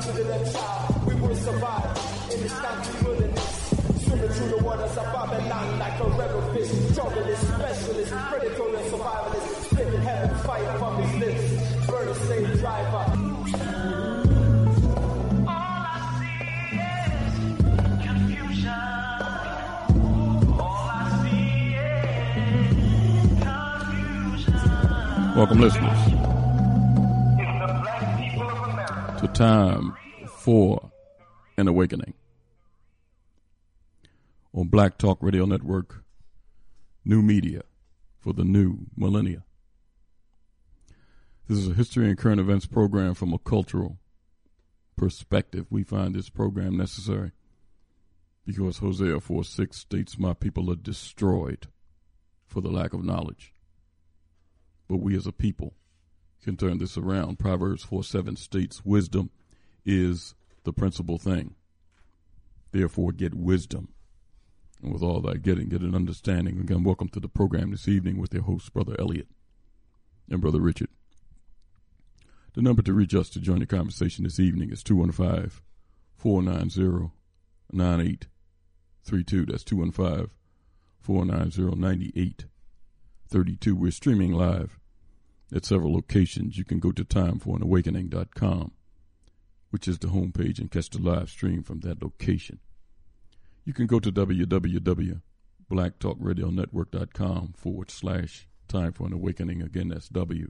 considered a child, we will survive in this country wilderness. Swimming through the waters of Babylon like a rebel fish. Journalist, specialist, predator and survivalist. Spitting heaven fire from his lips. Burning slave driver. Welcome, listeners, to Time for an Awakening on Black Talk Radio Network, new media for the new millennia. This is a history and current events program from a cultural perspective. We find this program necessary because Hosea 4:6 states, "My people are destroyed for the lack of knowledge." But we as a people can turn this around. Proverbs 4:7 states, "Wisdom is the principal thing. Therefore get wisdom. And with all that getting, get an understanding." Again, welcome to the program this evening with your hosts, Brother Elliot and Brother Richard. The number to reach us to join the conversation this evening is 215-490-9832. That's 215-490-9832. We're streaming live at several locations. You can go to timeforanawakening.com, which is the homepage, and catch the live stream from that location. You can go to www.blacktalkradionetwork.com/Time for an Awakening. Again, that's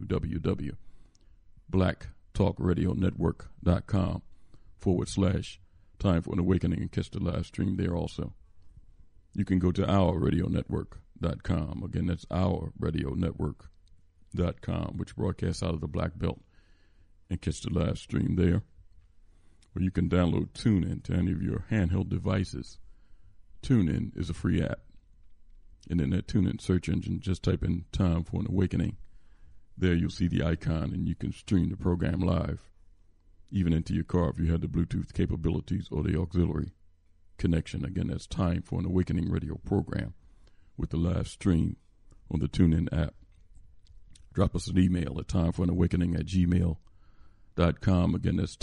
www.blacktalkradionetwork.com/Time for an Awakening and catch the live stream there also. You can go to ourradionetwork.com. Again, that's ourradionetwork.com, which broadcasts out of the Black Belt, and catch the live stream there. Or you can download TuneIn to any of your handheld devices. TuneIn is a free app. And in that TuneIn search engine, just type in Time for an Awakening. There you'll see the icon, and you can stream the program live, even into your car if you have the Bluetooth capabilities or the auxiliary connection. Again, that's Time for an Awakening radio program with the live stream on the TuneIn app. Drop us an email at timeforanawakening@gmail.com. Again, that's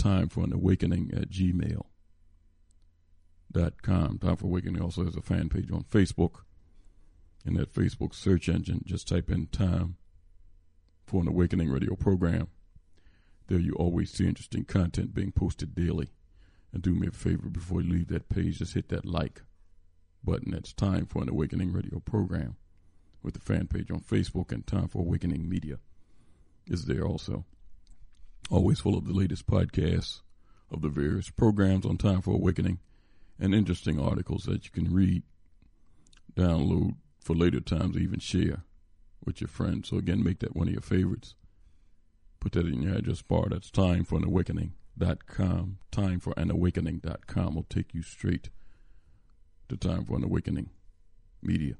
timeforanawakening@gmail.com. Time for Awakening also has a fan page on Facebook. In that Facebook search engine, just type in Time for an Awakening radio program. There you always see interesting content being posted daily. And do me a favor, before you leave that page, just hit that like button. That's Time for an Awakening radio program with the fan page on Facebook, and Time for Awakening Media is there also. Always full of the latest podcasts of the various programs on Time for Awakening and interesting articles that you can read, download for later times, or even share with your friends. So again, make that one of your favorites. Put that in your address bar. That's timeforanawakening.com. Timeforanawakening.com will take you straight to Time for an Awakening Media.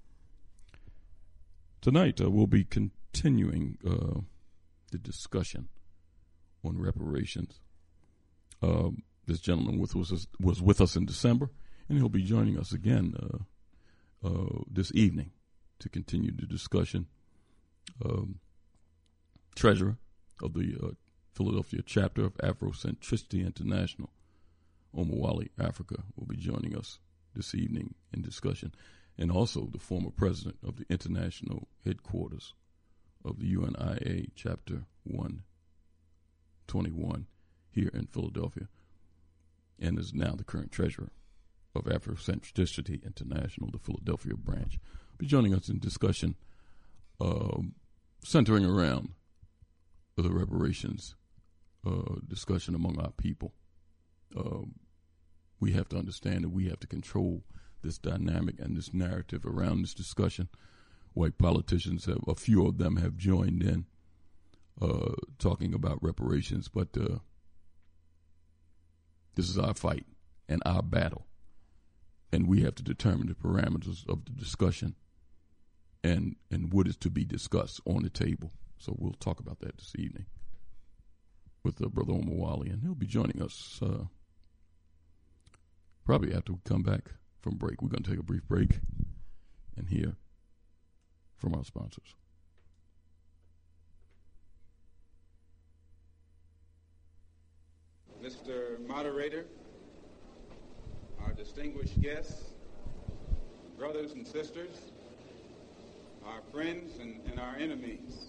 Tonight we'll be continuing the discussion on reparations. This gentleman was with us in December, and he'll be joining us again this evening to continue the discussion. Treasurer of the Philadelphia chapter of Afrocentricity International, Omowale Africa, will be joining us this evening in discussion, and also the former president of the international headquarters of the UNIA Chapter 121 here in Philadelphia, and is now the current treasurer of Afrocentricity International, the Philadelphia branch. Will be joining us in discussion centering around the reparations discussion among our people. We have to understand that we have to control this dynamic and this narrative around this discussion. White politicians have, a few of them have joined in talking about reparations, but this is our fight and our battle, and we have to determine the parameters of the discussion and what is to be discussed on the table. So we'll talk about that this evening with Brother Omowale, and he'll be joining us probably after we come back from break. We're going to take a brief break and hear from our sponsors. Mr. Moderator, our distinguished guests, brothers and sisters, our friends and our enemies.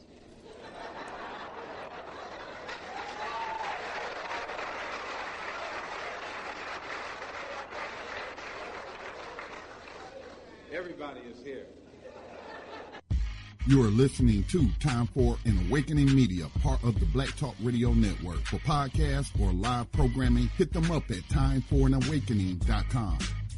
Everybody is here. You are listening to Time for an Awakening Media, part of the Black Talk Radio Network. For podcasts or live programming, hit them up at timeforanawakening.com.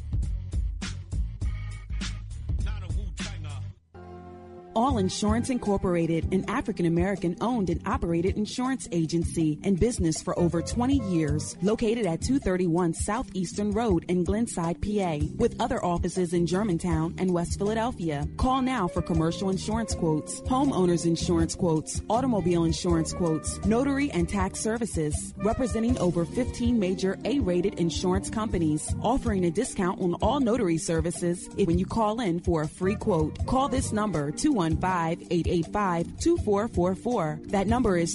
All Insurance Incorporated, an African-American owned and operated insurance agency in business for over 20 years, located at 231 Southeastern Road in Glenside, PA, with other offices in Germantown and West Philadelphia. Call now for commercial insurance quotes, homeowners insurance quotes, automobile insurance quotes, notary and tax services, representing over 15 major A-rated insurance companies, offering a discount on all notary services when you call in for a free quote. Call this number, 215-885-2444. That number is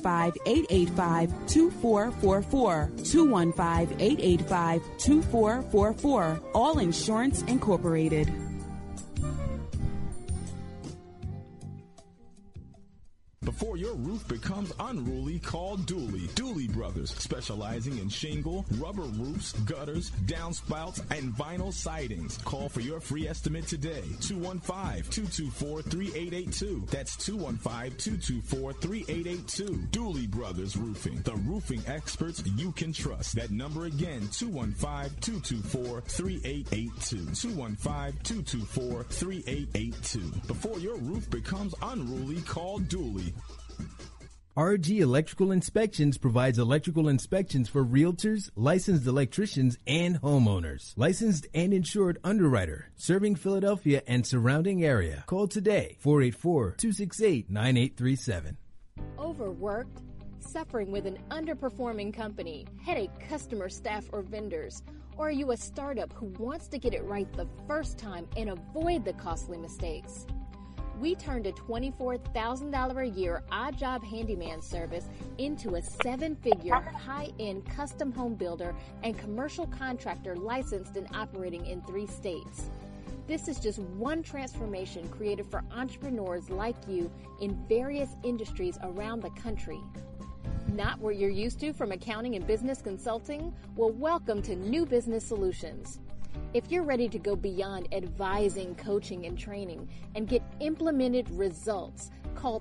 215-885-2444. 215-885-2444. All Insurance Incorporated. Before your roof becomes unruly, call Dooley. Dooley Brothers, specializing in shingle, rubber roofs, gutters, downspouts, and vinyl sidings. Call for your free estimate today. 215-224-3882. That's 215-224-3882. Dooley Brothers Roofing, the roofing experts you can trust. That number again, 215-224-3882. 215-224-3882. Before your roof becomes unruly, call Dooley. RG Electrical Inspections provides electrical inspections for realtors, licensed electricians, and homeowners. Licensed and insured underwriter, serving Philadelphia and surrounding area. Call today, 484-268-9837. Overworked? Suffering with an underperforming company, headache customer, staff, or vendors? Or are you a startup who wants to get it right the first time and avoid the costly mistakes? We turned a $24,000 a year odd job handyman service into a seven-figure high-end custom home builder and commercial contractor licensed and operating in 3 states. This is just one transformation created for entrepreneurs like you in various industries around the country. Not what you're used to from accounting and business consulting? Well, welcome to New Business Solutions. If you're ready to go beyond advising, coaching, and training and get implemented results, call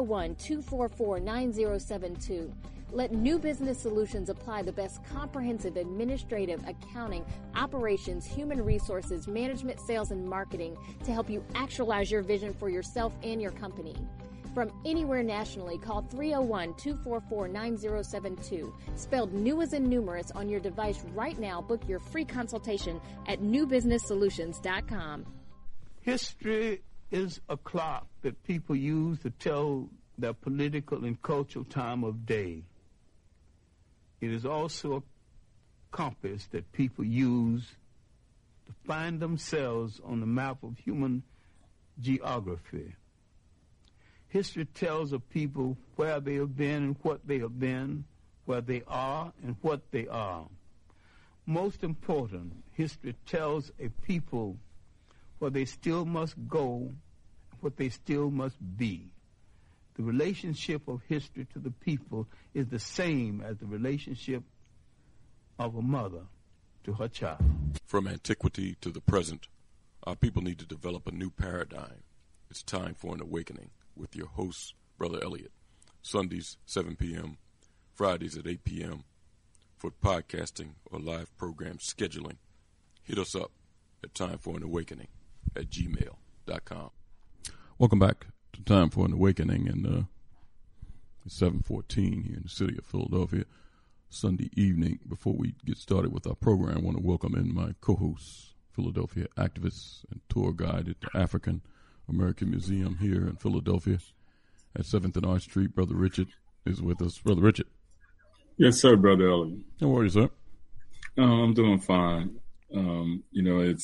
301-244-9072. Let New Business Solutions apply the best comprehensive administrative, accounting, operations, human resources, management, sales, and marketing to help you actualize your vision for yourself and your company. From anywhere nationally, call 301-244-9072. Spelled new as in numerous on your device right now. Book your free consultation at newbusinesssolutions.com. History is a clock that people use to tell their political and cultural time of day. It is also a compass that people use to find themselves on the map of human geography. History tells of people where they have been and what they have been, where they are and what they are. Most important, history tells a people where they still must go, what they still must be. The relationship of history to the people is the same as the relationship of a mother to her child. From antiquity to the present, our people need to develop a new paradigm. It's time for an awakening. With your host, Brother Elliott. Sundays, 7 p.m., Fridays at 8 p.m. For podcasting or live program scheduling, hit us up at timeforanawakening@gmail.com. Welcome back to Time for an Awakening, and it's 7:14 here in the city of Philadelphia, Sunday evening. Before we get started with our program, I want to welcome in my co-host, Philadelphia activist and tour guide at the African American Museum here in Philadelphia at 7th and Arch Street. Brother Richard is with us. Brother Richard. Yes, sir, Brother Elliott. How are you, sir? I'm doing fine. I'm gonna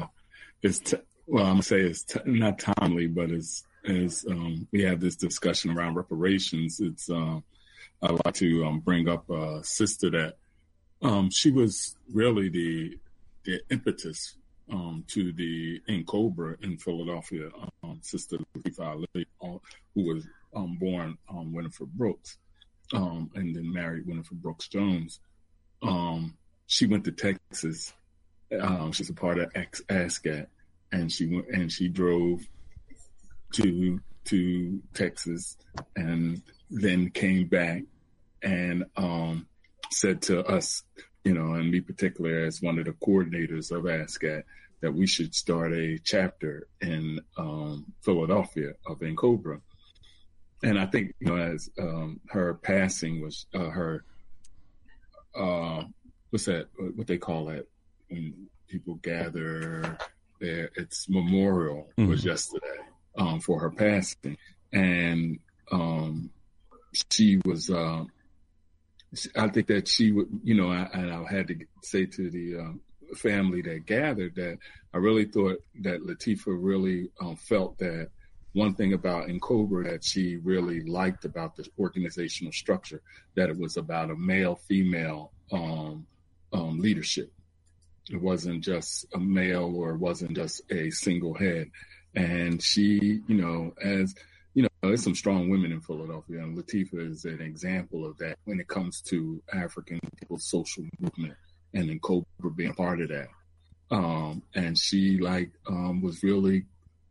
say it's not timely, but as we have this discussion around reparations, I'd like to bring up a sister that She was really the impetus to the N'COBRA in Philadelphia, Sister Latifah Ali, who was born Winifred Brooks, and then married Winifred Brooks Jones. She went to Texas. She's a part of ASCAT, and she drove to Texas, and then came back and said to us, and me particular as one of the coordinators of ASCAT, that we should start a chapter in Philadelphia of N'COBRA. And I think, as her passing was her, what's that? What they call that when people gather there? It's memorial was yesterday for her passing, and she was. I think that she would, and I had to say to the family that gathered that I really thought that Latifah really felt that one thing about N'COBRA that she really liked about the organizational structure, that it was about a male-female leadership. It wasn't just a male, or it wasn't just a single head. And she, as there's some strong women in Philadelphia, and Latifah is an example of that when it comes to African people's social movement, and N'COBRA being part of that. And she was really,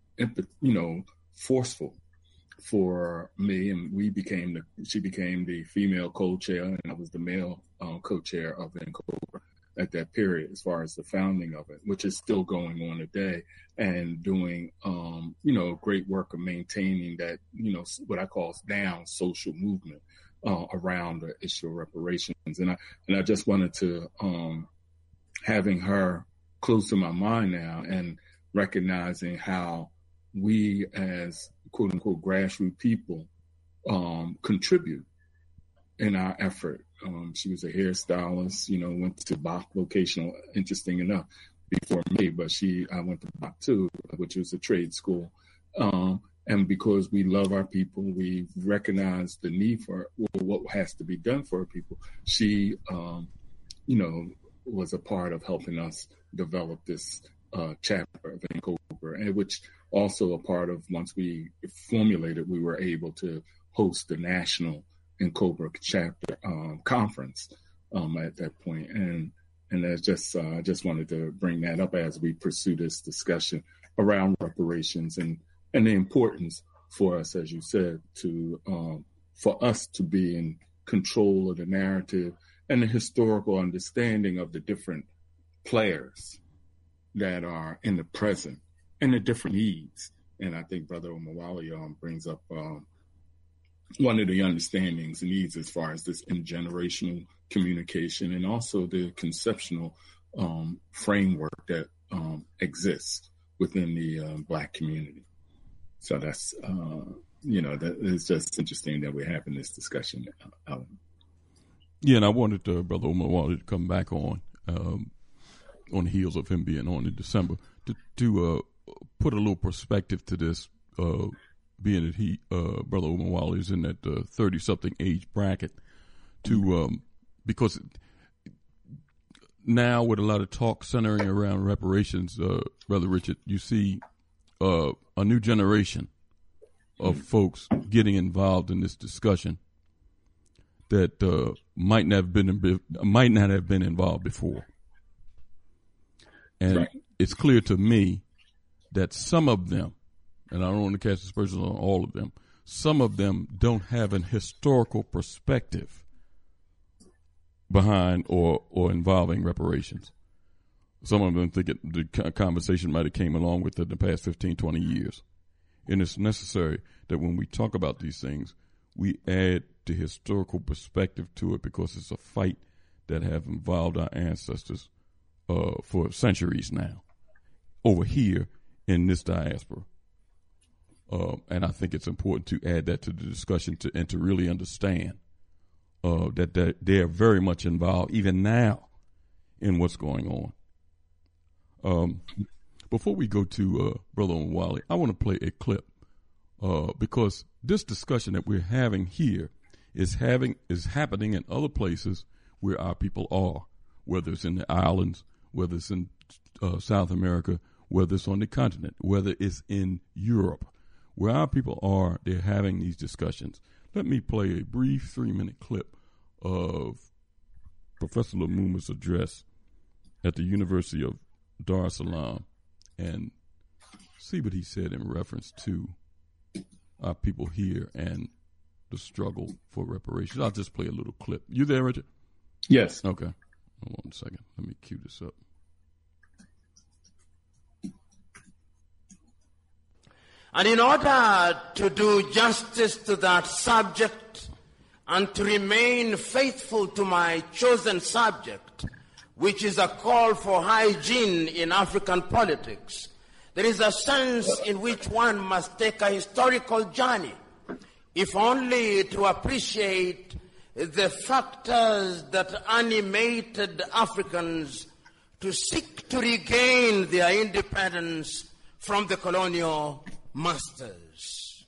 forceful for me, and she became the female co-chair, and I was the male co-chair of N'COBRA at that period, as far as the founding of it, which is still going on today, and doing, great work of maintaining that, what I call now social movement around the issue of reparations. And I just wanted to, having her close to my mind now, and recognizing how we as quote unquote grassroots people contribute in our effort. She was a hairstylist, went to Bach Vocational, interesting enough, before me, but I went to Bach too, which was a trade school. And because we love our people, we recognize the need for what has to be done for our people. She, was a part of helping us develop this chapter of N'COBRA, and which also a part of, once we formulated, we were able to host the national N'COBRA chapter conference at that point. And that's just, I just wanted to bring that up as we pursue this discussion around reparations and the importance for us, as you said, to for us to be in control of the narrative and the historical understanding of the different players that are in the present and the different needs. And I think Brother Omowale brings up one of the understandings and needs as far as this intergenerational communication, and also the conceptual framework that exists within the Black community. So that's, that it's just interesting that we're having this discussion. Yeah, and I wanted Brother Omowale to come back on the heels of him being on in December to put a little perspective to this, being that Brother Omowale is in that 30-something age bracket, because now with a lot of talk centering around reparations, Brother Richard, you see a new generation of folks getting involved in this discussion that might not have been involved before. And it's clear to me that some of them, and I don't want to cast aspersions on all of them, some of them don't have an historical perspective behind or involving reparations. Some of them think the conversation might have came along with it in the past 15, 20 years. And it's necessary that when we talk about these things, we add the historical perspective to it, because it's a fight that have involved our ancestors for centuries now over here in this diaspora. And I think it's important to add that to the discussion and to really understand that they're very much involved even now in what's going on. Before we go to Brother Omowale, I want to play a clip because this discussion that we're having here is happening in other places where our people are. whether it's in the islands, whether it's in South America, whether it's on the continent, whether it's in Europe. Where our people are, they're having these discussions. Let me play a brief 3-minute clip of Professor Lumumba's address at the University of Dar es Salaam and see what he said in reference to our people here and the struggle for reparations. I'll just play a little clip. You there, Richard? Yes. Okay. Hold on a second. Let me cue this up. And in order to do justice to that subject and to remain faithful to my chosen subject, which is a call for hygiene in African politics, there is a sense in which one must take a historical journey, if only to appreciate the factors that animated Africans to seek to regain their independence from the colonial masters.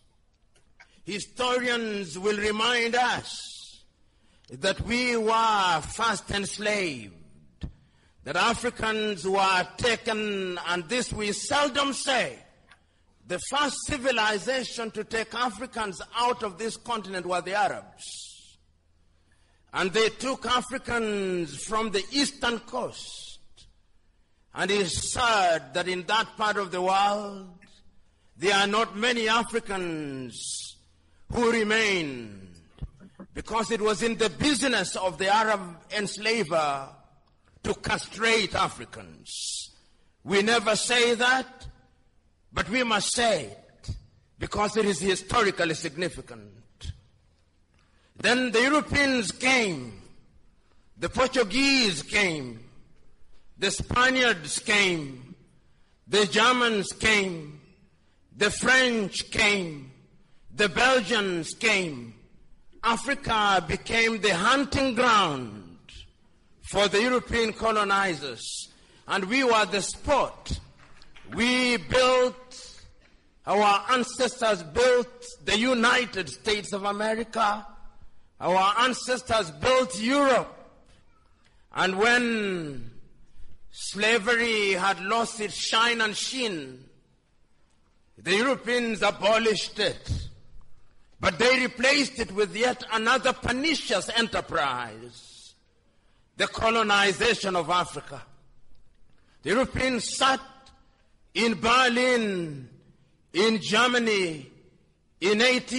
Historians will remind us that we were first enslaved, that Africans were taken, and this we seldom say. The first civilization to take Africans out of this continent were the Arabs. And they took Africans from the eastern coast. And it's sad that in that part of the world, there are not many Africans who remained, because it was in the business of the Arab enslaver to castrate Africans. We never say that, but we must say it because it is historically significant. Then the Europeans came, the Portuguese came, the Spaniards came, the Germans came, the French came, the Belgians came. Africa became the hunting ground for the European colonizers, and we were the spot. We built, our ancestors built the United States of America. Our ancestors built Europe. And when slavery had lost its shine and sheen, the Europeans abolished it. But they replaced it with yet another pernicious enterprise, the colonization of Africa. The Europeans sat in Berlin, in Germany, in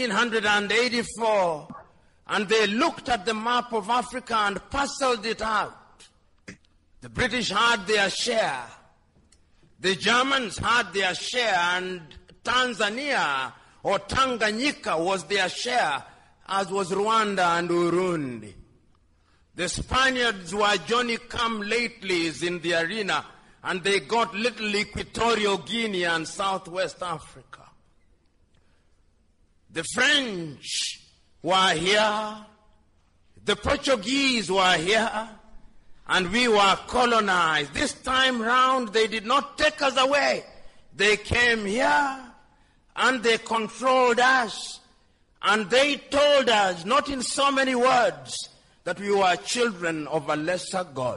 1884, and they looked at the map of Africa and parceled it out. The British had their share. The Germans had their share, and Tanzania or Tanganyika was their share, as was Rwanda and Burundi. The Spaniards were Johnny-come-latelys in the arena, and they got little Equatorial Guinea and Southwest Africa. The French were here, the Portuguese were here, and we were colonized. This time round, they did not take us away. They came here, and they controlled us, and they told us, not in so many words, that we were children of a lesser God.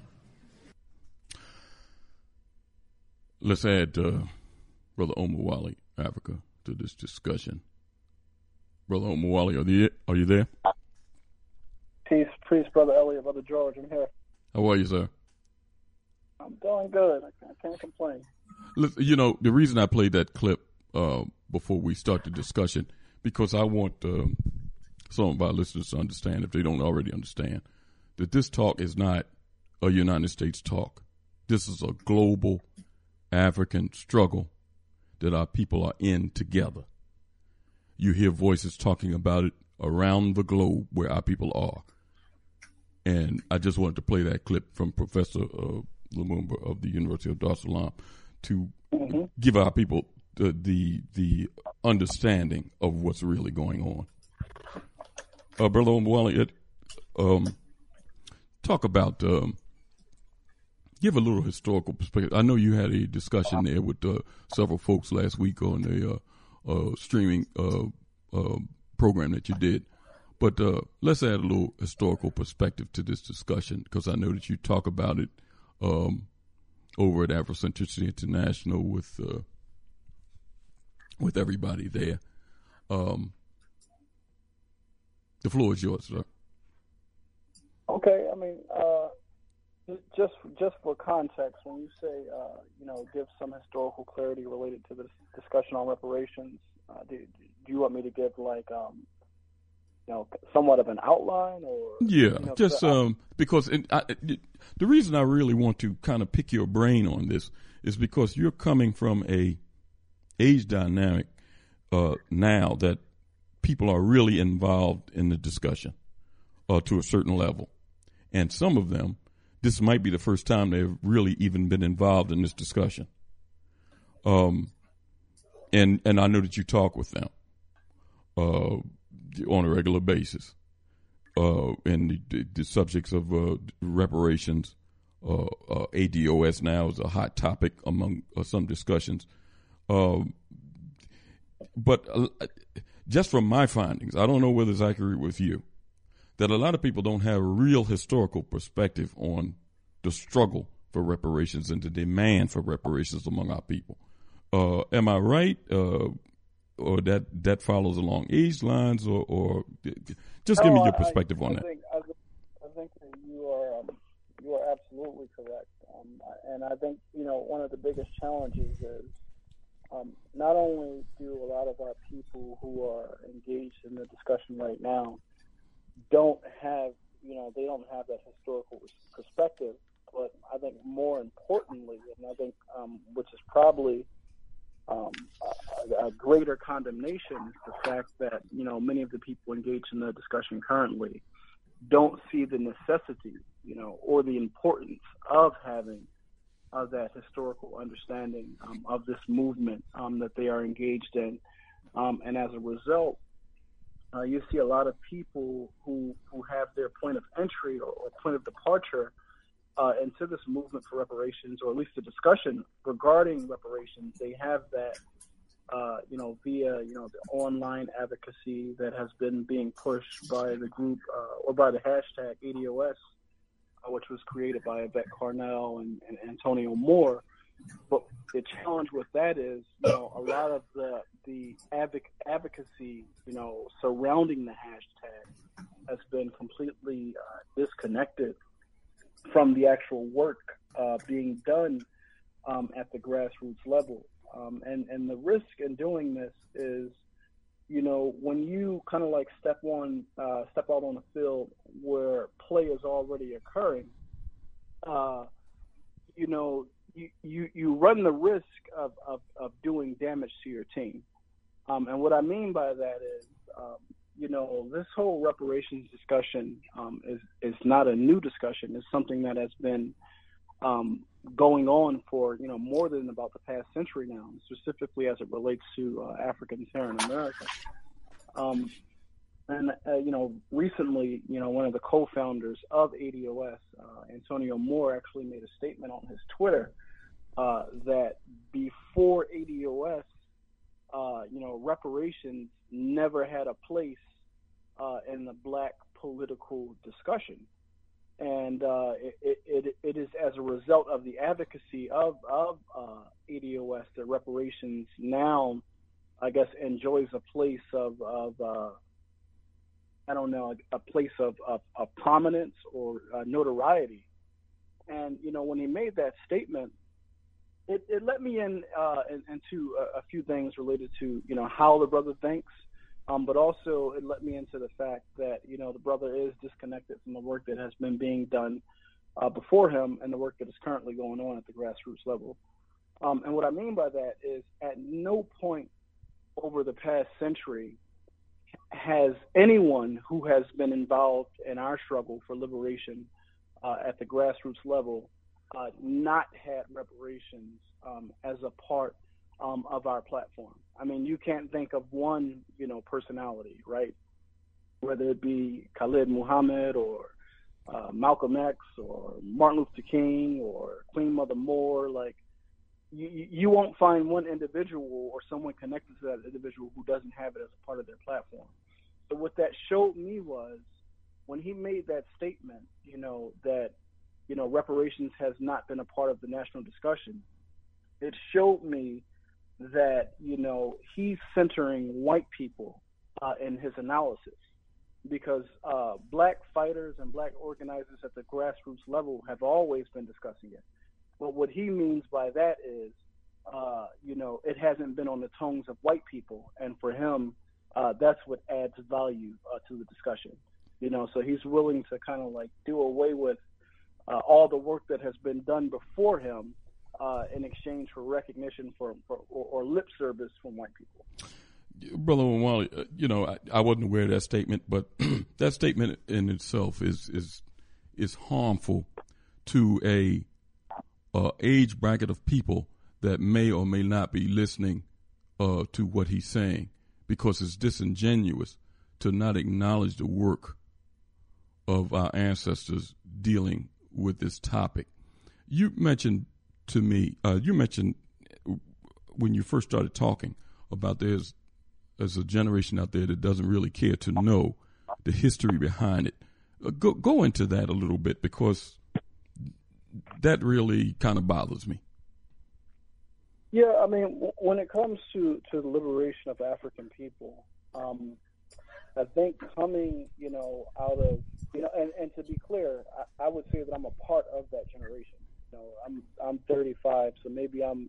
Let's add Brother Omar Wali, Africa, to this discussion. Brother Omar Wali, are you there? Peace, Brother Elliot, Brother George, I'm here. How are you, sir? I'm doing good. I can't complain. Listen, you know, the reason I played that clip before we start the discussion, because I want some of our listeners to understand, if they don't already understand, that this talk is not a United States talk. This is a global African struggle that our people are in together. You hear voices talking about it around the globe where our people are. And I just wanted to play that clip from Professor Lumumba of the University of Dar es Salaam to give our people the understanding of what's really going on. Brother Omwali, talk about, give a little historical perspective. I know you had a discussion there with several folks last week on the streaming program that you did. But let's add a little historical perspective to this discussion, because I know that you talk about it over at Afrocentricity International with everybody there. The floor is yours, sir. Okay, I mean, just for context, when you say, give some historical clarity related to this discussion on reparations, do you want me to give somewhat of an outline, or because the reason I really want to kind of pick your brain on this is because you're coming from a age dynamic now that people are really involved in the discussion to a certain level, and some of them, this might be the first time they've really even been involved in this discussion. And I know that you talk with them on a regular basis, and the subjects of reparations, ADOS now is a hot topic among some discussions. But just from my findings, I don't know whether it's accurate with you, that a lot of people don't have a real historical perspective on the struggle for reparations and the demand for reparations among our people. Am I right? Or that follows along age lines, or just give me your perspective on that. I think that you are absolutely correct, and I think one of the biggest challenges is not only do a lot of our people who are engaged in the discussion right now don't have that historical perspective, but I think more importantly, and I think which is probably a greater condemnation, is the fact that many of the people engaged in the discussion currently don't see the necessity, or the importance of having that historical understanding of this movement that they are engaged in, and as a result, you see a lot of people who have their point of entry or point of departure into this movement for reparations, or at least the discussion regarding reparations. They have that, via the online advocacy that has been being pushed by the group or by the hashtag ADOS, which was created by Yvette Carnell and Antonio Moore. But the challenge with that is, a lot of the advocacy, surrounding the hashtag has been completely disconnected from the actual work being done at the grassroots level. And the risk in doing this is, when you kind of like step out on a field where play is already occurring, you run the risk of doing damage to your team. And what I mean by that is, this whole reparations discussion is not a new discussion. It's something that has been going on for more than about the past century now, specifically as it relates to Africans here in America. Recently, one of the co-founders of ADOS, Antonio Moore, actually made a statement on his Twitter that before ADOS, reparations never had a place in the Black political discussion. And it is as a result of the advocacy of ADOS that reparations now, I guess, enjoys a place of a place of prominence or notoriety. And, when he made that statement, it let me into a few things related to, how the brother thinks, but also it let me into the fact that, the brother is disconnected from the work that has been being done before him and the work that is currently going on at the grassroots level. And what I mean by that is, at no point over the past century has anyone who has been involved in our struggle for liberation at the grassroots level not had reparations as a part of our platform. I mean, you can't think of one, personality, right? Whether it be Khalid Muhammad or Malcolm X or Martin Luther King or Queen Mother Moore. Like, you won't find one individual or someone connected to that individual who doesn't have it as a part of their platform. So what that showed me was when he made that statement, that, reparations has not been a part of the national discussion, it showed me that, he's centering white people in his analysis, because black fighters and black organizers at the grassroots level have always been discussing it. But what he means by that is, it hasn't been on the tongues of white people. And for him, that's what adds value to the discussion. So he's willing to kind of like do away with all the work that has been done before him in exchange for recognition or lip service from white people. Brother Omali, I wasn't aware of that statement, but that statement in itself is harmful to a age bracket of people that may or may not be listening to what he's saying, because it's disingenuous to not acknowledge the work of our ancestors dealing with this topic. You mentioned to me, when you first started talking about there's a generation out there that doesn't really care to know the history behind it. Go into that a little bit, because that really kind of bothers me. Yeah, I mean, when it comes to the liberation of African people, I think coming, out of, and to be clear, I would say that I'm a part of that generation. I'm 35, so maybe I'm,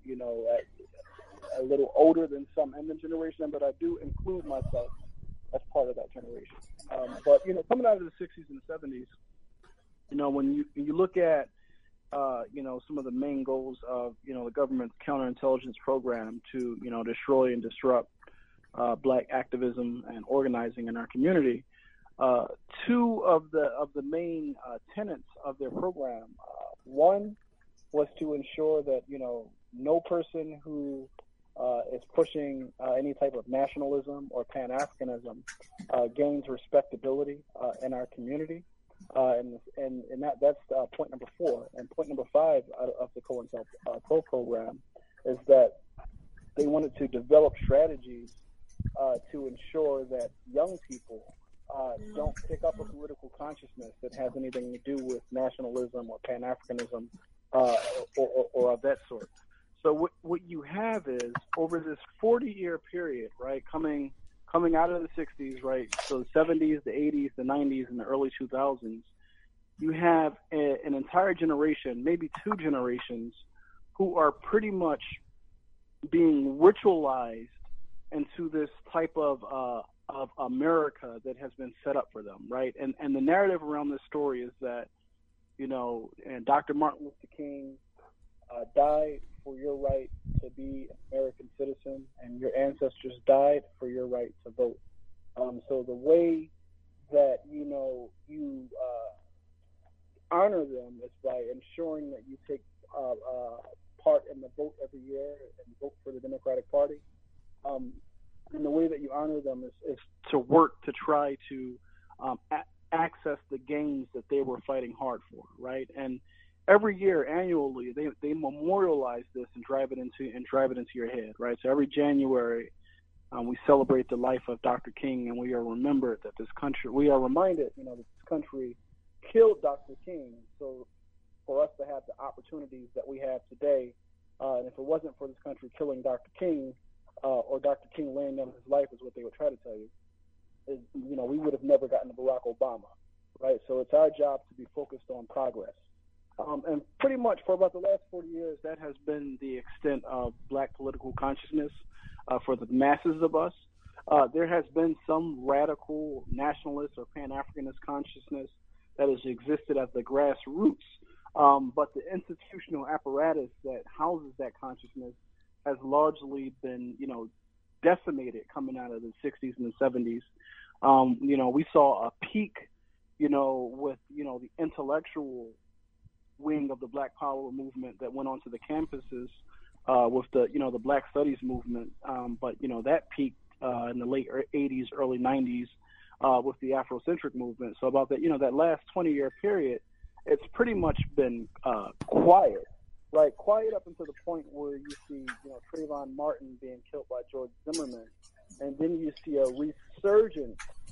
a little older than some in the generation, but I do include myself as part of that generation. But coming out of the 60s and 70s, when you look at some of the main goals of the government's counterintelligence program to destroy and disrupt black activism and organizing in our community, two of the main tenets of their program, one was to ensure that no person who is pushing any type of nationalism or Pan-Africanism gains respectability in our community. And that's point number 4. And point number 5 of the COINTELPRO program is that they wanted to develop strategies to ensure that young people don't pick up a political consciousness that has anything to do with nationalism or Pan-Africanism or of that sort. So what you have is, over this 40-year period, right, coming out of the 60s, right, so the 70s, the 80s, the 90s, and the early 2000s, you have an entire generation, maybe 2 generations, who are pretty much being ritualized into this type of America that has been set up for them, right? And the narrative around this story is that, and Dr. Martin Luther King died for your right to be an American citizen, and your ancestors died for your right to vote. So the way that you honor them is by ensuring that you take part in the vote every year and vote for the Democratic Party. And the way that you honor them is to work to try to access the gains that they were fighting hard for, right? And every year, annually, they memorialize this and drive it into your head, right? So every January, we celebrate the life of Dr. King, and we are reminded that this country killed Dr. King. So for us to have the opportunities that we have today, and if it wasn't for this country killing Dr. King, or Dr. King laying down his life, is what they would try to tell you, is, we would have never gotten to Barack Obama, right? So it's our job to be focused on progress. And pretty much for about the last 40 years, that has been the extent of black political consciousness for the masses of us. There has been some radical nationalist or Pan-Africanist consciousness that has existed at the grassroots, but the institutional apparatus that houses that consciousness has largely been, decimated coming out of the 60s and the 70s. We saw a peak, with, the intellectual wing of the Black Power movement that went onto the campuses with the Black Studies movement. But that peaked in the late 80s, early 90s with the Afrocentric movement. So about that last 20-year period, it's pretty much been quiet. Right, quiet up until the point where you see, Trayvon Martin being killed by George Zimmerman, and then you see a resurgence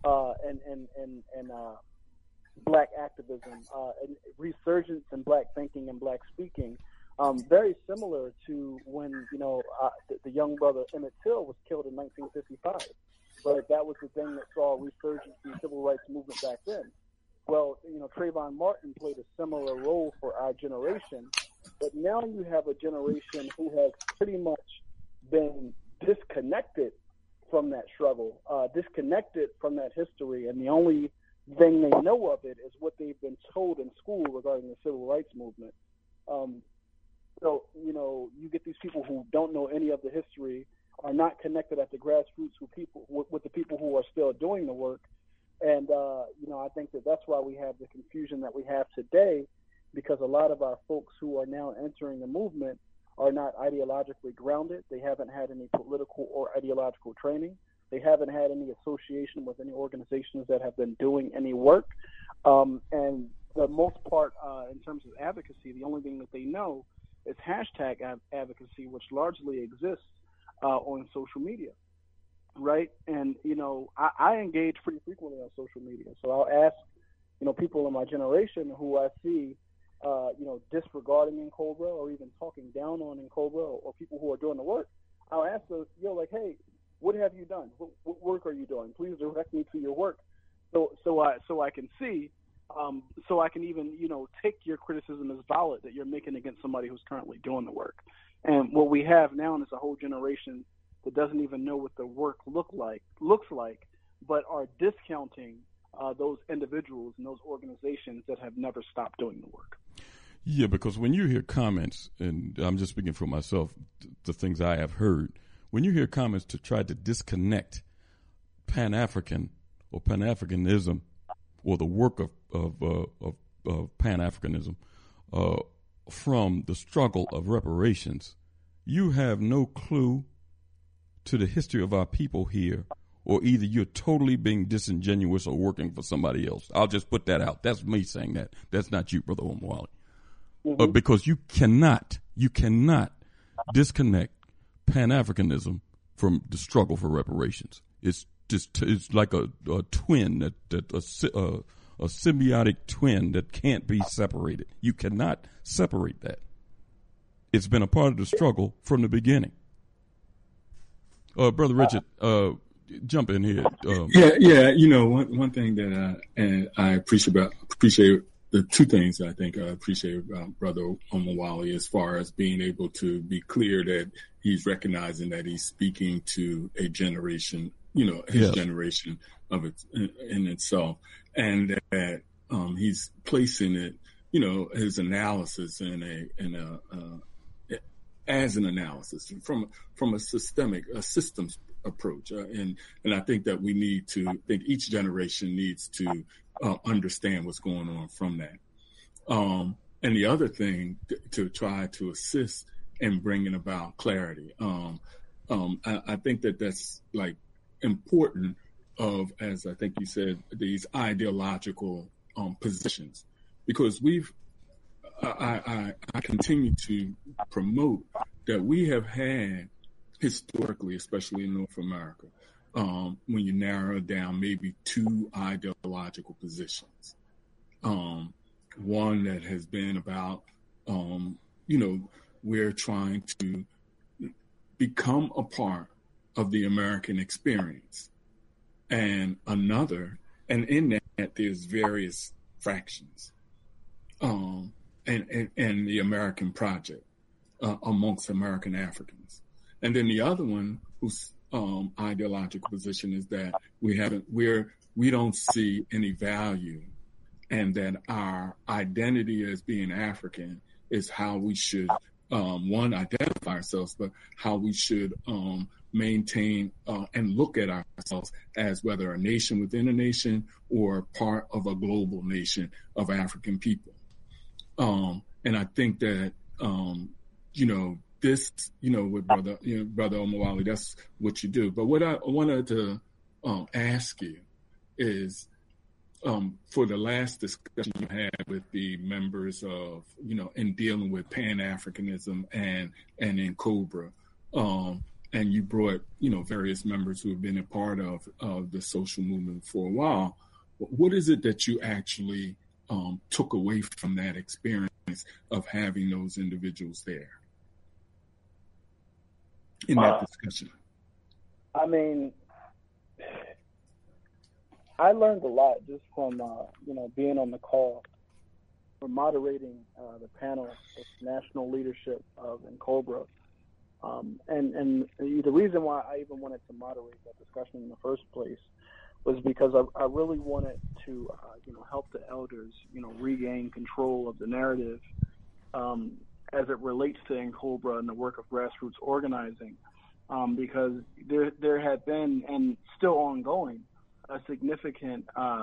and black activism, and resurgence in black thinking and black speaking, very similar to when the young brother Emmett Till was killed in 1955. But that was the thing that saw a resurgence in the civil rights movement back then. Well, Trayvon Martin played a similar role for our generation, but now you have a generation who has pretty much been disconnected from that struggle, disconnected from that history, and the only thing they know of it is what they've been told in school regarding the civil rights movement. So, you get these people who don't know any of the history, are not connected at the grassroots with the people who are still doing the work. And, I think that's why we have the confusion that we have today, because a lot of our folks who are now entering the movement are not ideologically grounded. They haven't had any political or ideological training. They haven't had any association with any organizations that have been doing any work. And the most part, in terms of advocacy, the only thing that they know is hashtag advocacy, which largely exists on social media, right? And, I engage pretty frequently on social media. So I'll ask, people in my generation who I see, disregarding N'COBRA or even talking down on N'COBRA or people who are doing the work, I'll ask them, hey, what have you done? What work are you doing? Please direct me to your work, so I can see, so I can even take your criticism as valid that you're making against somebody who's currently doing the work. And what we have now is a whole generation that doesn't even know what the work looks like, but are discounting those individuals and those organizations that have never stopped doing the work. Yeah, because when you hear comments, and I'm just speaking for myself, the things I have heard, when you hear comments to try to disconnect Pan-African or Pan-Africanism or the work of Pan-Africanism from the struggle of reparations, you have no clue to the history of our people here, or either you're totally being disingenuous or working for somebody else. I'll just put that out. That's me saying that. That's not you, Brother Omowale. Mm-hmm. Because you cannot disconnect Pan-Africanism from the struggle for reparations. It's like a twin, a symbiotic twin that can't be separated. You cannot separate that. It's been a part of the struggle from the beginning. Brother Richard, jump in here. One thing that I appreciate the two things I think I appreciate about Brother Omowale, as far as being able to be clear that he's recognizing that he's speaking to a generation, his generation of it in itself, and that he's placing it, his analysis as an analysis from a systems approach, and I think that each generation needs to understand what's going on from that. And the other thing to try to assist in bringing about clarity. I think that's like important as I think you said, these ideological positions, because I continue to promote that we have had historically, especially in North America, when you narrow down maybe two ideological positions. One that has been about, we're trying to become a part of the American experience. And another, and in that there's various fractions, and the American project amongst American Africans. And then the other one, whose ideological position is that we don't see any value, and that our identity as being African is how we should identify ourselves, but how we should maintain and look at ourselves as whether a nation within a nation or part of a global nation of African people. And I think that this, with Brother Omowale, that's what you do. But what I wanted to ask you is, for the last discussion you had with the members of, in dealing with Pan-Africanism and N'COBRA, and you brought, various members who have been a part of the social movement for a while. What is it that you actually took away from that experience of having those individuals there in that discussion? I mean, I learned a lot just from, being on the call, from moderating the panel with national leadership of NCOBRA. And the reason why I even wanted to moderate that discussion in the first place was because I really wanted to, help the elders, regain control of the narrative as it relates to NCOBRA and the work of grassroots organizing, because there had been, and still ongoing, a significant,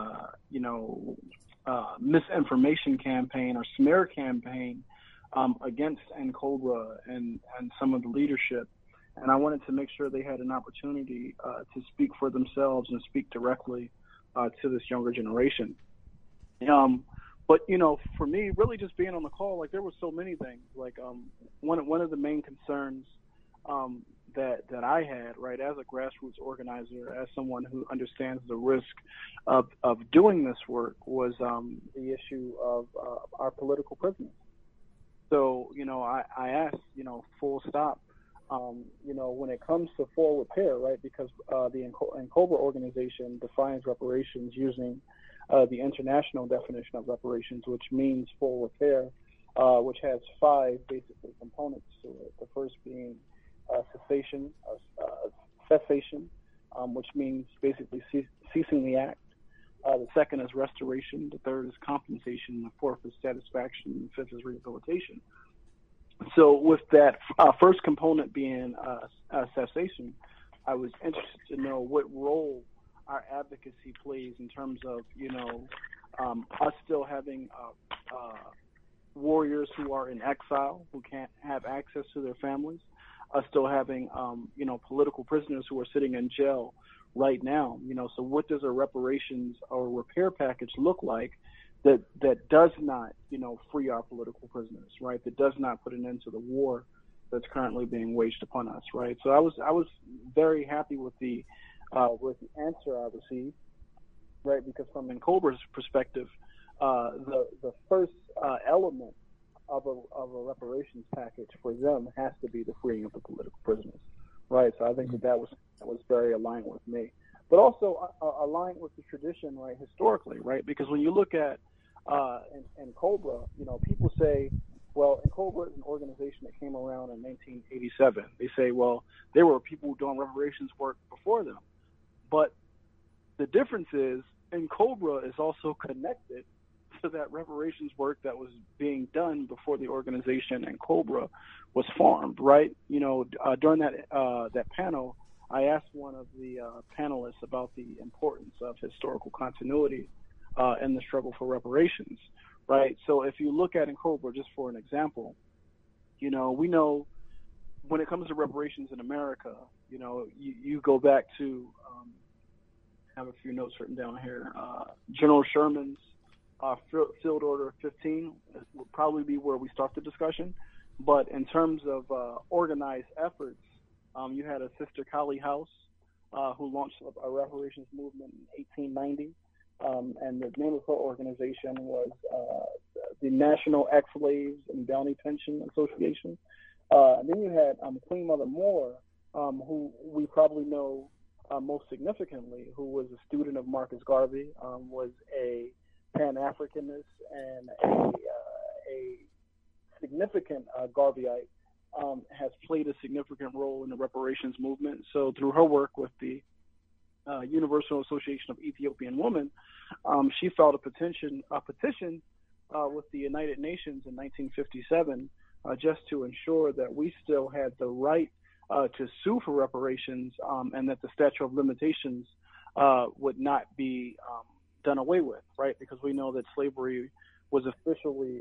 misinformation campaign or smear campaign against NCOBRA and some of the leadership. And I wanted to make sure they had an opportunity to speak for themselves and speak directly to this younger generation. But, for me, really just being on the call, like, there were so many things. Like, one of the main concerns that I had, right, as a grassroots organizer, as someone who understands the risk of doing this work, was the issue of our political prisoners. So, I asked, full stop, when it comes to full repair, right, because the NCOBRA organization defines reparations using the international definition of reparations, which means full repair, which has 5 basically components to it. The first being cessation, which means basically ceasing the act. The second is restoration. The third is compensation. The fourth is satisfaction. And the fifth is rehabilitation. So with that first component being cessation, I was interested to know what role our advocacy plays in terms of, us still having warriors who are in exile, who can't have access to their families, us still having, political prisoners who are sitting in jail right now. So what does a reparations or repair package look like that does not, free our political prisoners, right? That does not put an end to the war that's currently being waged upon us, right? So I was very happy with the answer I received, right? Because from NCOBRA's perspective, the first element of a reparations package for them has to be the freeing of the political prisoners, right? So I think that was very aligned with me, but also aligned with the tradition, right, historically, right? Because when you look at NCOBRA, people say, well, NCOBRA is an organization that came around in 1987. They say, well, there were people doing reparations work before them. But the difference is NCOBRA is also connected to that reparations work that was being done before the organization NCOBRA was formed, right? During that panel, I asked one of the panelists about the importance of historical continuity in the struggle for reparations, right? So if you look at NCOBRA, just for an example, we know when it comes to reparations in America, you go back to, I have a few notes written down here, General Sherman's Field Order 15 would probably be where we start the discussion. But in terms of organized efforts, you had a Sister Kali House who launched a reparations movement in 1890. And the name of her organization was the National Ex-Slaves and Bounty Pension Association. And then you had Queen Mother Moore, who we probably know most significantly, who was a student of Marcus Garvey, was a Pan-Africanist and a significant Garveyite, has played a significant role in the reparations movement. So through her work with the Universal Association of Ethiopian Women, she filed a petition with the United Nations in 1957 just to ensure that we still had the right to sue for reparations and that the statute of limitations would not be done away with, right? Because we know that slavery was officially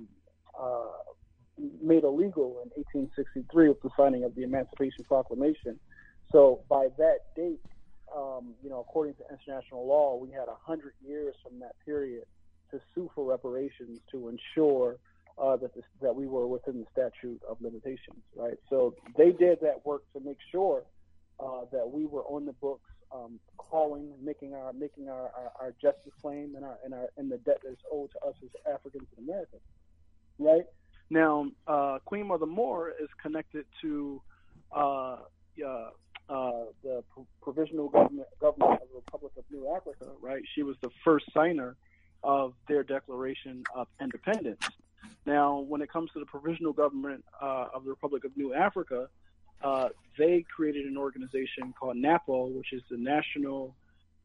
made illegal in 1863 with the signing of the Emancipation Proclamation. So by that date, according to international law, we had 100 years from that period to sue for reparations to ensure that we were within the statute of limitations, right? So they did that work to make sure that we were on the books, making our justice claim and the debt that is owed to us as Africans in America, right? Now, Queen Mother Moore is connected to the provisional government of the Republic of New Africa, right? She was the first signer of their Declaration of Independence. Now, when it comes to the provisional government of the Republic of New Africa, they created an organization called NAPO, which is the National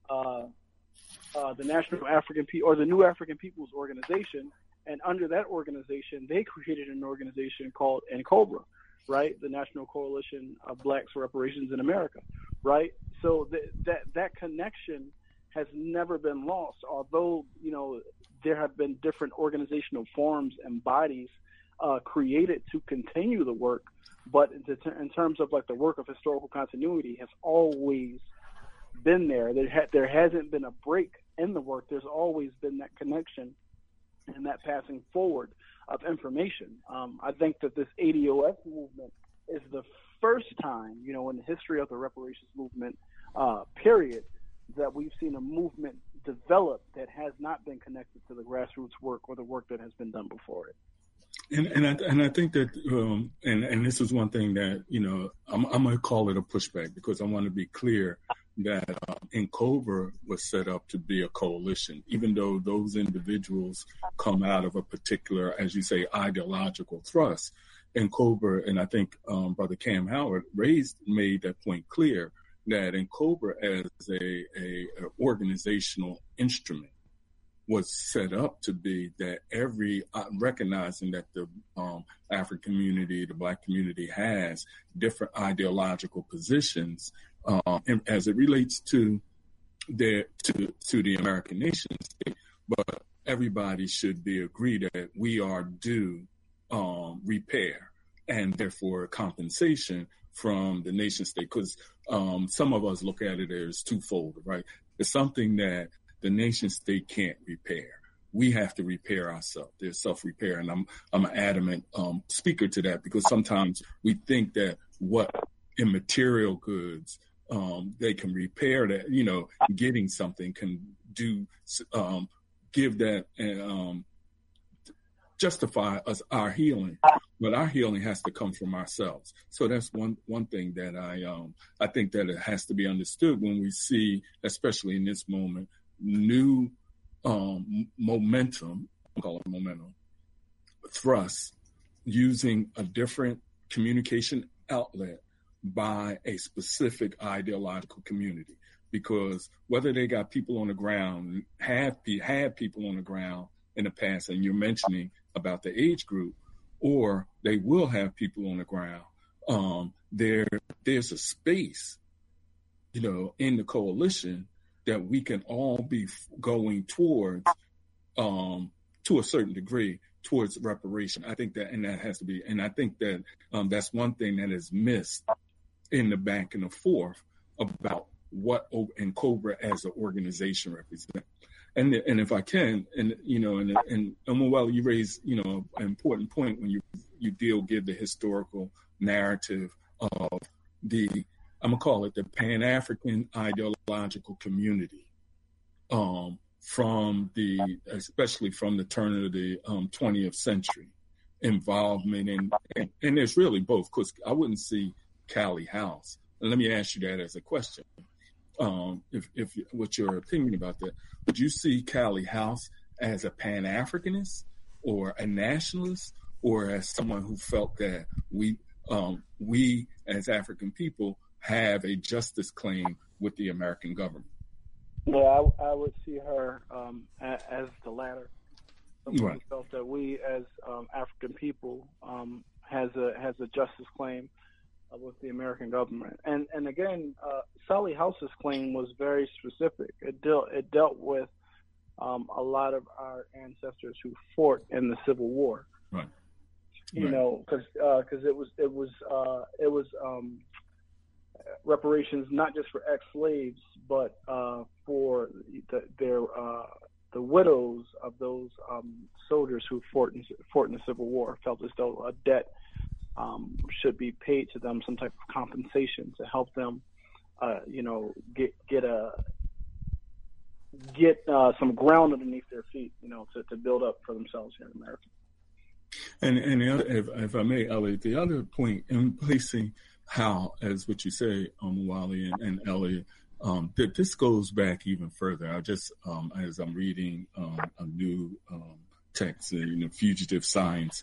African or the New African Peoples Organization, and under that organization, they created an organization called NCOBRA, right? The National Coalition of Blacks for Reparations in America, right? So that connection has never been lost, although, there have been different organizational forms and bodies created to continue the work, but in terms of like the work of historical continuity has always been there. There hasn't been a break in the work. There's always been that connection and that passing forward of information. I think that this ADOS movement is the first time, in the history of the reparations movement, period, that we've seen a movement develop that has not been connected to the grassroots work or the work that has been done before it. And I think that and this is one thing that I'm going to call it a pushback, because I want to be clear that NCOBRA was set up to be a coalition, even though those individuals come out of a particular, as you say, ideological thrust. NCOBRA, and I think Brother Cam Howard made that point clear, that NCOBRA as a organizational instrument was set up to be that recognizing that the African community, the Black community, has different ideological positions as it relates to the American nation state, but everybody should be agreed that we are due repair and therefore compensation from the nation state, because some of us look at it as twofold, right? It's something that the nation state can't repair. We have to repair ourselves. There's self-repair, and I'm an adamant speaker to that, because sometimes we think that what immaterial goods they can repair, that getting something can do, give that and justify us our healing. But our healing has to come from ourselves. So that's one thing that I think that it has to be understood when we see, especially in this moment, new momentum, I'll call it momentum, thrust, using a different communication outlet by a specific ideological community. Because whether they got people on the ground, had people on the ground in the past, and you're mentioning about the age group, or they will have people on the ground, there's a space, in the coalition that we can all be going towards, to a certain degree, towards reparation. I think that, and that has to be, and I think that that's one thing that is missed in the back and the forth about what NCOBRA as an organization represents. And if I can, and Manuel, you raise an important point when you give the historical narrative of I'm gonna call it the Pan-African ideological community, especially from the turn of the 20th century, involvement in, and there's really both, because I wouldn't see Callie House. And let me ask you that as a question. If what's your opinion about that? Would you see Callie House as a Pan-Africanist or a nationalist, or as someone who felt that we as African people have a justice claim with the American government? Yeah, I would see her as the latter. Someone who felt that we as African people has a justice claim with the American government. And again, Sally House's claim was very specific. It dealt with a lot of our ancestors who fought in the Civil War. Right. Because it was reparations not just for ex-slaves, but for their the widows of those soldiers who fought in the Civil War felt as though a debt should be paid to them, some type of compensation to help them, get some ground underneath their feet, to build up for themselves here in America. And the other, if I may, Elliot, the other point in placing how, as what you say, Wally and Elliot, that this goes back even further. I just, as I'm reading a new text, Fugitive Science,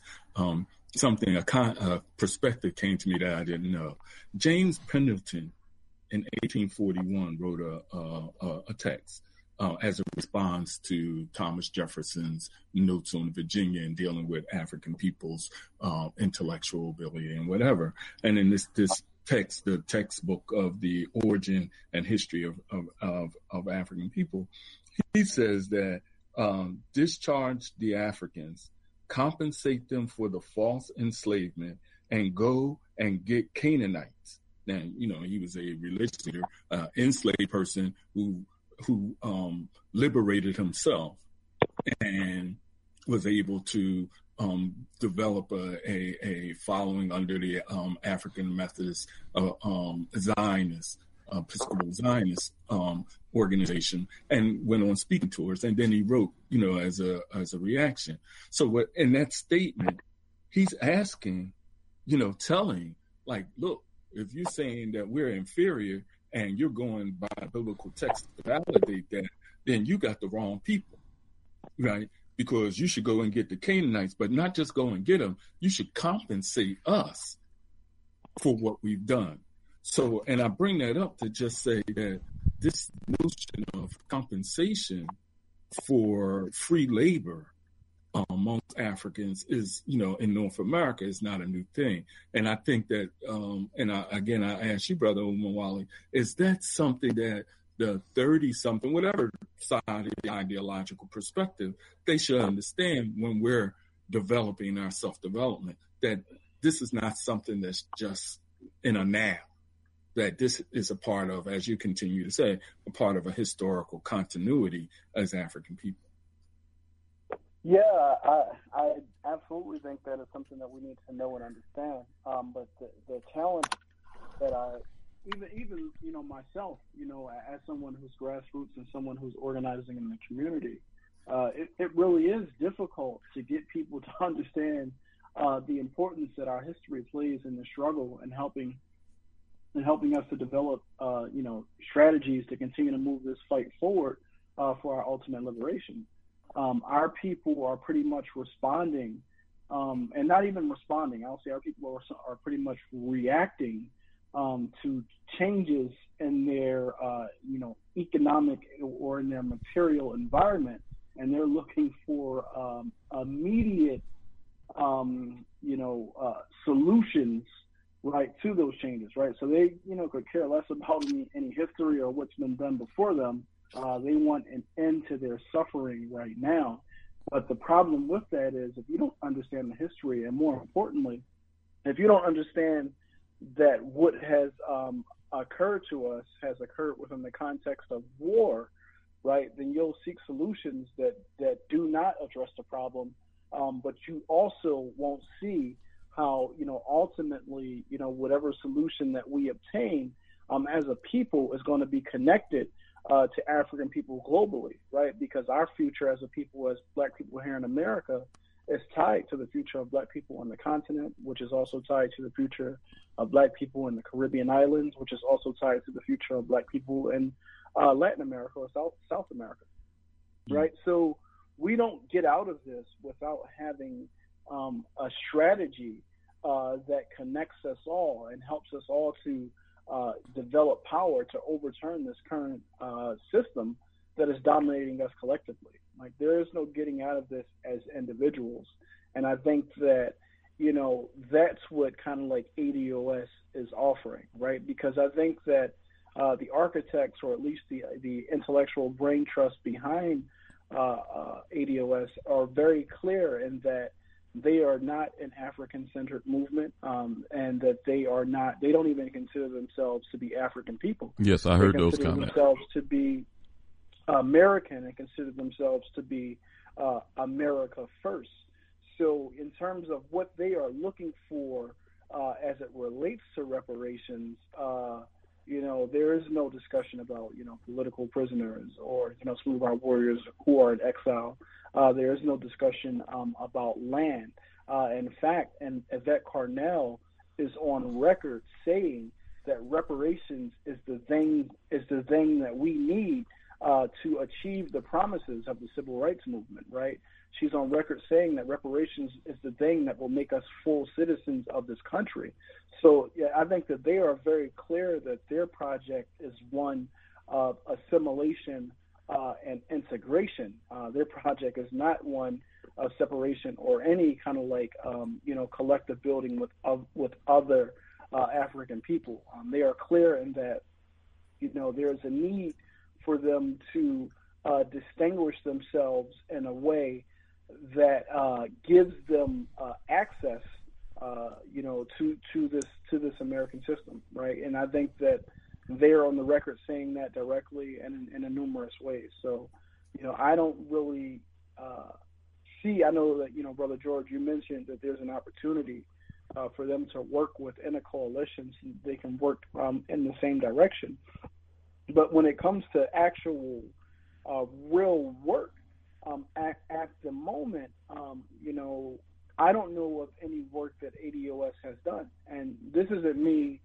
a perspective came to me that I didn't know. James Pendleton in 1841 wrote a text as a response to Thomas Jefferson's notes on Virginia and dealing with African people's intellectual ability and whatever. And in this text, the textbook of the origin and history of African people, he says that discharge the Africans, compensate them for the false enslavement, and go and get Canaanites. Now, he was a religious leader, enslaved person who liberated himself and was able to develop a following under the African Methodist Zionist, Episcopal Zionist organization, and went on speaking tours. And then he wrote, as a reaction. So in that statement, he's asking, telling, like, look, if you're saying that we're inferior and you're going by biblical text to validate that, then you got the wrong people, right? Because you should go and get the Canaanites, but not just go and get them. You should compensate us for what we've done. So, and I bring that up to just say that this notion of compensation for free labor amongst Africans is, in North America is not a new thing. And I think that, I ask you, Brother Omowale, is that something that the 30-something, whatever side of the ideological perspective, they should understand when we're developing our self-development, that this is not something that's just in a now, that this is a part of, as you continue to say, a part of a historical continuity as African people. Yeah, I absolutely think that is something that we need to know and understand. But the challenge that even myself, as someone who's grassroots and someone who's organizing in the community, it really is difficult to get people to understand the importance that our history plays in the struggle and helping us to develop, strategies to continue to move this fight forward for our ultimate liberation. Our people are pretty much responding, and not even responding. I'll say our people are pretty much reacting to changes in their, economic or in their material environment, and they're looking for immediate, solutions, right, to those changes, right? So they, could care less about any history or what's been done before them. They want an end to their suffering right now. But the problem with that is if you don't understand the history, and more importantly, if you don't understand that what has occurred to us has occurred within the context of war, right, then you'll seek solutions that do not address the problem, but you also won't see how, ultimately, whatever solution that we obtain as a people is going to be connected to African people globally, right? Because our future as a people, as Black people here in America, is tied to the future of Black people on the continent, which is also tied to the future of Black people in the Caribbean islands, which is also tied to the future of Black people in Latin America or South America, right? So we don't get out of this without having a strategy that connects us all and helps us all to develop power to overturn this current system that is dominating us collectively. Like, there is no getting out of this as individuals. And I think that, that's what kind of like ADOS is offering, right? Because I think that the architects, or at least the intellectual brain trust behind ADOS, are very clear in that they are not an African-centered movement, and that they don't even consider themselves to be African people. Yes, I heard those comments. Themselves to be American and consider themselves to be America first. So in terms of what they are looking for as it relates to reparations, there is no discussion about, political prisoners or, some of our warriors who are in exile. There is no discussion about land. In fact, and Yvette Carnell is on record saying that reparations is the thing that we need to achieve the promises of the civil rights movement, right? She's on record saying that reparations is the thing that will make us full citizens of this country. So yeah, I think that they are very clear that their project is one of assimilation and integration. Their project is not one of separation or any kind of collective building with other African people. They are clear in that, there is a need for them to distinguish themselves in a way that gives them access, to this American system, right? And I think that they're on the record saying that directly and in numerous ways. So, I don't really see. I know that Brother George, you mentioned that there's an opportunity for them to work within a coalition so they can work in the same direction. But when it comes to actual real work, at the moment, I don't know of any work that ADOS has done. And this isn't me,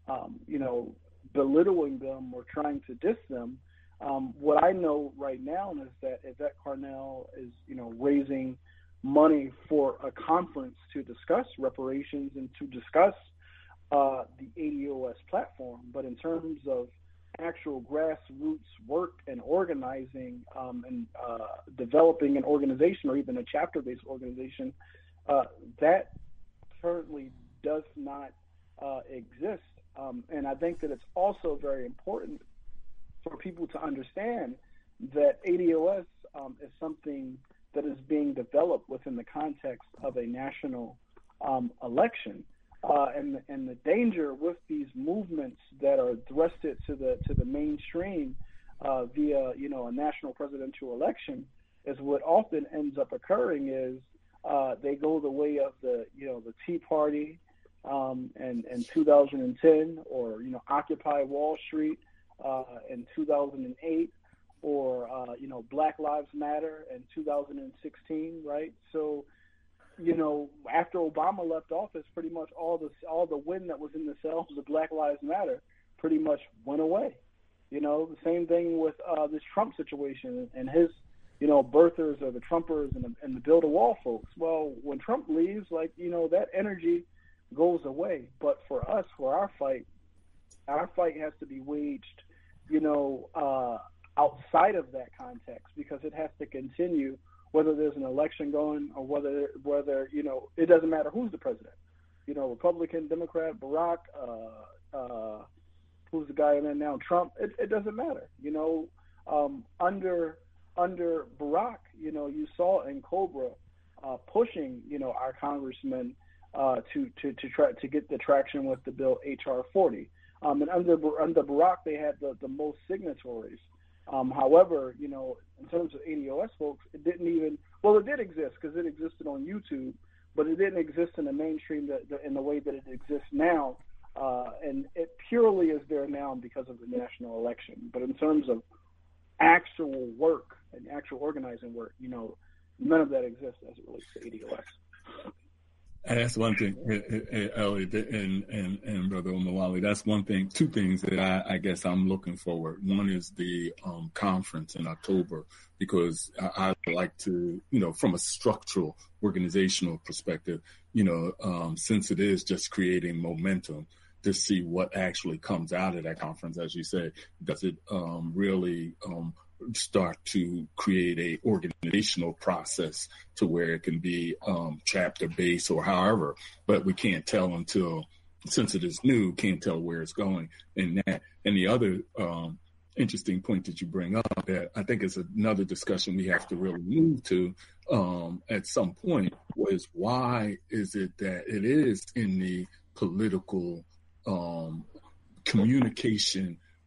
belittling them or trying to diss them. What I know right now is that Yvette Carnell is, raising money for a conference to discuss reparations and to discuss the ADOS platform. But in terms of actual grassroots work and organizing and developing an organization or even a chapter-based organization, that currently does not exist. And I think that it's also very important for people to understand that ADOS is something that is being developed within the context of a national election. And the danger with these movements that are thrusted to the mainstream via a national presidential election is what often ends up occurring is they go the way of the Tea Party in 2010, or Occupy Wall Street in 2008, or Black Lives Matter in 2016, right? So after Obama left office, pretty much all the wind that was in the sails of Black Lives Matter pretty much went away. The same thing with this Trump situation and his, birthers or the Trumpers and the Build a Wall folks. Well, when Trump leaves, that energy goes away. But for us, for our fight has to be waged, outside of that context, because it has to continue whether there's an election going or whether it doesn't matter who's the president, Republican, Democrat, Barack, who's the guy in there now, Trump. It doesn't matter, under Barack, you saw in Cobra pushing, our congressmen to try to get the traction with the bill HR 40. And under Barack, they had the most signatories. However, in terms of ADOS folks, it didn't even, it did exist because it existed on YouTube, but it didn't exist in the mainstream in the way that it exists now. And it purely is there now because of the national election. But in terms of actual work and actual organizing work, none of that exists as it relates to ADOS. And that's one thing, Elliot and Brother Omowale. That's one thing, two things that I guess I'm looking forward. One is the conference in October, because I like to, from a structural, organizational perspective, since it is just creating momentum, to see what actually comes out of that conference, as you said. Does it really start to create a organizational process to where it can be chapter based or however, but we can't tell until, since it is new, can't tell where it's going. And the other interesting point that you bring up that I think is another discussion we have to really move to at some point was, why is it that it is in the political communication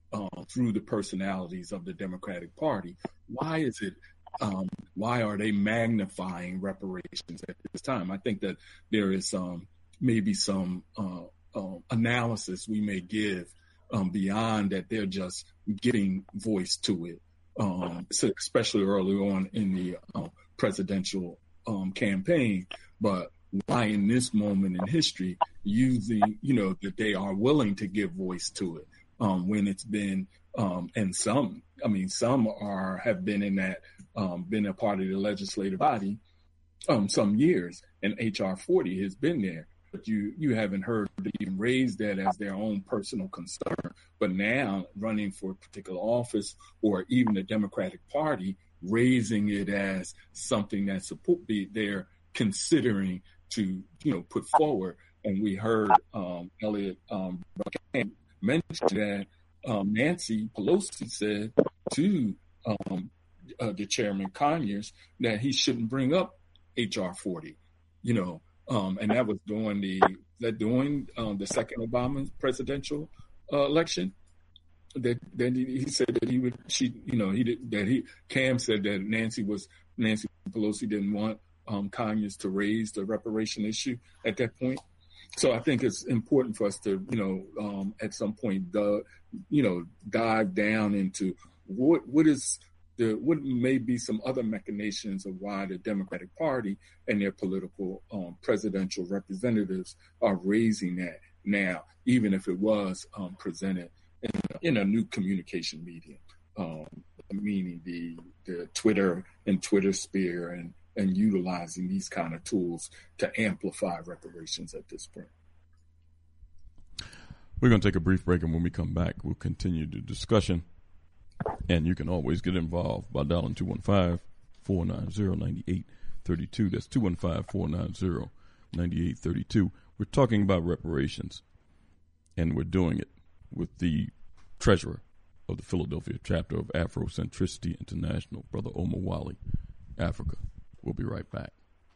through the personalities of the Democratic Party. Why is it? Why are they magnifying reparations at this time? I think that there is maybe some analysis we may give beyond that. They're just giving voice to it, so especially early on in the presidential campaign. But why in this moment in history using, that they are willing to give voice to it when it's been, and some have been in that, been a part of the legislative body some years, and HR 40 has been there. But you haven't heard them even raise that as their own personal concern. But now running for a particular office, or even the Democratic Party raising it as something that's they're considering to put forward. And we heard Elliot mention that Nancy Pelosi said to the chairman Conyers that he shouldn't bring up HR 40, and that was during the second Obama presidential election. That he said that Cam said that Nancy Pelosi didn't want Conyers to raise the reparation issue at that point. So I think it's important for us to, at some point, dive down into what may be some other machinations of why the Democratic Party and their political presidential representatives are raising that now, even if it was presented in a new communication medium, meaning the Twitter and Twitter sphere and utilizing these kind of tools to amplify reparations at this point. We're going to take a brief break, and when we come back, we'll continue the discussion. And you can always get involved by dialing 215-490-9832. That's 215-490-9832. We're talking about reparations, and we're doing it with the treasurer of the Philadelphia chapter of Afrocentricity International, Brother Omar Wali, Africa. We'll be right back.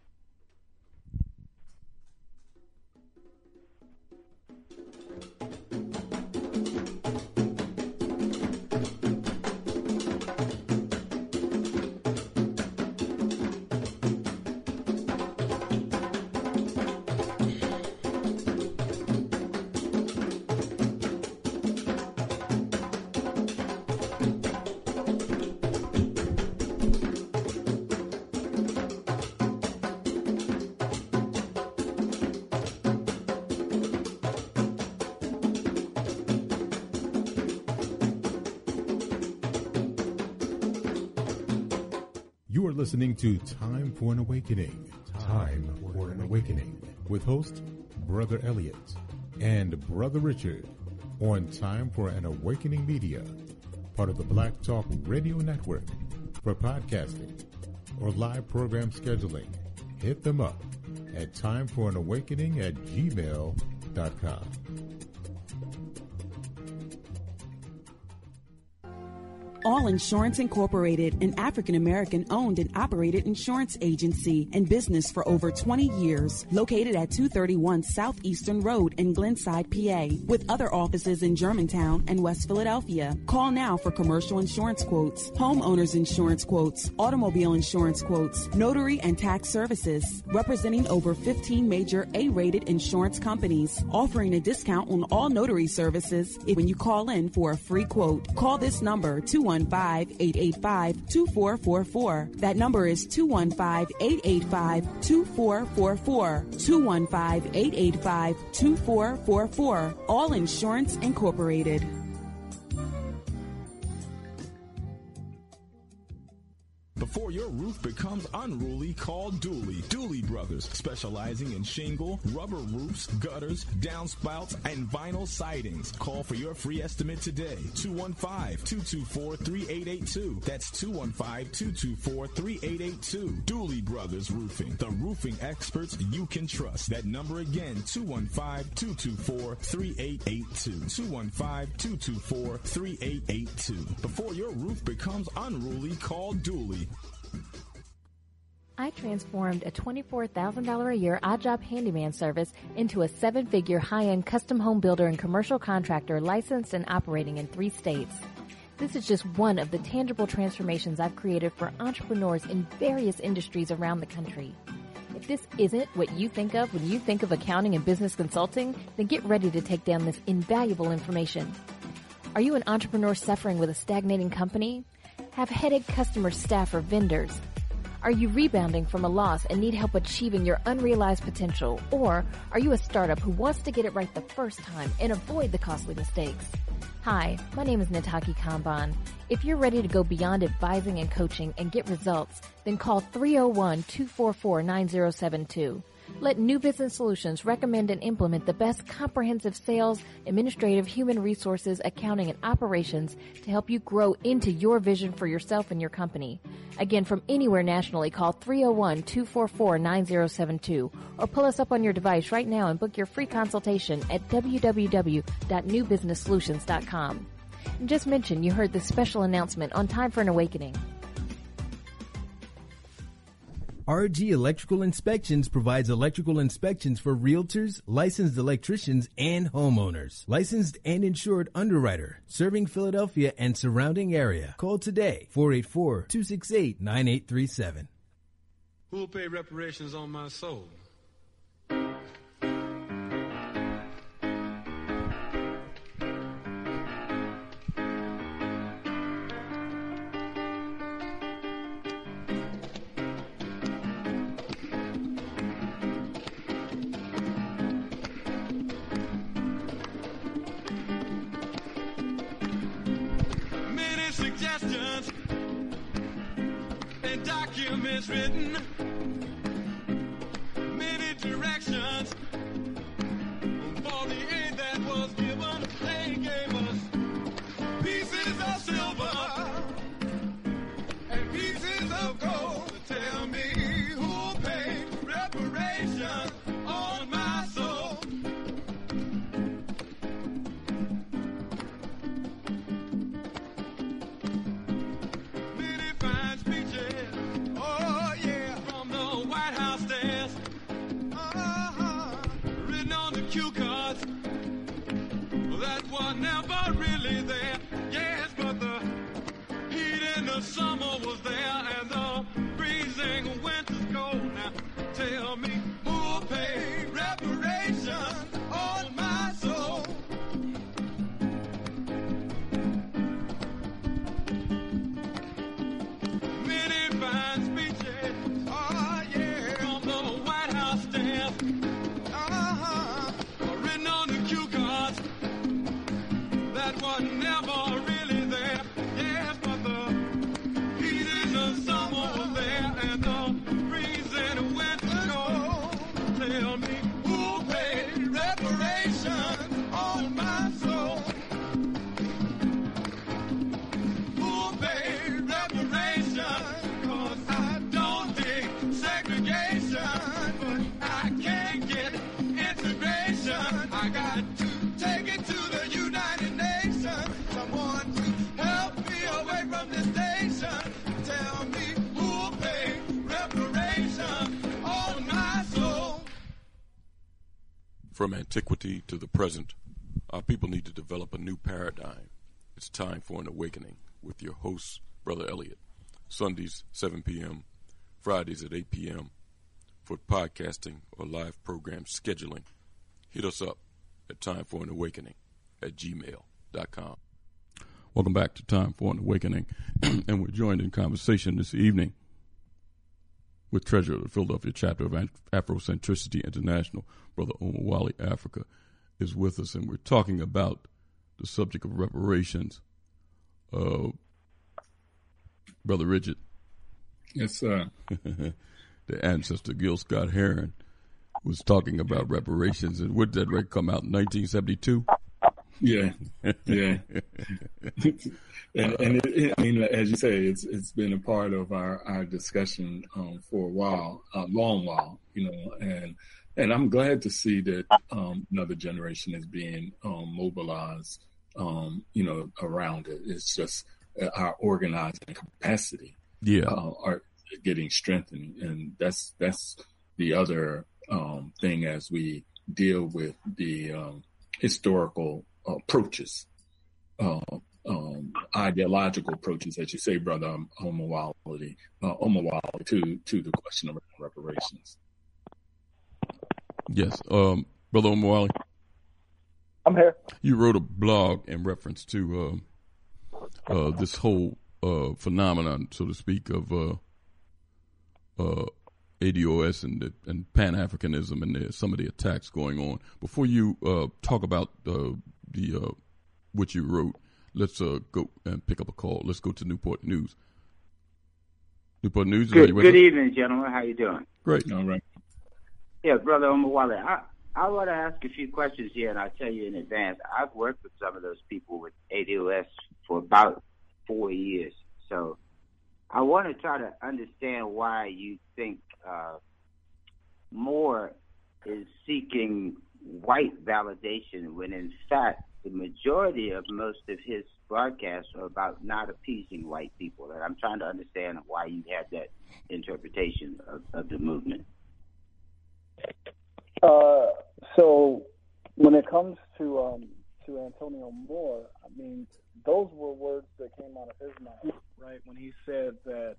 You are listening to Time for an Awakening. Time for an Awakening with host Brother Elliot and Brother Richard on Time for an Awakening Media, part of the Black Talk Radio Network. For podcasting or live program scheduling, hit them up at timeforanawakening@gmail.com. All Insurance Incorporated, an African-American owned and operated insurance agency in business for over 20 years, located at 231 Southeastern Road in Glenside, PA, with other offices in Germantown and West Philadelphia. Call now for commercial insurance quotes, homeowners insurance quotes, automobile insurance quotes, notary and tax services, representing over 15 major A-rated insurance companies, offering a discount on all notary services when you call in for a free quote. Call this number, 215-885-2444. That number is 215-885-2444. 215-885-2444. All Insurance Incorporated. Before your roof becomes unruly, call Dooley. Dooley Brothers, specializing in shingle, rubber roofs, gutters, downspouts, and vinyl sidings. Call for your free estimate today. 215-224-3882. That's 215-224-3882. Dooley Brothers Roofing, the roofing experts you can trust. That number again, 215-224-3882. 215-224-3882. Before your roof becomes unruly, call Dooley. I transformed a $24,000 a year odd job handyman service into a 7-figure high-end custom home builder and commercial contractor licensed and operating in 3 states. This is just one of the tangible transformations I've created for entrepreneurs in various industries around the country. If this isn't what you think of when you think of accounting and business consulting, then get ready to take down this invaluable information. Are you an entrepreneur suffering with a stagnating company? Have headache customers, staff, or vendors? Are you rebounding from a loss and need help achieving your unrealized potential? Or are you a startup who wants to get it right the first time and avoid the costly mistakes? Hi, my name is Nataki Kamban. If you're ready to go beyond advising and coaching and get results, then call 301-244-9072. Let New Business Solutions recommend and implement the best comprehensive sales, administrative, human resources, accounting, and operations to help you grow into your vision for yourself and your company. Again, from anywhere nationally, call 301-244-9072 or pull us up on your device right now and book your free consultation at www.newbusinesssolutions.com. And just mention you heard this special announcement on Time for an Awakening. RG Electrical Inspections provides electrical inspections for realtors, licensed electricians, and homeowners. Licensed and insured underwriter, serving Philadelphia and surrounding area. Call today, 484-268-9837. Who will pay reparations on my soul? Documents written, many directions for the aid that was given. They gave us pieces of silver and pieces of gold. Tell me who'll pay reparations on my soul. Many fine speeches, oh yeah, from the White House stairs, written on the cue cards that were never really there. Yes, but the heat in the summer was there and the freezing winter's cold. Now tell me who'll pay reparations on my soul. Many fine speeches, oh yeah, from the White House stairs, written on the cue cards that were never really there. Yes, but the heat in the summer was there and the freezing winter cold. Tell me who'll pay reparations on my soul. Who'll pay reparations? 'Cause I don't dig segregation, but I can't get integration. I got to take it to the United Nations. Someone to help me away from this station. Tell me who'll pay reparations on my soul. From antiquity to the present, our people need to develop a new paradigm. It's time for an awakening with your host, Brother Elliot. Sundays, 7 p.m., Fridays at 8 p.m. For podcasting or live program scheduling, hit us up at timeforanawakening@gmail.com. Welcome back to Time for an Awakening, and we're joined in conversation this evening with Treasurer of the Philadelphia chapter of Afrocentricity International, Brother Omowale Africa, is with us, and we're talking about the subject of reparations. Brother Richard. Yes, sir. The ancestor Gil Scott Heron was talking about reparations, and would that record come out in 1972? Yeah, yeah. and I mean, as you say, it's been a part of our discussion for a while, a long while, you know, and I'm glad to see that another generation is being mobilized, you know, around it. It's just our organizing capacity, getting strengthened, and that's the other thing as we deal with the historical approaches, ideological approaches, as you say, Brother Omowale, to the question of reparations. Yes, Brother Omowale. I'm here. You wrote a blog in reference to this whole phenomenon, so to speak, of ADOS and Pan-Africanism and some of the attacks going on. Before you talk about what you wrote, let's go and pick up a call. Let's go to Newport News. Newport News. Good evening, gentlemen. How you doing? Great. All right. Yeah, Brother Omowale, I want to ask a few questions here, and I'll tell you in advance. I've worked with some of those people with ADOS for about 4 years. So I want to try to understand why you think Moore is seeking white validation when, in fact, the majority of most of his broadcasts are about not appeasing white people. And I'm trying to understand why you had that interpretation of the movement. So when it comes to Antonio Moore, I mean, those were words that came out of his mouth, right? When he said that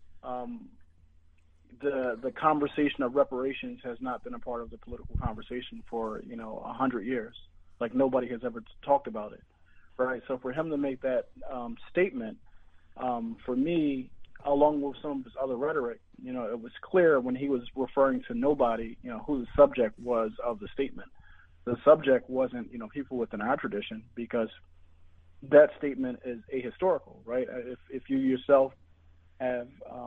the conversation of reparations has not been a part of the political conversation for 100 years. Like nobody has ever talked about it, right? So for him to make that statement, for me, along with some of his other rhetoric, it was clear when he was referring to nobody, who the subject was of the statement. The subject wasn't, people within our tradition, because that statement is ahistorical, right? If you yourself have,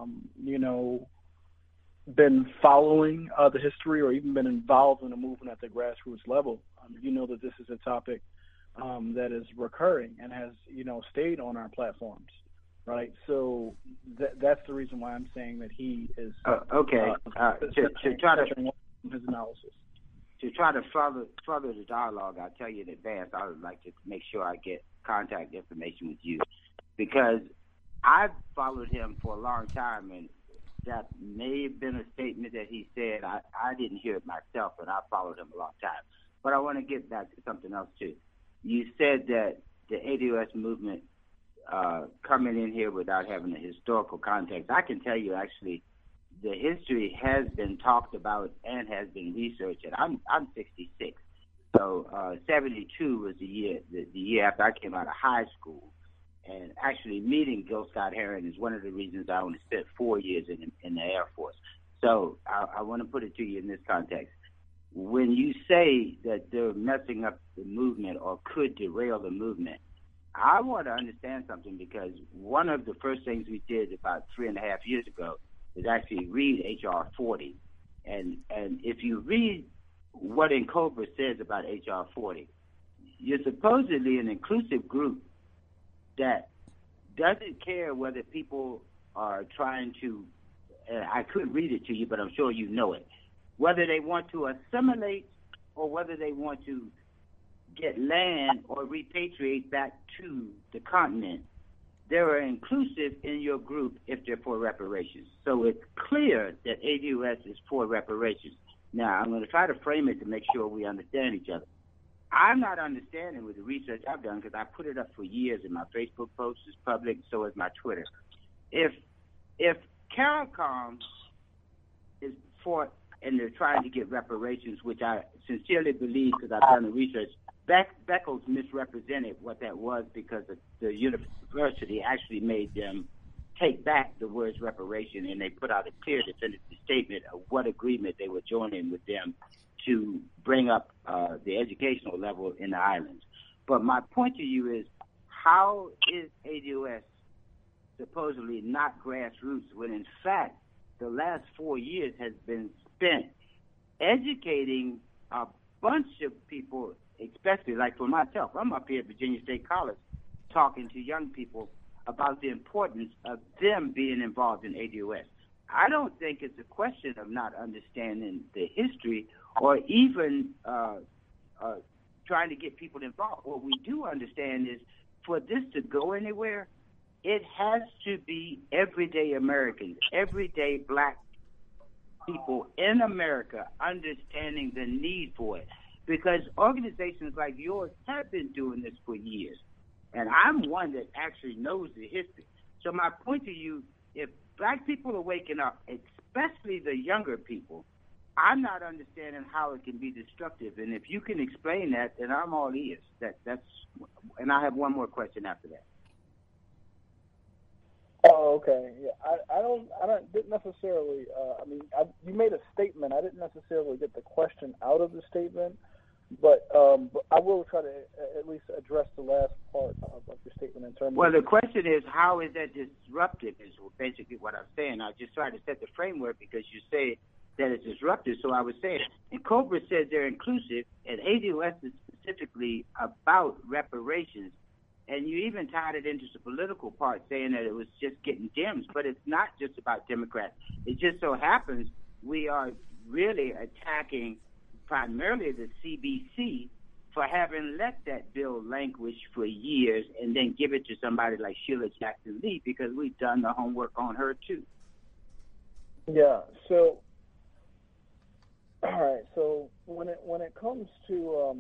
been following the history or even been involved in a movement at the grassroots level, you know that this is a topic that is recurring and has, stayed on our platforms. Right, so that's the reason why I'm saying that he is okay. To try to his analysis. To try to further the dialogue, I'll tell you in advance. I would like to make sure I get contact information with you, because I've followed him for a long time, and that may have been a statement that he said. I didn't hear it myself, but I followed him a long time. But I want to get back to something else too. You said that the ADOS movement coming in here without having a historical context. I can tell you, actually, the history has been talked about and has been researched. And I'm 66, so 72 was the year after I came out of high school. And actually, meeting Gil Scott-Heron is one of the reasons I only spent 4 years in the Air Force. So I want to put it to you in this context. When you say that they're messing up the movement or could derail the movement, I want to understand something, because one of the first things we did about 3.5 years ago is actually read H.R. 40. And if you read what N'Cobra says about H.R. 40, you're supposedly an inclusive group that doesn't care whether people are trying to, I could read it to you, but I'm sure you know it, whether they want to assimilate or whether they want to get land or repatriate back to the continent. They're inclusive in your group if they're for reparations. So it's clear that ADOS is for reparations. Now, I'm going to try to frame it to make sure we understand each other. I'm not understanding with the research I've done, because I put it up for years in my Facebook posts. It's public, so is my Twitter. If CARICOM is for, and they're trying to get reparations, which I sincerely believe, because I've done the research, Beckles misrepresented what that was, because the university actually made them take back the words reparation, and they put out a clear definitive statement of what agreement they were joining with them to bring up the educational level in the islands. But my point to you is, how is ADOS supposedly not grassroots when, in fact, the last 4 years has been spent educating a bunch of people, especially like for myself? I'm up here at Virginia State College talking to young people about the importance of them being involved in ADOS. I don't think it's a question of not understanding the history or even trying to get people involved. What we do understand is, for this to go anywhere, It has to be everyday Americans, everyday black people in America understanding the need for it. Because organizations like yours have been doing this for years. And I'm one that actually knows the history. So my point to you, if black people are waking up, especially the younger people, I'm not understanding how it can be destructive. And if you can explain that, then I'm all ears. And I have one more question after that. Oh, okay. Yeah, I didn't necessarily. You made a statement. I didn't necessarily get the question out of the statement, but I will try to at least address the last part of your statement in terms. Well, the question is, how is that disruptive? Is basically what I'm saying. I just tried to set the framework because you say that it's disruptive. So I was saying, and COBRA says they're inclusive, and ADOS is specifically about reparations. And you even tied it into the political part, saying that it was just getting Dems. But it's not just about Democrats. It just so happens we are really attacking primarily the CBC for having let that bill languish for years and then give it to somebody like Sheila Jackson Lee, because we've done the homework on her too. Yeah. So, all right. So when it comes to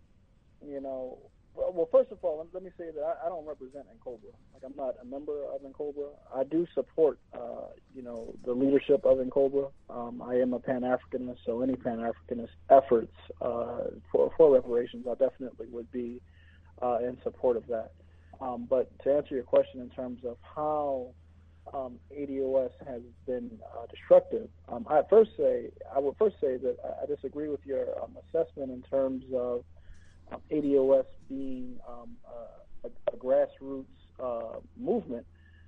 well, first of all, let me say that I don't represent NCOBRA. Like, I'm not a member of NCOBRA. I do support, the leadership of NCOBRA. I am a Pan-Africanist, so any Pan-Africanist efforts for reparations, I definitely would be in support of that. But to answer your question in terms of how ADOS has been destructive, I would first say that I disagree with your assessment in terms of ADOS being a grassroots movement,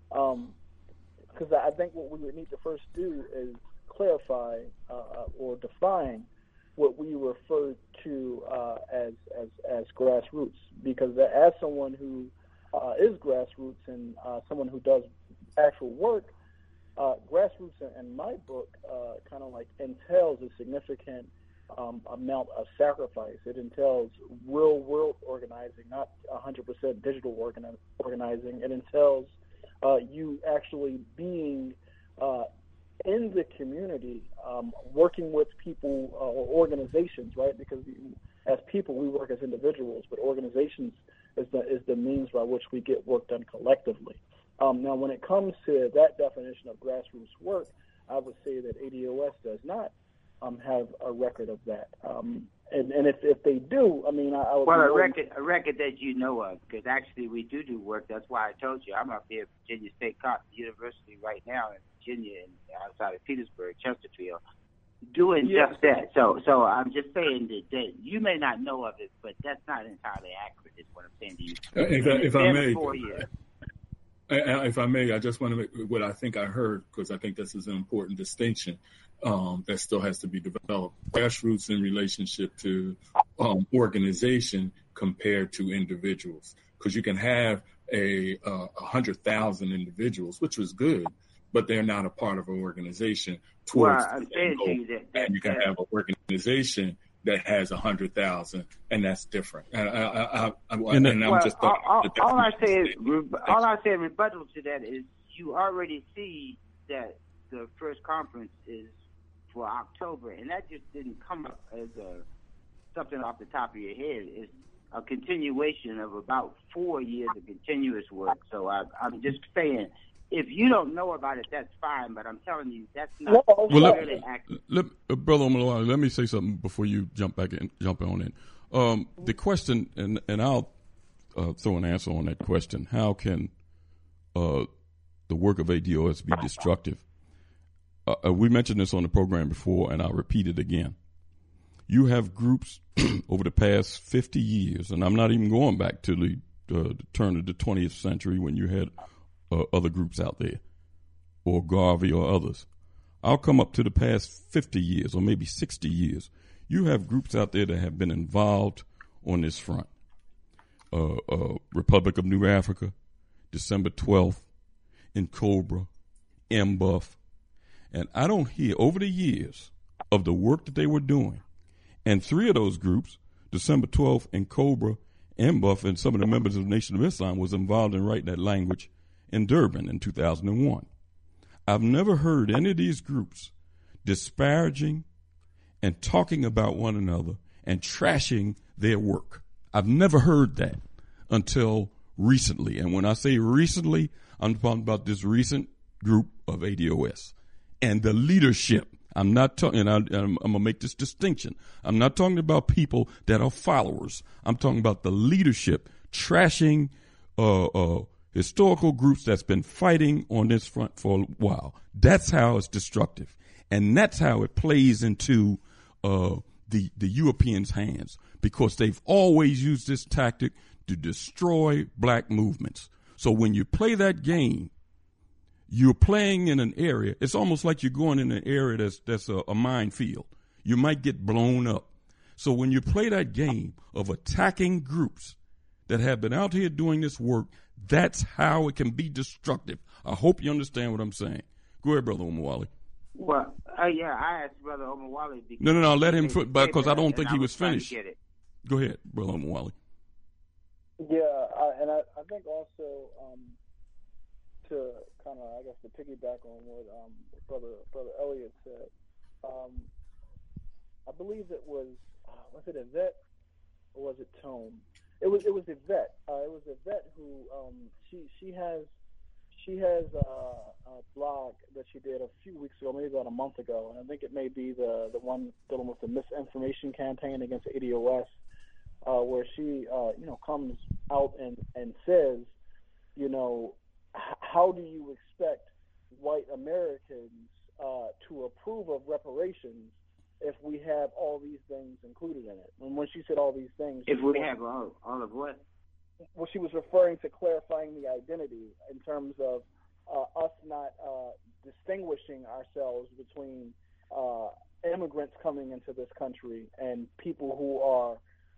because I think what we would need to first do is clarify or define what we refer to as grassroots. Because as someone who is grassroots and someone who does actual work, grassroots in my book kind of like entails a significant amount of sacrifice. It entails real world organizing, not 100% digital organizing. It entails you actually being in the community, working with people or organizations, right? Because as people, we work as individuals, but organizations is the means by which we get work done collectively. Now, when it comes to that definition of grassroots work, I would say that ADOS does not have a record of that, and if they do, I mean, I would. Well, a record that you know of, because actually we do work. That's why I told you I'm up here at Virginia State University right now in Virginia, and outside of Petersburg, Chesterfield, doing just that. So I'm just saying that you may not know of it, but that's not entirely accurate. Is what I'm saying to you. If I may. 4 years. If I may, I just want to make what I think I heard, because I think this is an important distinction that still has to be developed. Grassroots in relationship to organization compared to individuals, because you can have 100,000 individuals, which was good, but they're not a part of an organization. I'm saying to you that and you can have an organization that has 100,000, and that's different. All I say in rebuttal to that is you already see that the first conference is for October, and that just didn't come up as something off the top of your head. It's a continuation of about 4 years of continuous work. So I'm just saying, if you don't know about it, that's fine, but I'm telling you, that's not really accurate. Brother Omolawale, let me say something before you jump on in. The question, and I'll throw an answer on that question, how can the work of ADOS be destructive? We mentioned this on the program before, and I'll repeat it again. You have groups over the past 50 years, and I'm not even going back to the turn of the 20th century when you had other groups out there, or Garvey or others. I'll come up to the past 50 years or maybe 60 years. You have groups out there that have been involved on this front. Republic of New Africa, December 12th, NCOBRA, MBUF. And I don't hear over the years of the work that they were doing. And three of those groups, December 12th, NCOBRA, MBUF, and some of the members of the Nation of Islam was involved in writing that language in Durban in 2001. I've never heard any of these groups disparaging and talking about one another and trashing their work. I've never heard that until recently. And when I say recently, I'm talking about this recent group of ADOS and the leadership. I'm not talking, and I'm going to make this distinction. I'm not talking about people that are followers. I'm talking about the leadership trashing historical groups that's been fighting on this front for a while. That's how it's destructive. And that's how it plays into the Europeans' hands, because they've always used this tactic to destroy black movements. So when you play that game, you're playing in an area. It's almost like you're going in an area that's a minefield. You might get blown up. So when you play that game of attacking groups that have been out here doing this work, that's how it can be destructive. I hope you understand what I'm saying. Go ahead, Brother Omawale. Well, yeah, I asked Brother Omawale. No, let him, because I don't think he was finished. Go ahead, Brother Omawale. Yeah, and I think also to kind of, I guess, to piggyback on what Brother Elliott said, I believe it was it Yvette or was it Tone? It was Yvette. It was Yvette who she has a blog that she did a few weeks ago, maybe about a month ago, and I think it may be the one dealing with the misinformation campaign against ADOS, where she comes out and says, how do you expect white Americans to approve of reparations if we have all these things included in it? And when she said all these things, if we have all of what? Well, she was referring to clarifying the identity in terms of us not distinguishing ourselves between immigrants coming into this country and people who are,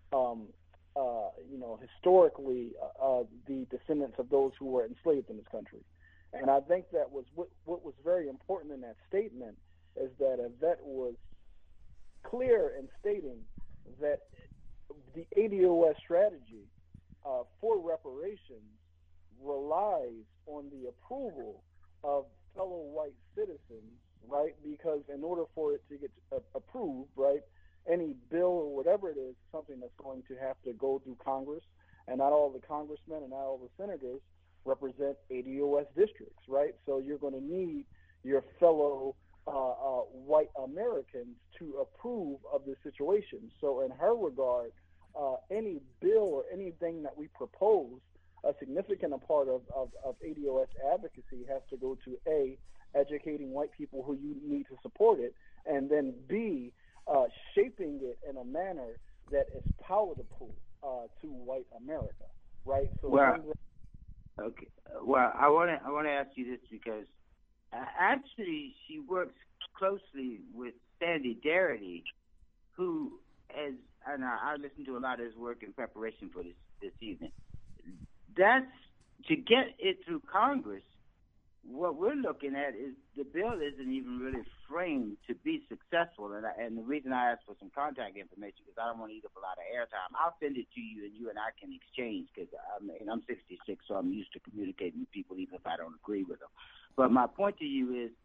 historically the descendants of those who were enslaved in this country. And I think that was what was very important in that statement, is that Yvette was clear in stating that the ADOS strategy for reparations relies on the approval of fellow white citizens, right? Because in order for it to get approved, right, any bill or whatever it is something that's going to have to go through Congress, and not all the congressmen and not all the senators represent ADOS districts, right? So you're going to need your fellow white Americans to approve of the situation. So in her regard, any bill or anything that we propose, a significant part of ADOS advocacy has to go to A, educating white people who you need to support it, and then B, shaping it in a manner that is palatable to white America, right? So okay. Well, I want to ask you this, because actually she works closely with Sandy Darity, who has, and I listened to a lot of his work in preparation for this evening. That's to get it through Congress. What we're looking at is the bill isn't even really framed to be successful, and the reason I asked for some contact information is I don't want to eat up a lot of airtime. I'll send it to you, and you and I can exchange, because I'm 66, so I'm used to communicating with people even if I don't agree with them. But my point to you is,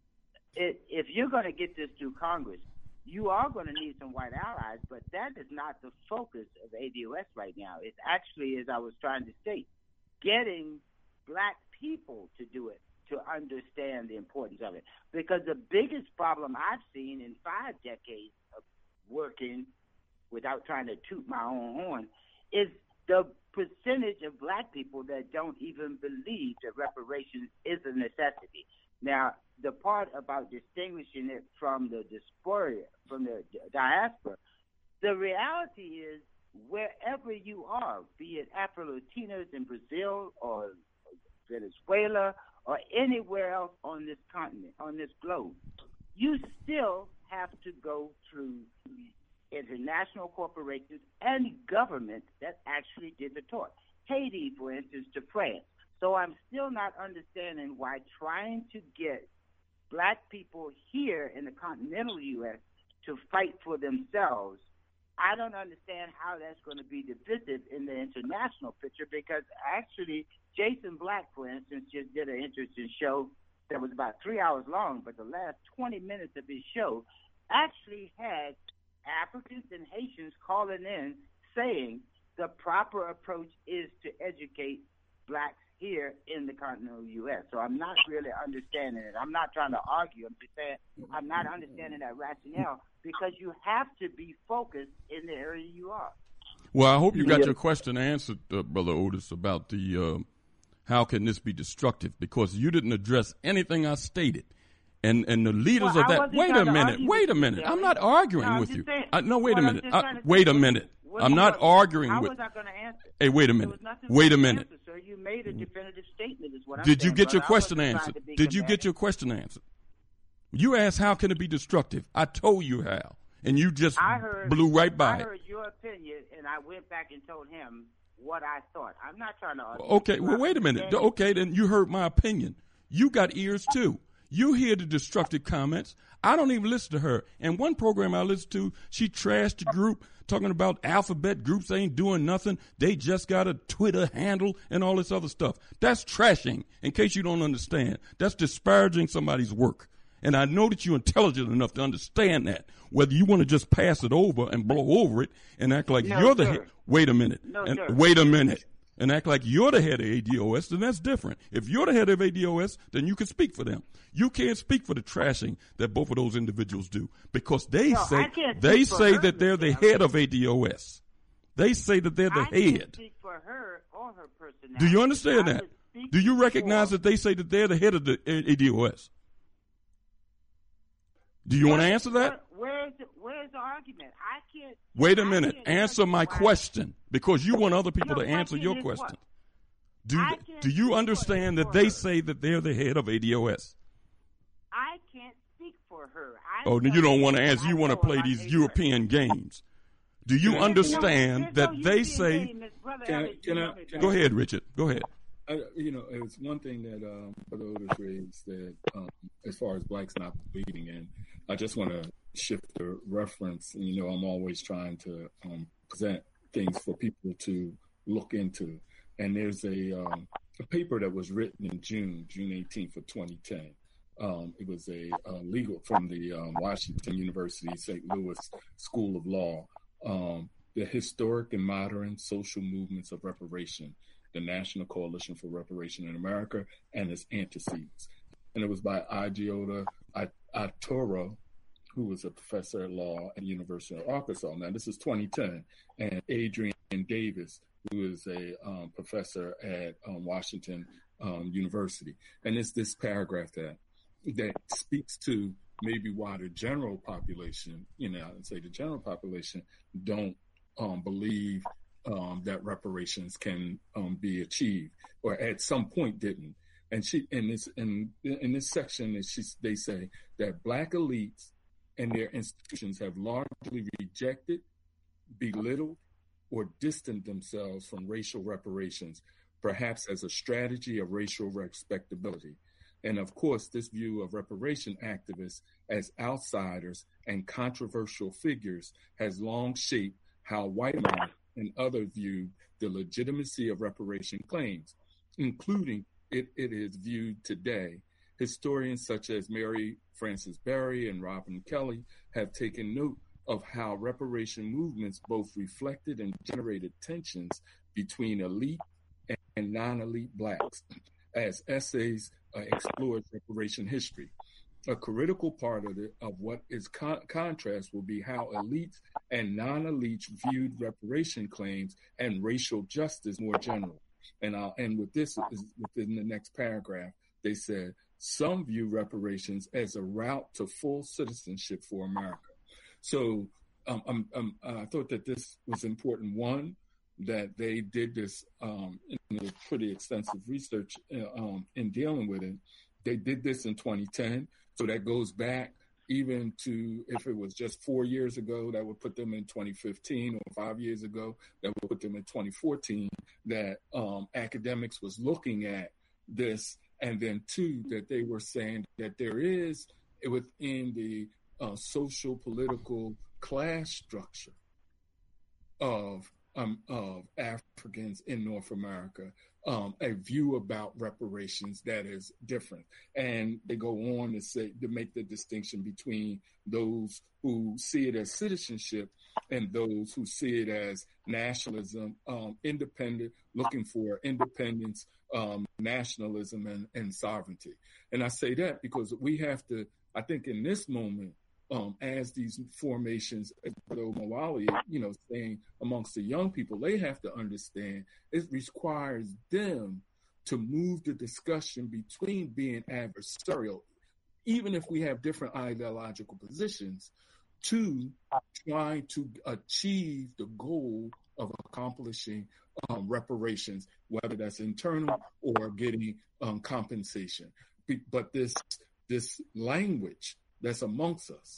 if you're going to get this through Congress, you are going to need some white allies, but that is not the focus of ADOS right now. It's actually, as I was trying to state, getting black people to do it, to understand the importance of it. Because the biggest problem I've seen in 5 decades of working, without trying to toot my own horn, is the percentage of black people that don't even believe that reparations is a necessity. Now, the part about distinguishing it from the diaspora, the reality is wherever you are, be it Afro-Latinos in Brazil or Venezuela or anywhere else on this continent, on this globe, you still have to go through international corporations and government that actually did the talk. Haiti, for instance, to France. So I'm still not understanding why trying to get black people here in the continental U.S. to fight for themselves I don't understand how that's going to be divisive in the international picture, because actually Jason Black, for instance, just did an interesting show that was about 3 hours long, but the last 20 minutes of his show actually had Africans and Haitians calling in saying the proper approach is to educate blacks here in the continental U.S. So I'm not really understanding it. I'm not trying to argue. I'm just saying I'm not understanding that rationale, because you have to be focused in the area you are. Well, I hope you got your question answered, Brother Otis, about the how can this be destructive, because you didn't address anything I stated. And the leaders of that. Wait a minute. I'm not arguing with you. No, wait a minute. Wait a minute. I'm not arguing with. How was I going to answer? Hey, wait a minute. Wait a minute. Answer, sir. You made a definitive statement, is what I'm saying. Did you get your brother. question answered? Did you get your question answered? You asked, how can it be destructive? I told you how, and you just blew right by it. I heard your opinion, and I went back and told him what I thought. I'm not trying to argue. Okay, well, wait a minute. Okay, then you heard my opinion. You got ears, too. You hear the destructive comments. I don't even listen to her. And one program I listened to, she trashed the group, talking about alphabet groups ain't doing nothing. They just got a Twitter handle and all this other stuff. That's trashing, in case you don't understand. That's disparaging somebody's work. And I know that you're intelligent enough to understand that. Whether you want to just pass it over and blow over it and act like you're the head. Wait a minute. Wait a minute. And act like you're the head of ADOS, then that's different. If you're the head of ADOS, then you can speak for them. You can't speak for the trashing that both of those individuals do, because they say that they're the head of ADOS. They say that they're the head. I can't speak for her or her personality. Do you understand that? Do you recognize that they say that they're the head of the ADOS? Do you want to answer that? Where's the argument? I can't. Wait a minute. Answer my question, because you want other people to answer your question. Do you understand that they say that they're the head of ADOS? I can't speak for her. Oh, you don't want to answer. You want to play these European games. Do you understand that they say? Go ahead, Richard. Go ahead. It's one thing that Brother Otis raised, that as far as blacks not believing in, I just want to shift the reference. I'm always trying to present things for people to look into. And there's a paper that was written in June 18th of 2010. It was a legal from the Washington University St. Louis School of Law, the Historic and Modern Social Movements of Reparation, the National Coalition for Reparation in America, and its antecedents. And it was by Agiota Atoro, who was a professor at law at the University of Arkansas. Now, this is 2010. And Adrian Davis, who is a professor at Washington University. And it's this paragraph that speaks to maybe why the general population, and say the general population don't believe that reparations can be achieved, or at some point didn't. And in this section, they say that black elites and their institutions have largely rejected, belittled, or distanced themselves from racial reparations, perhaps as a strategy of racial respectability. And of course, this view of reparation activists as outsiders and controversial figures has long shaped how white America and others view the legitimacy of reparation claims, including it is viewed today. Historians such as Mary Frances Berry and Robin Kelly have taken note of how reparation movements both reflected and generated tensions between elite and non-elite blacks, as essays explored reparation history. A critical part of what is contrast will be how elites and non-elites viewed reparation claims and racial justice more general. And I'll end with this within the next paragraph. They said, some view reparations as a route to full citizenship for America. So I thought that this was important. One, that they did this in pretty extensive research in dealing with it. They did this in 2010. So that goes back even to, if it was just 4 years ago, that would put them in 2015, or 5 years ago, that would put them in 2014, that academics was looking at this. And then two, that they were saying that there is within the social political class structure of Africans in North America, a view about reparations that is different. And they go on to make the distinction between those who see it as citizenship and those who see it as nationalism, independent, looking for independence, nationalism, and sovereignty. And I say that because we have to, I think in this moment, as these formations, though Mawali, saying amongst the young people, they have to understand it requires them to move the discussion between being adversarial, even if we have different ideological positions, to trying to achieve the goal of accomplishing reparations, whether that's internal or getting compensation. But this language that's amongst us,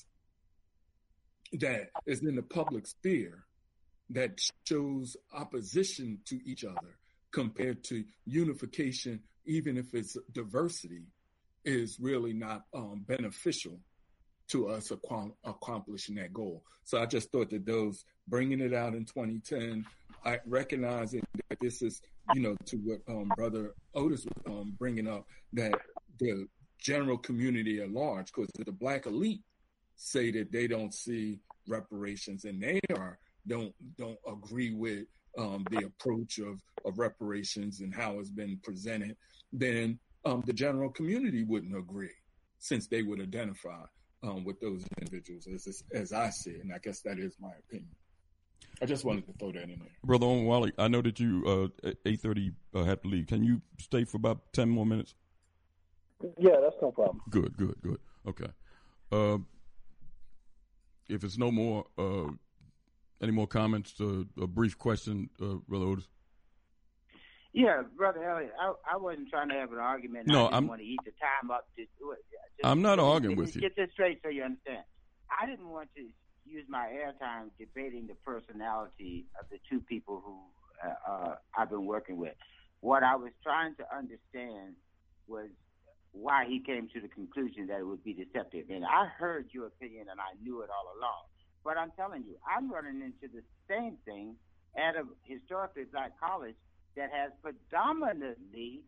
that is in the public sphere, that shows opposition to each other compared to unification, even if it's diversity, is really not beneficial to us accomplishing that goal. So I just thought that those bringing it out in 2010, I recognizing that this is, to what Brother Otis was bringing up, that the general community at large, because the Black elite say that they don't see reparations and they don't agree with the approach of reparations and how it's been presented, then the general community wouldn't agree, since they would identify with those individuals as I see it. And I guess that is my opinion. I just wanted to throw that in there. Brother Omawale, I know that you at 8:30 have to leave. Can you stay for about 10 more minutes? Yeah, that's no problem. Good. Okay. If it's no more, any more comments, a brief question, Brother Otis? Yeah, Brother Elliott, I wasn't trying to have an argument. No, I didn't want to eat the time up. I'm not arguing with you. Get this straight so you understand. I didn't want to use my airtime debating the personality of the two people who I've been working with. What I was trying to understand was why he came to the conclusion that it would be deceptive. And I heard your opinion and I knew it all along. But I'm telling you, I'm running into the same thing at a historically Black college that has predominantly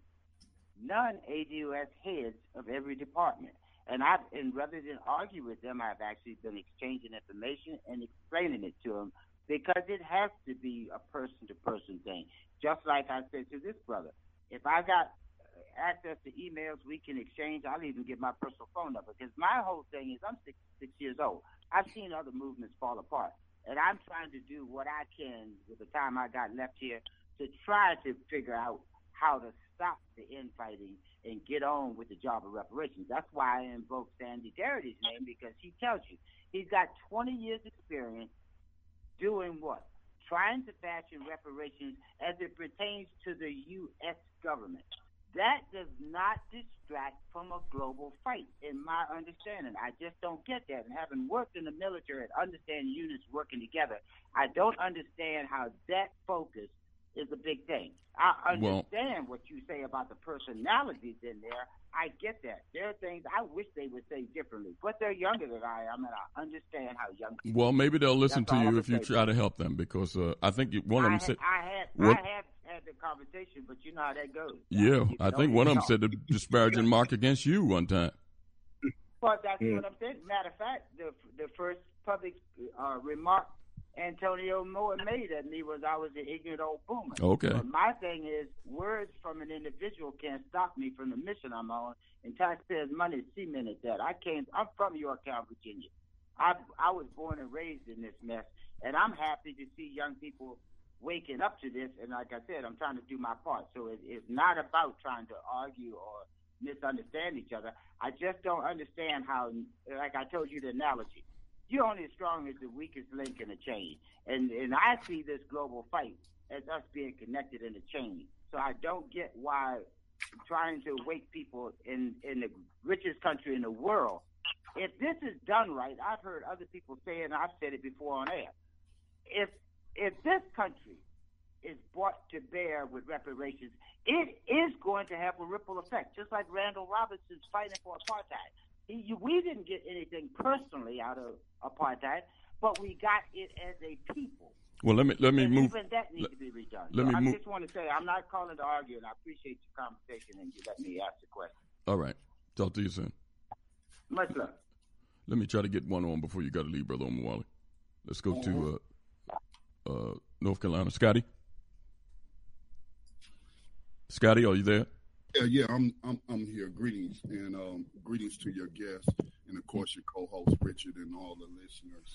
non-ADOS heads of every department. And rather than argue with them, I've actually been exchanging information and explaining it to them, because it has to be a person-to-person thing. Just like I said to this brother, if I got access to emails we can exchange, I'll even give my personal phone number, because my whole thing is I'm 66 years old. I've seen other movements fall apart, and I'm trying to do what I can with the time I got left here to try to figure out how to stop the infighting and get on with the job of reparations. That's why I invoke Sandy Garrity's name, because he tells you he's got 20 years experience doing what? Trying to fashion reparations as it pertains to the U.S. government. That does not distract from a global fight, in my understanding. I just don't get that. And having worked in the military and understand units working together, I don't understand how that focus is a big thing. I understand what you say about the personalities in there. I get that. There are things I wish they would say differently, but they're younger than I am, and I understand how young people. Well, maybe they'll listen to you if you try to help them, because I think one of them said. I have had the conversation, but you know how that goes. Yeah, I think one of them said a disparaging mark against you one time. But that's what I'm saying. Matter of fact, the first public remark Antonio Moore made at me was I was an ignorant old boomer. Okay. But my thing is, words from an individual can't stop me from the mission I'm on, and taxpayers' money cemented that. I'm from Yorktown, Virginia. I was born and raised in this mess, and I'm happy to see young people waking up to this. And like I said, I'm trying to do my part. So it's not about trying to argue or misunderstand each other. I just don't understand how, like I told you the analogy, you're only as strong as the weakest link in a chain. And I see this global fight as us being connected in a chain. So I don't get why trying to wake people in the richest country in the world, if this is done right, I've heard other people say it, and I've said it before on air, if this country is brought to bear with reparations, it is going to have a ripple effect, just like Randall Robinson's fighting for apartheid. We didn't get anything personally out of apartheid, but we got it as a people. Well, let me move. Even that needs to be redone. Let me I move. just want to say I'm not calling to argue, and I appreciate your conversation and you let me ask the question. All right. Talk to you soon. Much love. Let me try to get one on before you got to leave, Brother Omawale. Let's go to North Carolina. Scotty? Scotty, are you there? Yeah, I'm here. Greetings, and greetings to your guests, and of course your co-host Richard and all the listeners.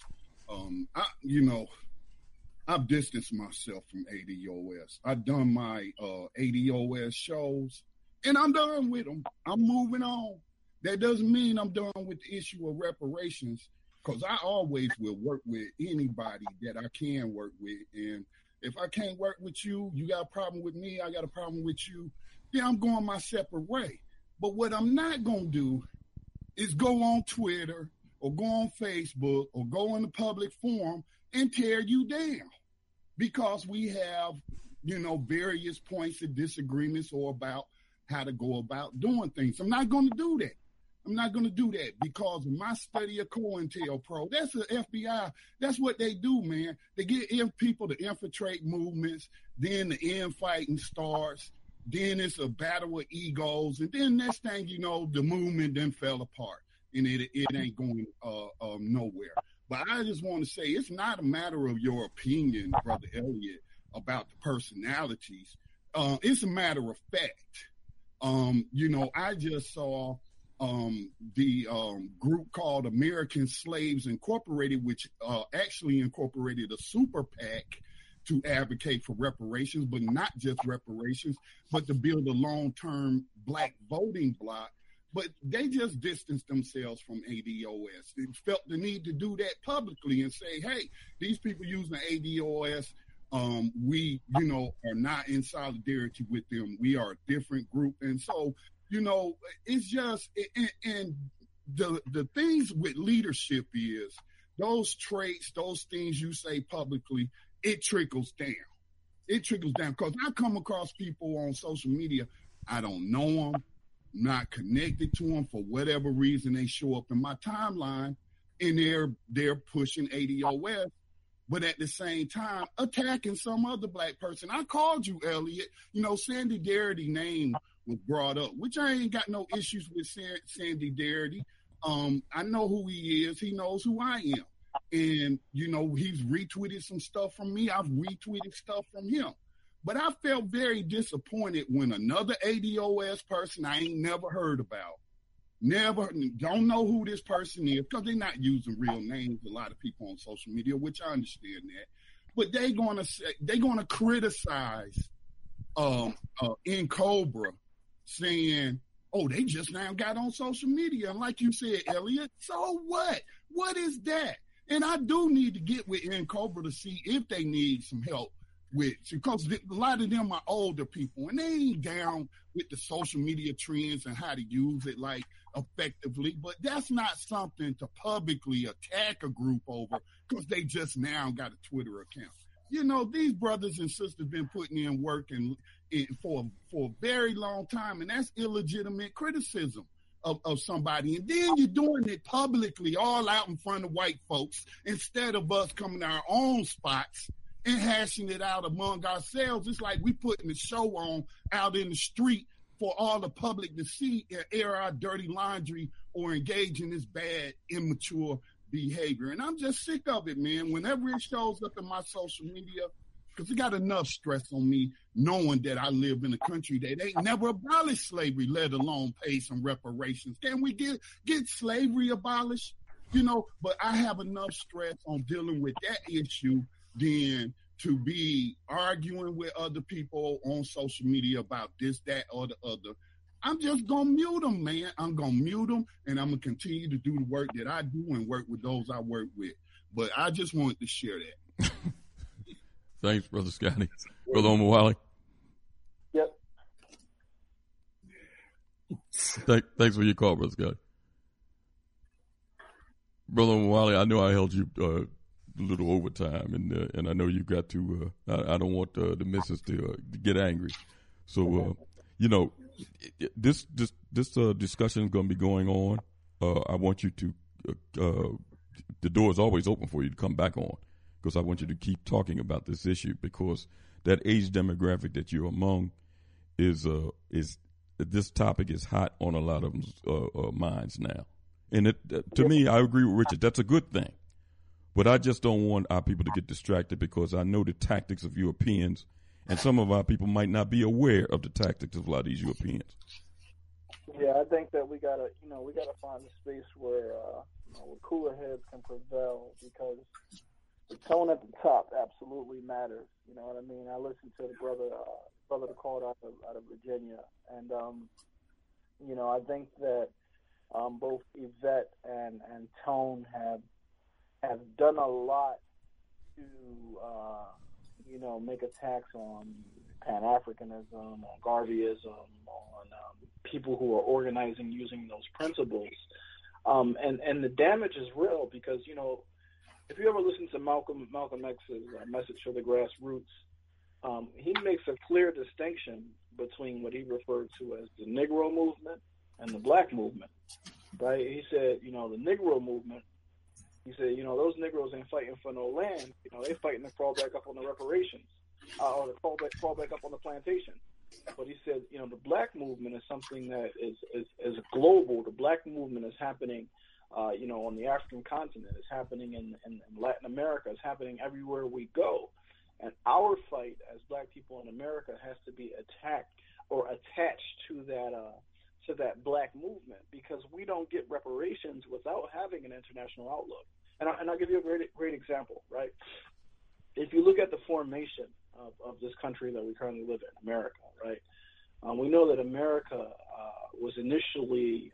I've distanced myself from ADOS. I've done my ADOS shows, and I'm done with them. I'm moving on. That doesn't mean I'm done with the issue of reparations, because I always will work with anybody that I can work with. And if I can't work with you, you got a problem with me, I got a problem with you, then I'm going my separate way. But what I'm not going to do is go on Twitter or go on Facebook or go in the public forum and tear you down because we have, various points of disagreements or about how to go about doing things. I'm not going to do that. I'm not going to do that because of my study of COINTELPRO. That's the FBI. That's what they do, man. They get people to infiltrate movements. Then the infighting starts. Then it's a battle of egos. And then next thing you know, the movement then fell apart. And it ain't going nowhere. But I just want to say it's not a matter of your opinion, Brother Elliott, about the personalities. It's a matter of fact. I just saw the group called American Slaves Incorporated, which actually incorporated a super PAC to advocate for reparations, but not just reparations, but to build a long-term black voting bloc. But they just distanced themselves from ADOS. They felt the need to do that publicly and say, hey, these people using ADOS, we, are not in solidarity with them. We are a different group. And so, it's just, and the things with leadership is those traits, those things you say publicly, it trickles down. It trickles down because I come across people on social media. I don't know them, not connected to them for whatever reason. They show up in my timeline and they're pushing ADOS, but at the same time attacking some other black person. I called you, Elliott. Sandy Darity name was brought up, which I ain't got no issues with Sandy Darity. I know who he is. He knows who I am. And, he's retweeted some stuff from me. I've retweeted stuff from him. But I felt very disappointed when another ADOS person I ain't never heard about, don't know who this person is, because they're not using real names, a lot of people on social media, which I understand that. But they're gonna criticize N'COBRA, saying, oh, they just now got on social media. And like you said, Elliott, so what? What is that? And I do need to get with N'COBRA to see if they need some help because a lot of them are older people and they ain't down with the social media trends and how to use it effectively. But that's not something to publicly attack a group over because they just now got a Twitter account. These brothers and sisters been putting in work for a very long time, and that's illegitimate criticism of somebody. And then you're doing it publicly all out in front of white folks instead of us coming to our own spots and hashing it out among ourselves. It's like we putting the show on out in the street for all the public to see and air our dirty laundry or engage in this bad, immature behavior. And I'm just sick of it, man. Whenever it shows up in my social media, because it got enough stress on me knowing that I live in a country that ain't never abolished slavery, let alone pay some reparations. Can we get slavery abolished? But I have enough stress on dealing with that issue than to be arguing with other people on social media about this, that, or the other. I'm just going to mute them, man. I'm going to mute them, and I'm going to continue to do the work that I do and work with those I work with. But I just wanted to share that. Thanks, Brother Scotty. Brother Omawale. Yep. Thanks for your call, Brother Scotty. Brother Omawale, I know I held you a little overtime, and I know you got to. I don't want the missus to get angry. So, this discussion is going to be going on. I want you to. The door is always open for you to come back on, because I want you to keep talking about this issue, because that age demographic that you're among is this topic is hot on a lot of minds now. And to me, I agree with Richard. That's a good thing. But I just don't want our people to get distracted, because I know the tactics of Europeans, and some of our people might not be aware of the tactics of a lot of these Europeans. Yeah, I think that we gotta find a space where cooler heads can prevail, because the tone at the top absolutely matters. You know what I mean? I listened to the brother that called out of Virginia, and I think that both Yvette and Tone have done a lot to make attacks on Pan-Africanism, on Garveyism, on people who are organizing using those principles. And the damage is real, because, if you ever listen to Malcolm X's message for the grassroots, he makes a clear distinction between what he referred to as the Negro movement and the Black movement, right? He said, the Negro movement, he said, those Negroes ain't fighting for no land. They fighting to crawl back up on the reparations, or to crawl back up on the plantation. But he said, the Black movement is something that is global. The Black movement is happening, on the African continent. It's happening in Latin America. It's happening everywhere we go. And our fight as Black people in America has to be attacked or attached to that Black movement, because we don't get reparations without having an international outlook. And I'll give you a great example, right? If you look at the formation of this country that we currently live in, America, right? We know that America was initially,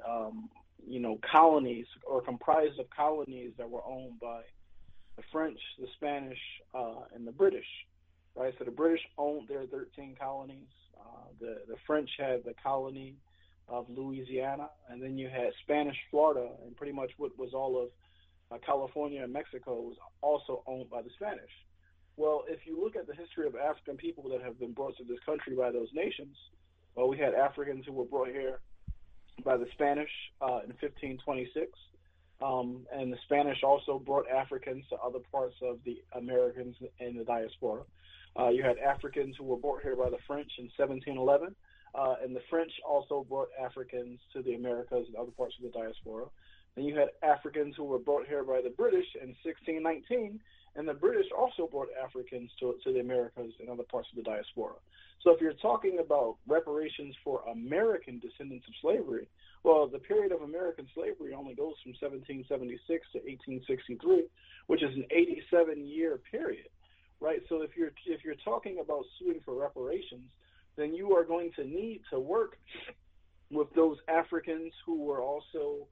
colonies, or comprised of colonies that were owned by the French, the Spanish, and the British, right? So the British owned their 13 colonies. The French had the colony of Louisiana, and then you had Spanish Florida, and pretty much what was all of California and Mexico was also owned by the Spanish. Well, if you look at the history of African people that have been brought to this country by those nations, well, we had Africans who were brought here by the Spanish in 1526, and the Spanish also brought Africans to other parts of the Americans in the diaspora. You had Africans who were brought here by the French in 1711, and the French also brought Africans to the Americas and other parts of the diaspora. Then you had Africans who were brought here by the British in 1619, and the British also brought Africans to the Americas and other parts of the diaspora. So if you're talking about reparations for American descendants of slavery, well, the period of American slavery only goes from 1776 to 1863, which is an 87-year period, right? So if you're talking about suing for reparations, then you are going to need to work with those Africans who were also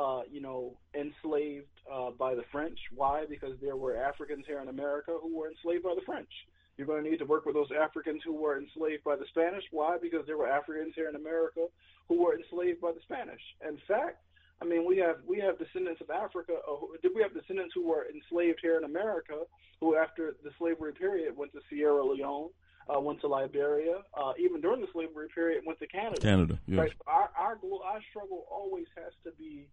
enslaved by the French. Why? Because there were Africans here in America who were enslaved by the French. You're going to need to work with those Africans who were enslaved by the Spanish. Why? Because there were Africans here in America who were enslaved by the Spanish. In fact, I mean, we have descendants of Africa. We have descendants who were enslaved here in America who, after the slavery period, went to Sierra Leone, went to Liberia. Even during the slavery period, went to Canada. Canada, yes. Right? Our struggle always has to be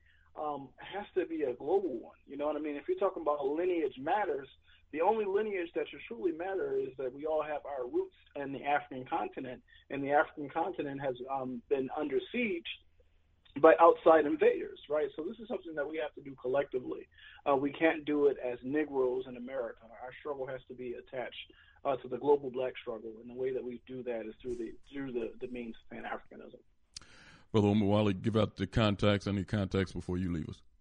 a global one. You know what I mean? If you're talking about lineage matters, the only lineage that should truly matter is that we all have our roots in the African continent, and the African continent has been under siege by outside invaders, right? So this is something that we have to do collectively. We can't do it as Negroes in America. Our struggle has to be attached to the global Black struggle, and the way that we do that is through the means of Pan-Africanism. Brother Omowale, give out the contacts, any contacts before you leave us.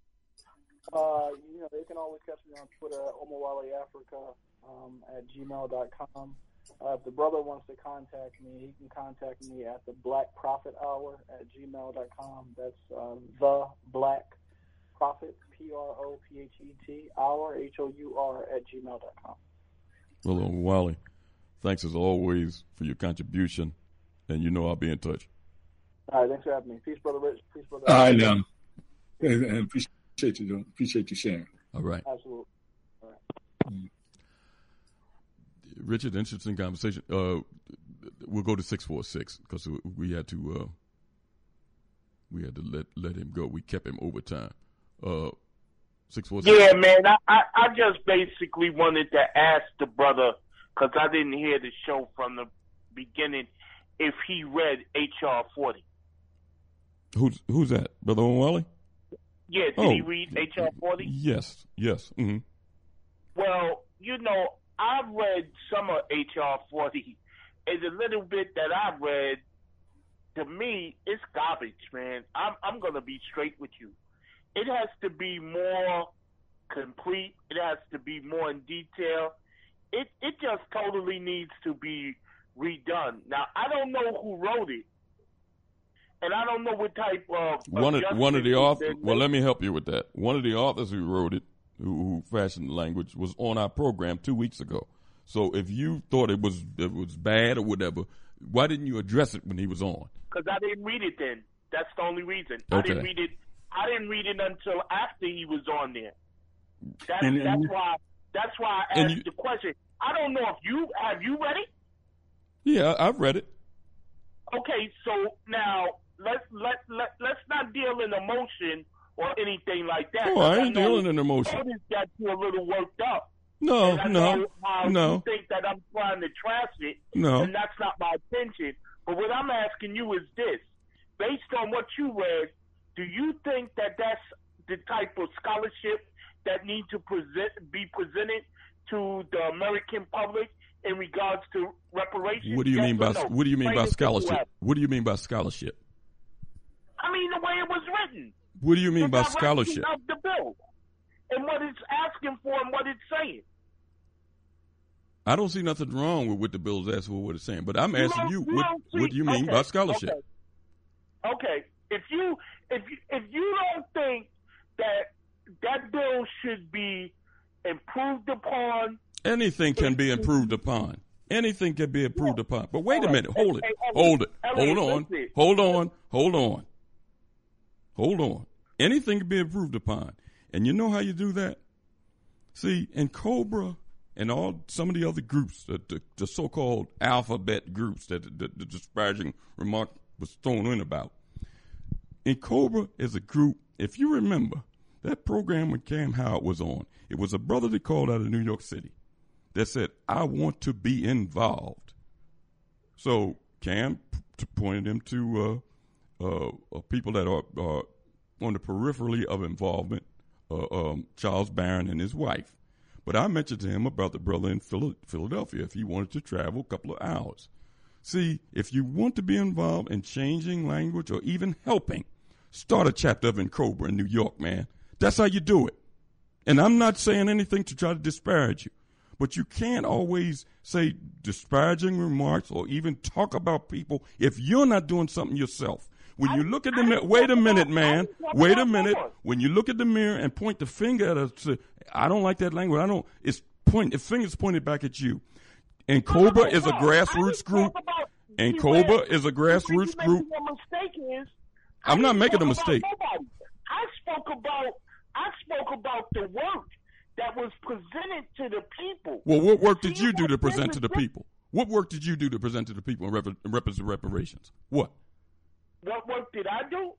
They can always catch me on Twitter at OmowaleAfrica at gmail.com. If the brother wants to contact me, he can contact me at the Black Prophet Hour at gmail.com. That's the Black Prophet, PROPHET, hour, HOUR at gmail.com. Brother Omowale, thanks as always for your contribution, and I'll be in touch. All right, thanks for having me. Peace, Brother Rich. Peace, Brother. I know. And appreciate you sharing. All right. Absolutely. All right. Richard, interesting conversation. We'll go to 646 because we had to let him go. We kept him overtime. 646. Yeah, man. I just basically wanted to ask the brother, because I didn't hear the show from the beginning, if he read H.R. 40. Who's that? Brother Onwale? Yeah, did he read H.R. 40? Yes. Mm-hmm. Well, I've read some of H.R. 40, and the little bit that I've read, to me, it's garbage, man. I'm going to be straight with you. It has to be more complete. It has to be more in detail. It just totally needs to be redone. Now, I don't know who wrote it, and I don't know what type of one of the authors. Well, let me help you with that. One of the authors who wrote it, who fashioned the language, was on our program 2 weeks ago. So if you thought it was bad or whatever, why didn't you address it when he was on? Because I didn't read it then. That's the only reason. Okay. I didn't read it until after he was on there. That's why I asked the question. I don't know if have you read it? Yeah, I've read it. Okay, so now let's not deal in emotion or anything like that. Oh, I ain't dealing in emotion. I just got you a little worked up. No. You think that I'm trying to trash it. No. And that's not my intention. But what I'm asking you is this. Based on what you read, do you think that that's the type of scholarship that needs to be presented to the American public in regards to reparations? What do you mean by scholarship? What do you mean by scholarship? I mean the way it was written. What do you mean by scholarship? Of the bill and what it's asking for and what it's saying. I don't see nothing wrong with what the bill's asking for, what it's saying. But I'm asking you, what do you mean by scholarship? Okay. If you don't think that bill should be improved upon, anything can be improved upon. Anything can be improved upon. But wait a minute. Hold on. Anything can be improved upon. And you know how you do that? See, in Cobra and some of the other groups, the so-called alphabet groups that the disparaging remark was thrown in about. In Cobra is a group, if you remember, that program when Cam Howard was on, it was a brother that called out of New York City that said, I want to be involved. So Cam pointed him to people that are on the periphery of involvement, Charles Barron and his wife. But I mentioned to him about the brother in Philadelphia if he wanted to travel a couple of hours. See, if you want to be involved in changing language or even helping, start a chapter of Cobra in New York, man. That's how you do it. And I'm not saying anything to try to disparage you, but you can't always say disparaging remarks or even talk about people if you're not doing something yourself. When you look at the mirror, wait a minute, man. Wait a minute. When you look at the mirror and point the finger at us, I don't like that language. The finger's pointed back at you. And Cobra is a grassroots group. And Cobra is a grassroots group. I'm not making a mistake. I spoke about the work that was presented to the people. Well, what work did you do to present to the people? What work did you do to present to the people in reparations? What? What work did I do?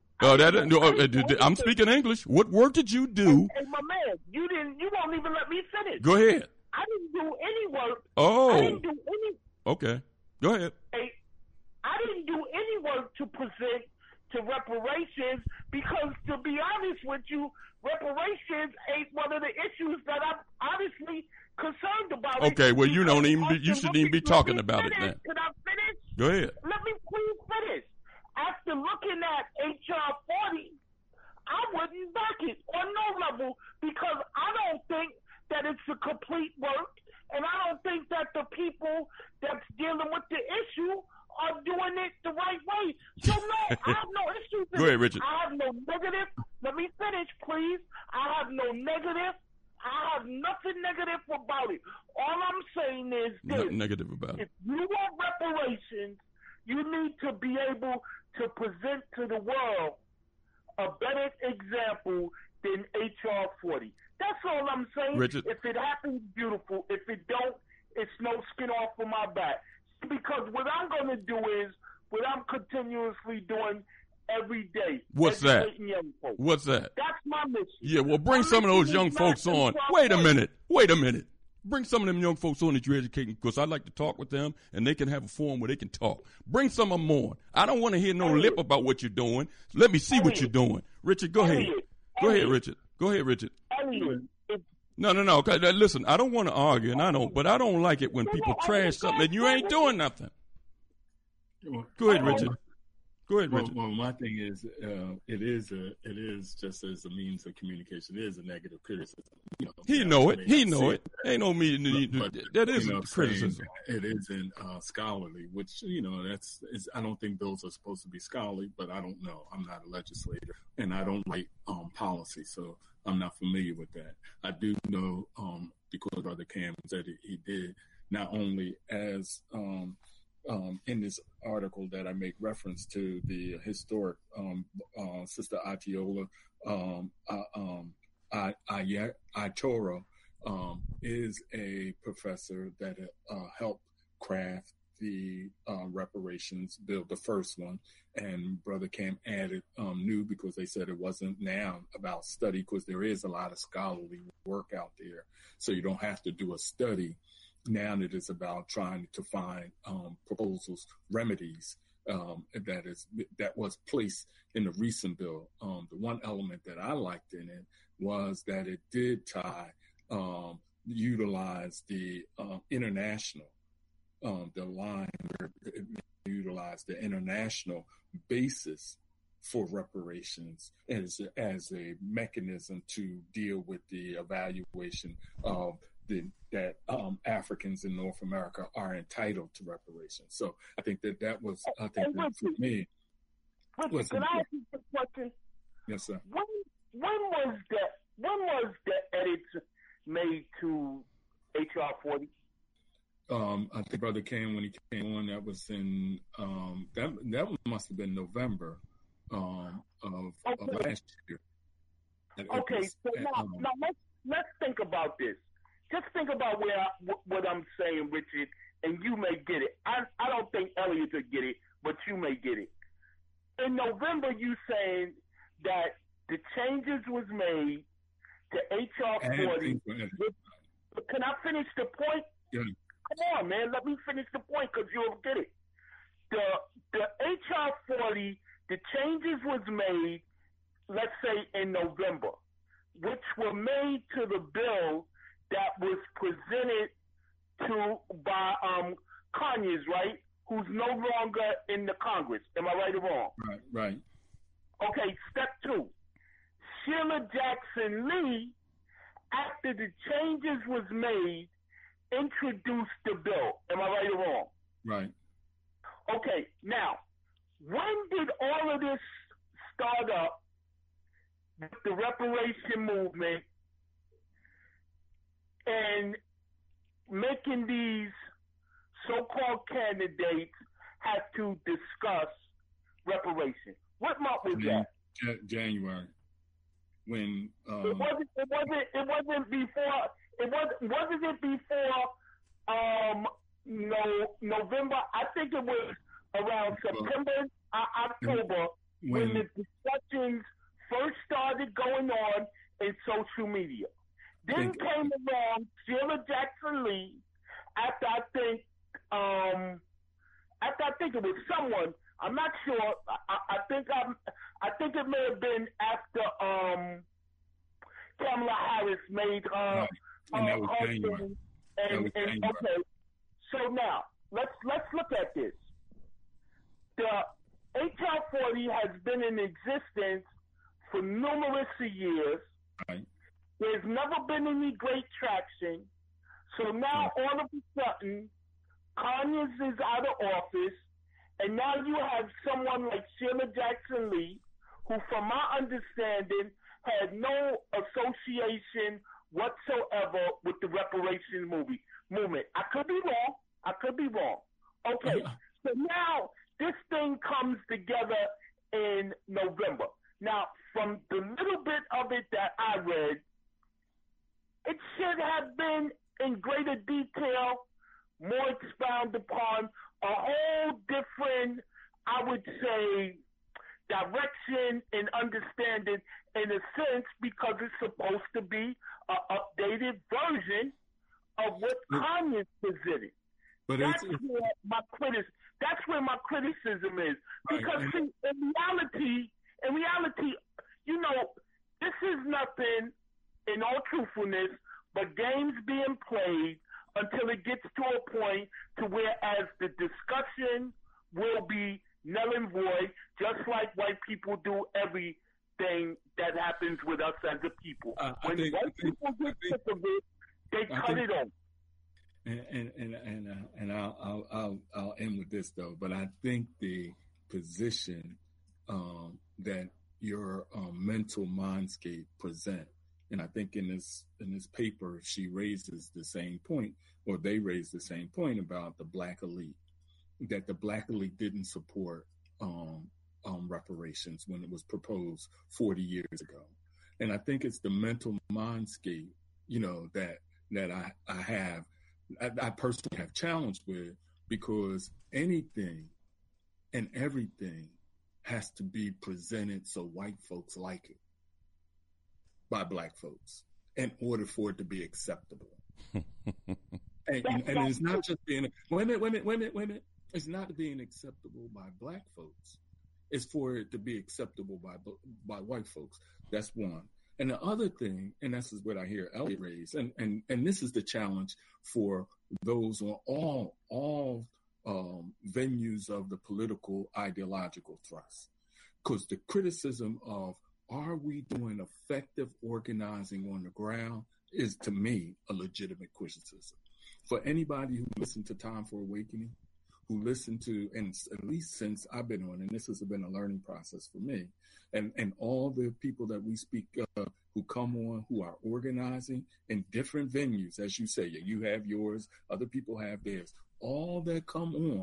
I'm speaking English. What work did you do? Hey, my man, you won't even let me finish. Go ahead. I didn't do any work. Oh. I didn't do any. Okay. Go ahead. Hey, I didn't do any work to present to reparations because, to be honest with you, reparations ain't one of the issues that I'm honestly concerned about. Okay, well, you shouldn't even be talking about it then. Can I finish? Go ahead. Let me please finish. After looking at H.R. 40, I wouldn't back it on no level because I don't think that it's a complete work, and I don't think that the people that's dealing with the issue are doing it the right way. So no, I have no issues. Go ahead, Richard. I have no negative. Let me finish, please. I have no negative. I have nothing negative about it. All I'm saying is this. Nothing negative about it. If you want reparations, you need to be able to present to the world a better example than H.R. 40. That's all I'm saying. Richard. If it happens, beautiful. If it don't, it's no skin off of my back. Because what I'm going to do is, what I'm continuously doing every day. What's that? Educating young folks. What's that? That's my mission. Yeah, well, bring some of those young folks on. Wait a minute. Bring some of them young folks on that you're educating, because I like to talk with them, and they can have a forum where they can talk. Bring some of them on. I don't want to hear no lip about what you're doing. Let me see what you're doing. Richard, go ahead. Go ahead, Richard. No. Okay, listen, I don't want to argue, but I don't like it when people trash something and you ain't doing nothing. Go ahead, Richard. Well, my thing is, it is just as a means of communication. It is a negative criticism. He know it. Ain't no meaning. That is criticism. It isn't scholarly, which I don't think those are supposed to be scholarly, but I don't know. I'm not a legislator, and I don't write policy, so I'm not familiar with that. I do know because Brother Cam said he did not only as in this article that I make reference to, the historic Sister Atiola Itoro is a professor that helped craft the reparations bill, the first one, and Brother Cam added new, because they said it wasn't now about study, because there is a lot of scholarly work out there, so you don't have to do a study. Now it is about trying to find proposals, remedies that was placed in the recent bill. The one element that I liked in it was that it did utilize the international, the line where it utilized the international basis for reparations as a mechanism to deal with the evaluation of that Africans in North America are entitled to reparations. So I think that was, that for me. Can I ask you a question? Yes, sir. When was the edits made to HR 40? I think Brother Cam, when he came on, that was in that must have been November of last year. Okay, so now let's think about this. Just think about what I'm saying, Richard, and you may get it. I don't think Elliot will get it, but you may get it. In November, you saying that the changes was made to HR 40. Can I finish the point? Yeah. Come on, man. Let me finish the point, because you'll get it. The HR 40, the changes was made, let's say, in November, which were made to the bill that was presented by Conyers, right? Who's no longer in the Congress. Am I right or wrong? Right. Okay, step 2. Sheila Jackson Lee, after the changes was made, introduced the bill. Am I right or wrong? Right. Okay, now, when did all of this start up with the reparation movement and making these so-called candidates have to discuss reparations? What month was that? January. When it wasn't before. Wasn't it before November? I think it was around September, October, when the discussions first started going on in social media. Then came along Sheila Jackson Lee after I think it was someone. I'm not sure. I think it may have been after Kamala Harris made and that was January. Okay. So now let's look at this. The HR 40 has been in existence for numerous years. Right. There's never been any great traction. So now all of a sudden, Conyers is out of office, and now you have someone like Sheila Jackson Lee, who, from my understanding, had no association whatsoever with the reparation movement. I could be wrong. Okay, so now this thing comes together in November. Now, from the little bit of it that I read, it should have been in greater detail, more expounded upon, a whole different, I would say, direction and understanding in a sense because it's supposed to be an updated version of what Kanye presented. But that's where my criticism is. Because see, in reality, you know, this is nothing, in all truthfulness, but games being played until it gets to a point to where as the discussion will be null and void, just like white people do everything that happens with us as a people. When white people get sick of it, they cut it off. And I'll end with this though. But I think the position that your mental mindscape present, and I think in this paper she raises the same point, or they raise the same point about the black elite, that the black elite didn't support reparations when it was proposed 40 years ago. And I think it's the mental mindscape, you know, that I personally have challenged with, because anything and everything has to be presented so white folks like it by black folks in order for it to be acceptable. and it's not just being, wait a minute. It's not being acceptable by black folks. It's for it to be acceptable by white folks. That's one. And the other thing, and this is what I hear Elliot raise, and this is the challenge for those on all venues of the political ideological thrust. Because the criticism of, are we doing effective organizing on the ground, is to me a legitimate criticism. For anybody who listened to Time for Awakening, who listened to, and at least since I've been on, and this has been a learning process for me, and all the people that we speak who come on, who are organizing in different venues, as you say, you have yours, other people have theirs, all that come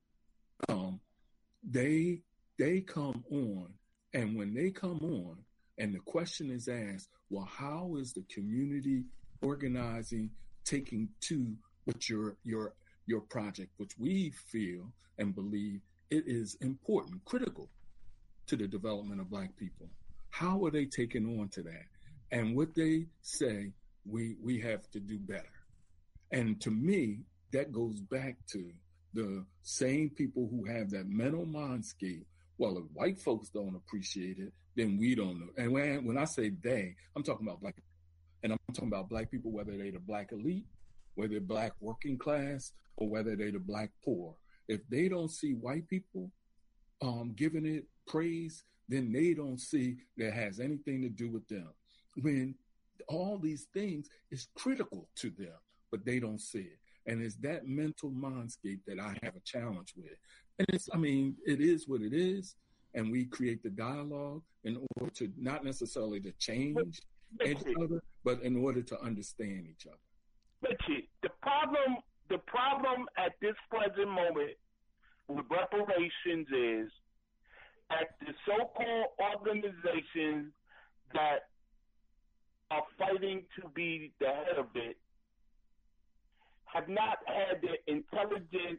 on, they come on, and when they come on, and the question is asked, well, how is the community organizing taking to what your project, which we feel and believe it is important, critical to the development of black people. How are they taking on to that? And what they say, we have to do better. And to me, that goes back to the same people who have that mental mindscape. Well, if white folks don't appreciate it, then we don't know. And when I say they, I'm talking about black people. And I'm talking about black people, whether they're the black elite, whether they're black working class, or whether they're the black poor. If they don't see white people giving it praise, then they don't see that has anything to do with them. When all these things is critical to them, but they don't see it. And it's that mental mindscape that I have a challenge with. And it is what it is. And we create the dialogue in order to not necessarily to change each other, but in order to understand each other. Richie, the problem at this present moment with reparations is that the so-called organizations that are fighting to be the head of it have not had the intelligence,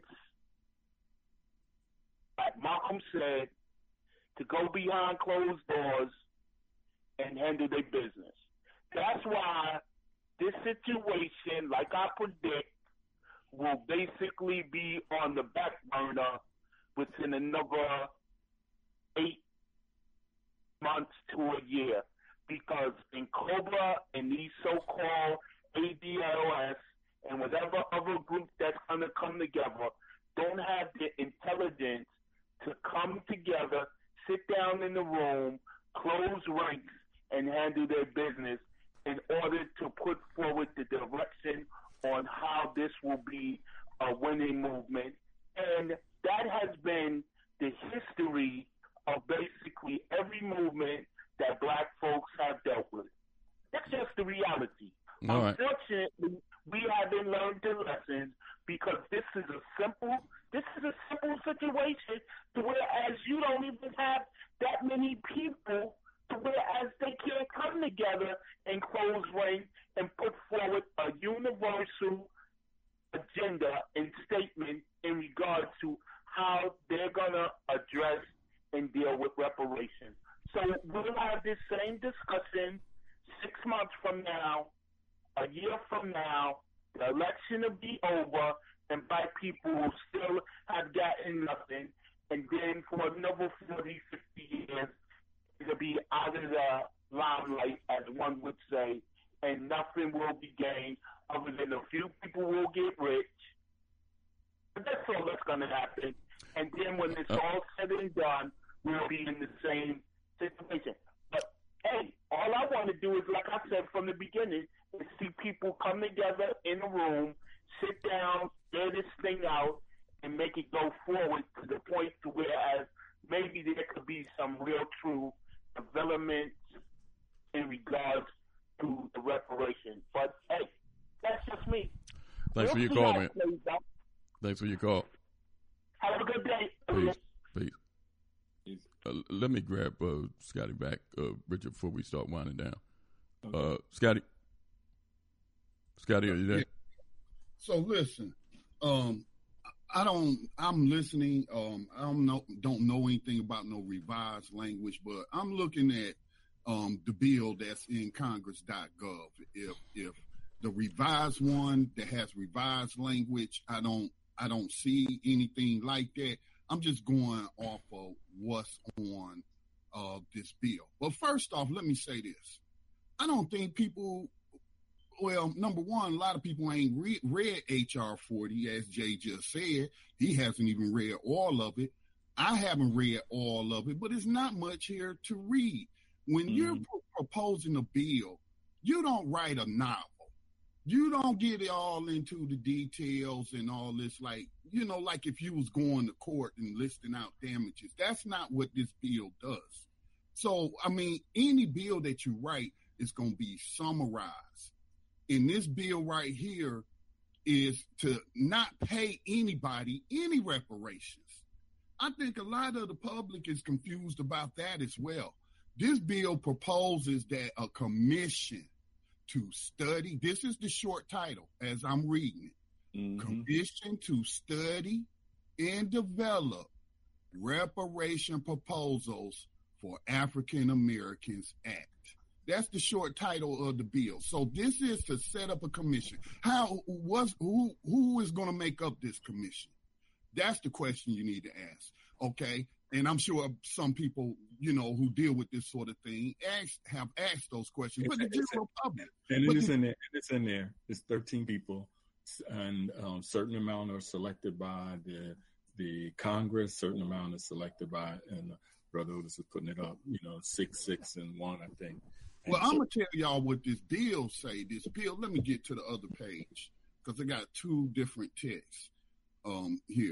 like Malcolm said, to go behind closed doors and handle their business. That's why this situation, like I predict, will basically be on the back burner within another 8 months to a year. Because in COBRA and these so-called ADLS and whatever other group that's going to come together don't have the intelligence to come together, sit down in the room, close ranks, and handle their business in order to put forward the direction on how this will be a winning movement. And that has been the history of basically every movement that black folks have dealt with. That's just the reality. All right. Unfortunately, we haven't learned the lessons because this is a simple situation to whereas you don't even have that many people to whereas they can't come together and close ranks and put forward a universal agenda and statement in regards to how they're going to address and deal with reparations. So we'll have this same discussion 6 months from now, a year from now. The election will be over, and black people will still have gotten nothing. And then for another 40, 50 years, it'll be out of the limelight, as one would say, and nothing will be gained other than a few people will get rich. But that's all that's going to happen. And then when it's all said and done, we'll be in the same situation. But, hey, all I want to do is, like I said from the beginning, is see people come together in a room, sit down, get this thing out, and make it go forward to the point to where maybe there could be some real true development in regards to the reparation. But, hey, that's just me. Thanks for your call, man. Thanks for your call. Have a good day. Peace. Let me grab Scotty back, Richard, before we start winding down. Okay. Scotty, are you there? So listen, I'm listening. I don't know anything about no revised language, but I'm looking at the bill that's in Congress.gov. If the revised one that has revised language, I don't see anything like that. I'm just going off of what's on this bill. But first off, let me say this. I don't think people, well, number one, a lot of people ain't read H.R. 40, as Jay just said. He hasn't even read all of it. I haven't read all of it, but it's not much here to read. When you're proposing a bill, you don't write a novel. You don't get it all into the details and all this, like if you was going to court and listing out damages. That's not what this bill does. So, I mean, any bill that you write is going to be summarized. And this bill right here is to not pay anybody any reparations. I think a lot of the public is confused about that as well. This bill proposes that a commission to study, this is the short title as I'm reading it, commission to study and develop reparation proposals for African Americans Act. That's the short title of the bill. So this is to set up a commission. Who is going to make up this commission? That's the question you need to ask. Okay. And I'm sure some people, who deal with this sort of thing have asked those questions. But the general public. And it's in there. It's 13 people, and certain amount are selected by the Congress. Certain amount is selected by, and Brother Otis is putting it up. 6, and 1, I think. And well, I'm gonna tell y'all what this bill say. This bill. Let me get to the other page because I got two different texts here.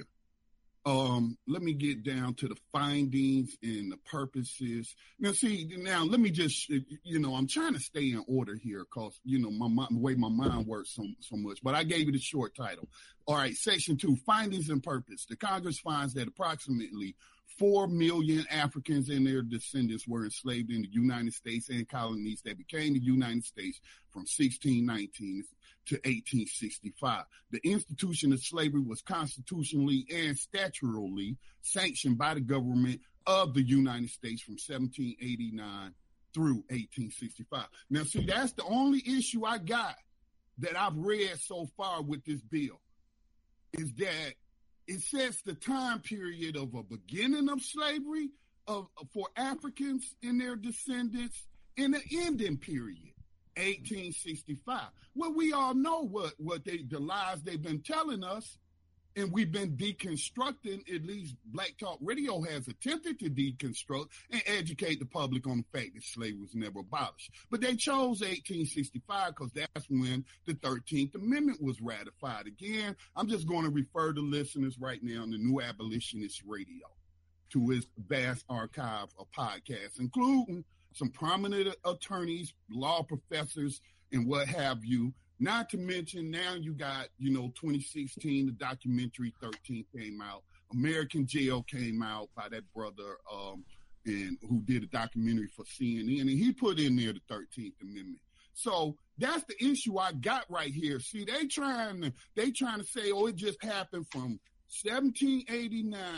Let me get down to the findings and the purposes. Now let me just, I'm trying to stay in order here because, the way my mind works so much, but I gave it a short title. All right. Section 2, findings and purpose. The Congress finds that approximately 4 million Africans and their descendants were enslaved in the United States and colonies that became the United States from 1619 to 1865. The institution of slavery was constitutionally and statutorily sanctioned by the government of the United States from 1789 through 1865. Now, see, that's the only issue I got that I've read so far with this bill, is that it sets the time period of a beginning of slavery for Africans and their descendants and an ending period, 1865. Well, we all know what the lies they've been telling us, and we've been deconstructing. At least Black Talk Radio has attempted to deconstruct and educate the public on the fact that slavery was never abolished. But they chose 1865 because that's when the 13th Amendment was ratified. Again, I'm just going to refer to listeners right now on the New Abolitionist Radio to its vast archive of podcasts, including some prominent attorneys, law professors, and what have you. Not to mention now you got, 2016, the documentary 13 came out. American Jail came out by that brother and who did a documentary for CNN, and he put in there the 13th Amendment. So that's the issue I got right here. See, they trying to say, it just happened from 1789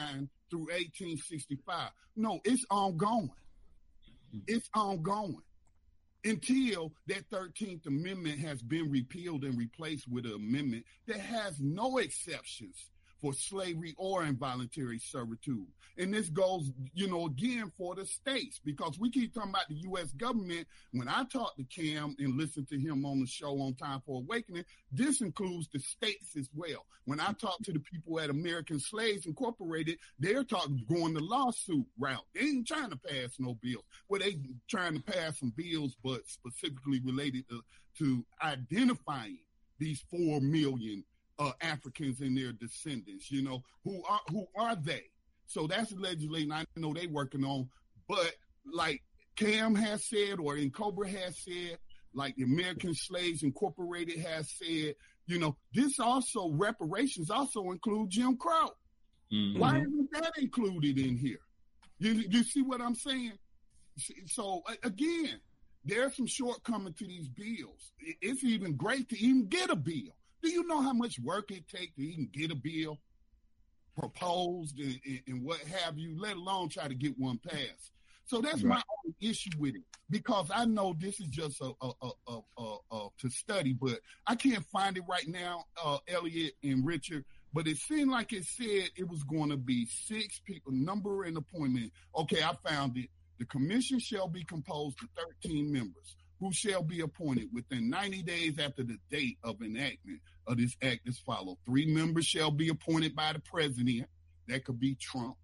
through 1865. No, it's ongoing. It's ongoing until that 13th Amendment has been repealed and replaced with an amendment that has no exceptions for slavery or involuntary servitude. And this goes, again, for the states, because we keep talking about the U.S. government. When I talk to Cam and listen to him on the show on Time for Awakening, this includes the states as well. When I talk to the people at American Slaves Incorporated, they're going the lawsuit route. They ain't trying to pass no bills. Well, they trying to pass some bills, but specifically related to identifying these 4 million Africans and their descendants, who are they? So that's the legislation I know they working on. But like Cam has said, or Cobra has said, like the American Slaves Incorporated has said, this also, reparations also include Jim Crow. Mm-hmm. Why isn't that included in here? You see what I'm saying? So again, there's some shortcomings to these bills. It's even great to even get a bill. Do you know how much work it takes to even get a bill proposed and what have you, let alone try to get one passed? So that's my only issue with it, because I know this is just to study, but I can't find it right now, Elliot and Richard. But it seemed like it said it was going to be 6 people, number and appointment. Okay, I found it. The commission shall be composed of 13 members, who shall be appointed within 90 days after the date of enactment of this act as follows. 3 members shall be appointed by the president. That could be Trump.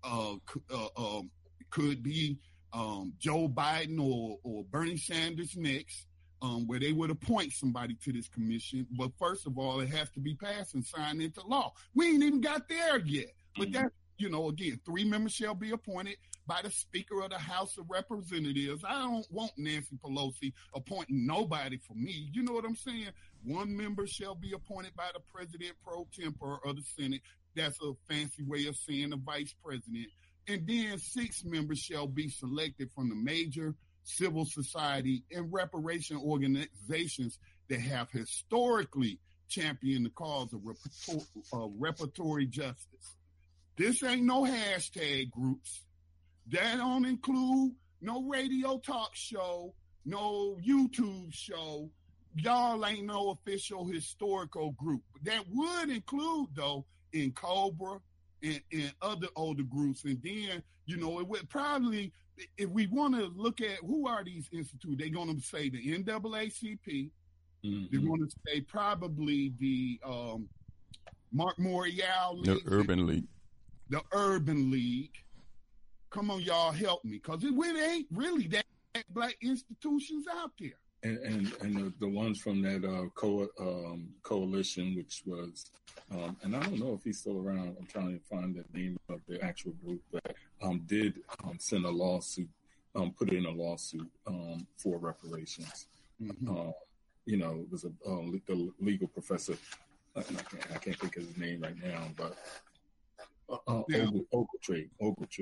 Could be Joe Biden or Bernie Sanders next, where they would appoint somebody to this commission. But first of all, it has to be passed and signed into law. We ain't even got there yet. But that's, again, 3 members shall be appointed by the Speaker of the House of Representatives. I don't want Nancy Pelosi appointing nobody for me. You know what I'm saying? 1 member shall be appointed by the President pro tempore of the Senate. That's a fancy way of saying the Vice President. And then 6 members shall be selected from the major civil society and reparation organizations that have historically championed the cause of reparatory justice. This ain't no hashtag groups. That don't include no radio talk show, no YouTube show. Y'all ain't no official historical group. That would include, though, in Cobra and other older groups. And then, it would probably, if we want to look at who are these institutes, they're going to say the NAACP. Mm-hmm. They're going to say probably the Mark Morial League. The Urban League. The Urban League. Come on, y'all, help me, because it really ain't really that black institutions out there. And the ones from that coalition, which was, and I don't know if he's still around. I'm trying to find the name of the actual group that did send a lawsuit, put in a lawsuit for reparations. Mm-hmm. It was the legal professor. I can't think of his name right now, but. Ogletree.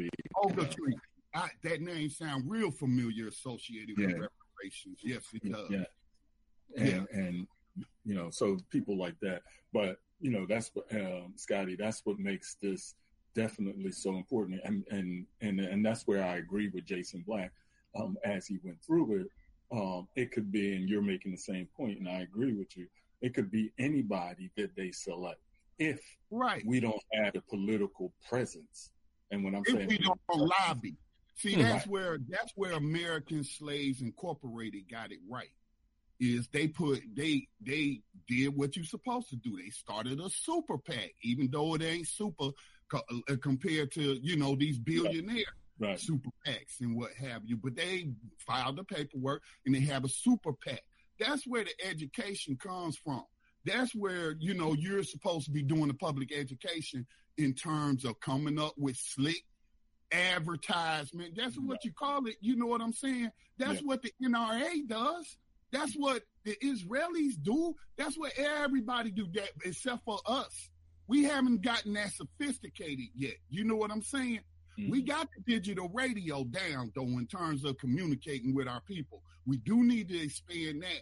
That name sounds real familiar, associated with reparations. Yes, it does. Yeah. And so people like that. But that's what Scotty. That's what makes this definitely so important. And that's where I agree with Jason Black. As he went through it, it could be, and you're making the same point, and I agree with you. It could be anybody that they select. If we don't have a political presence, and when I'm saying we don't lobby, see that's where American Slaves Incorporated got it right. Is they did what you're supposed to do. They started a super PAC, even though it ain't super compared to these billionaire super PACs and what have you. But they filed the paperwork and they have a super PAC. That's where the education comes from. That's where, you're supposed to be doing the public education in terms of coming up with slick advertisement. That's what you call it. You know what I'm saying? That's what the NRA does. That's what the Israelis do. That's what everybody do, that except for us. We haven't gotten that sophisticated yet. You know what I'm saying? Mm-hmm. We got the digital radio down, though, in terms of communicating with our people. We do need to expand that,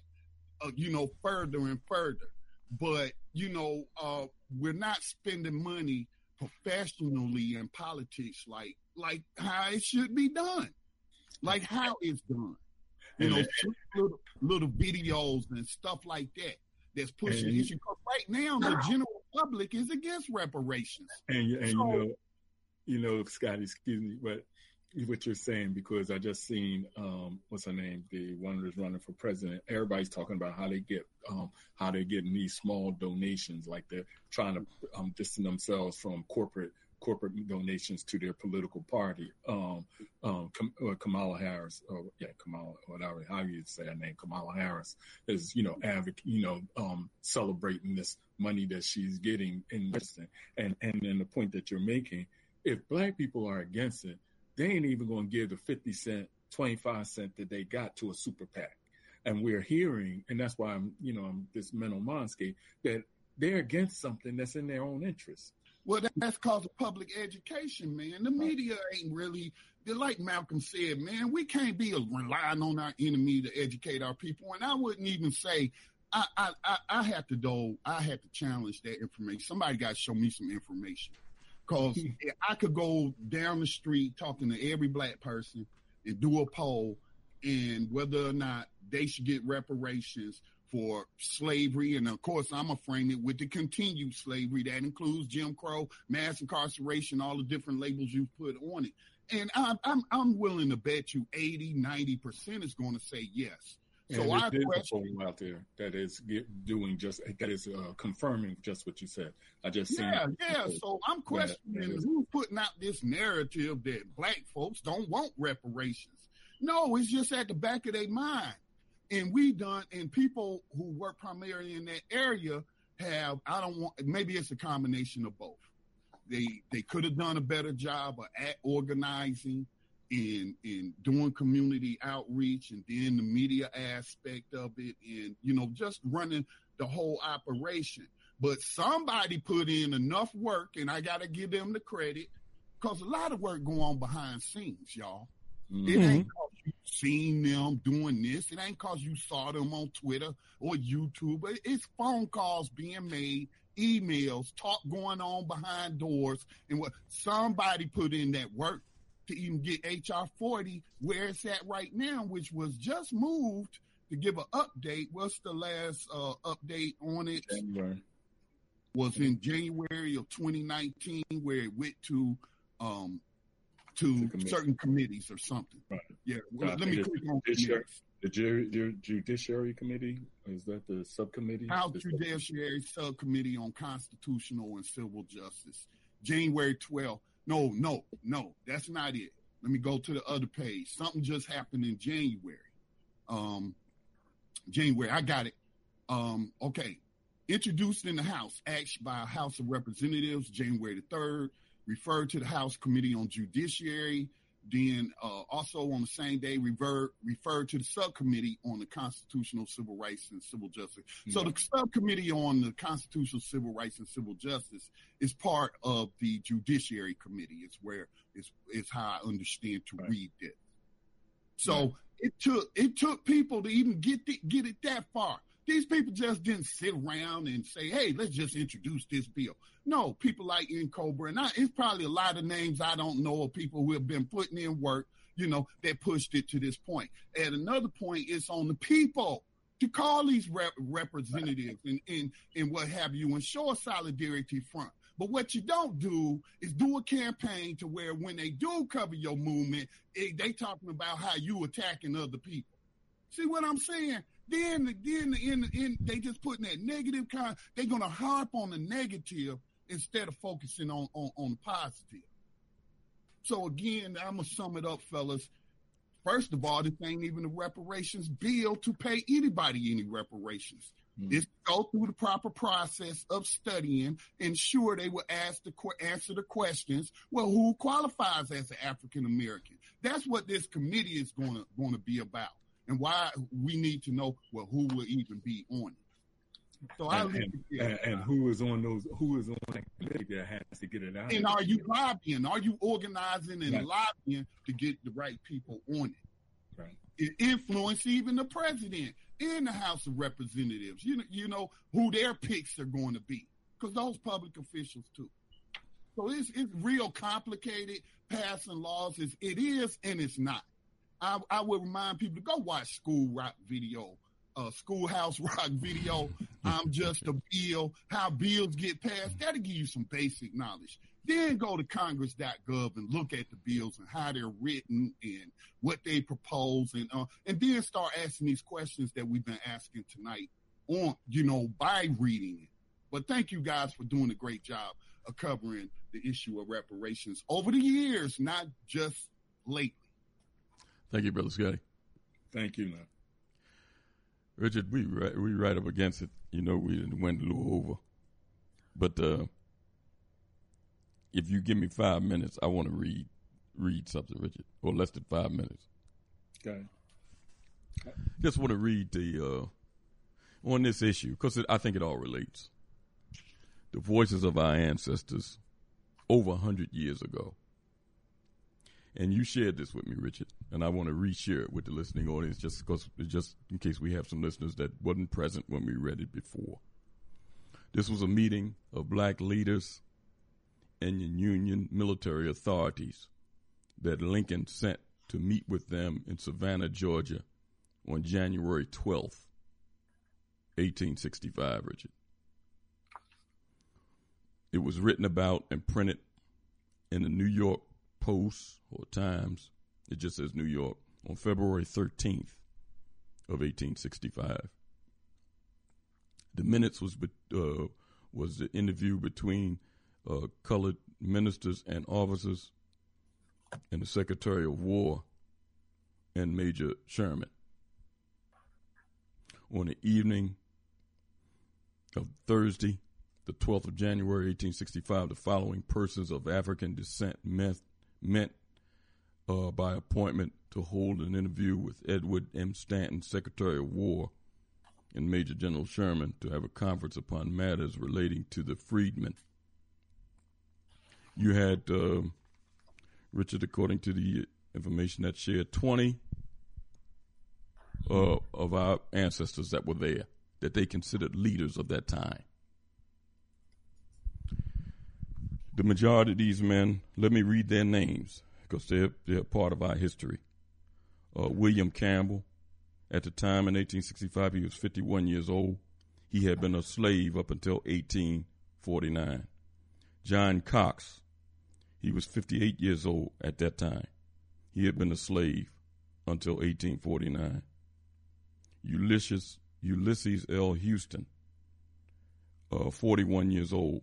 further and further. But, we're not spending money professionally in politics, like how it should be done, like how it's done. You know, little videos and stuff like that that's pushing the issue. Because right now, the general public is against reparations. And you know, Scott, excuse me, but what you're saying, because I just seen what's her name, the one that's running for president. Everybody's talking about how they're getting these small donations, like they're trying to distance themselves from corporate donations to their political party. Kamala Harris, whatever, how you say her name, Kamala Harris is, celebrating this money that she's getting in this thing. And then the point that you're making, if black people are against it, they ain't even going to give the 50 cent, 25 cent that they got to a super PAC. And we're hearing, and that's why I'm this mental mindscape, that they're against something that's in their own interest. Well, that's cause of public education, man. The media ain't really, like Malcolm said, man, we can't be relying on our enemy to educate our people. And I wouldn't even say, I have to challenge that information. Somebody got to show me some information. Because I could go down the street talking to every black person and do a poll and whether or not they should get reparations for slavery. And of course, I'm going to frame it with the continued slavery. That includes Jim Crow, mass incarceration, all the different labels you put on it. And I'm willing to bet you 80, 90% is going to say yes. So I question out there that is confirming just what you said. I just So I'm questioning who's putting out this narrative that black folks don't want reparations. No, it's just at the back of their mind. And and people who work primarily in that area maybe it's a combination of both. They could have done a better job of organizing in doing community outreach, and then the media aspect of it, and just running the whole operation. But somebody put in enough work, and I got to give them the credit, because a lot of work go on behind scenes, y'all. Mm-hmm. It ain't because you seen them doing this. It ain't because you saw them on Twitter or YouTube. But it's phone calls being made, emails, talk going on behind doors, and what somebody put in that work to even get HR 40 where it's at right now, which was just moved. To give an update, what's the last update on it? January. Was in January of 2019, where it went to certain committees or something. Right. Yeah. Well, let me click on the Judiciary Committee. Is that the subcommittee? House Judiciary Subcommittee on Constitutional and Civil Justice. January 12th. No, that's not it. Let me go to the other page. Something just happened in January. I got it. Okay. Introduced in the House, action by House of Representatives, January the 3rd, referred to the House Committee on Judiciary, then also on the same day, referred to the Subcommittee on the Constitutional, Civil Rights, and Civil Justice. Yeah. So the Subcommittee on the Constitutional, Civil Rights, and Civil Justice is part of the Judiciary Committee. It's how I understand to read it. So it took people to even get it that far. These people just didn't sit around and say, hey, let's just introduce this bill. No, people like N'Cobra, and it's probably a lot of names I don't know of people who have been putting in work, that pushed it to this point. At another point, it's on the people to call these representatives and what have you and show a solidarity front. But what you don't do is do a campaign to where when they do cover your movement, they talking about how you attacking other people. See what I'm saying? Then they just putting that negative they're going to harp on the negative instead of focusing on the positive. So again, I'm going to sum it up, fellas. First of all, this ain't even a reparations bill to pay anybody any reparations. Mm-hmm. It's go through the proper process of studying, ensure they will answer the questions. Well, who qualifies as an African American? That's what this committee is going to be about. And why we need to know, who will even be on it. So and who is on that committee that has to get it out? And are you lobbying? Are you organizing and lobbying to get the right people on it? Right. It influence even the president and the House of Representatives. You know who their picks are going to be, because those public officials too. So it's real complicated. Passing laws it is and it's not. I would remind people to go watch Schoolhouse Rock video. I'm just a bill. How bills get passed. That'll give you some basic knowledge. Then go to Congress.gov and look at the bills and how they're written and what they propose, and then start asking these questions that we've been asking tonight by reading it. But thank you guys for doing a great job of covering the issue of reparations over the years, not just lately. Thank you, Brother Scotty. Thank you, man. Richard, we right up against it. We went a little over. But if you give me 5 minutes, I want to read something, Richard, or less than 5 minutes. Okay. Just want to read on this issue, because I think it all relates. The voices of our ancestors over 100 years ago. And you shared this with me, Richard, and I want to reshare it with the listening audience just in case we have some listeners that wasn't present when we read it before. This was a meeting of black leaders and Union military authorities that Lincoln sent to meet with them in Savannah, Georgia on January 12th, 1865, Richard. It was written about and printed in the New York Post or Times, it just says New York, on February 13th of 1865. The minutes was the interview between colored ministers and officers and the Secretary of War and Major Sherman. On the evening of Thursday, the 12th of January, 1865, the following persons of African descent met by appointment to hold an interview with Edward M. Stanton, Secretary of War, and Major General Sherman to have a conference upon matters relating to the freedmen. You had, Richard, according to the information that shared, 20 of our ancestors that were there, that they considered leaders of that time. The majority of these men, let me read their names because they're part of our history. William Campbell, at the time in 1865, he was 51 years old. He had been a slave up until 1849. John Cox, he was 58 years old at that time. He had been a slave until 1849. Ulysses L. Houston, 41 years old.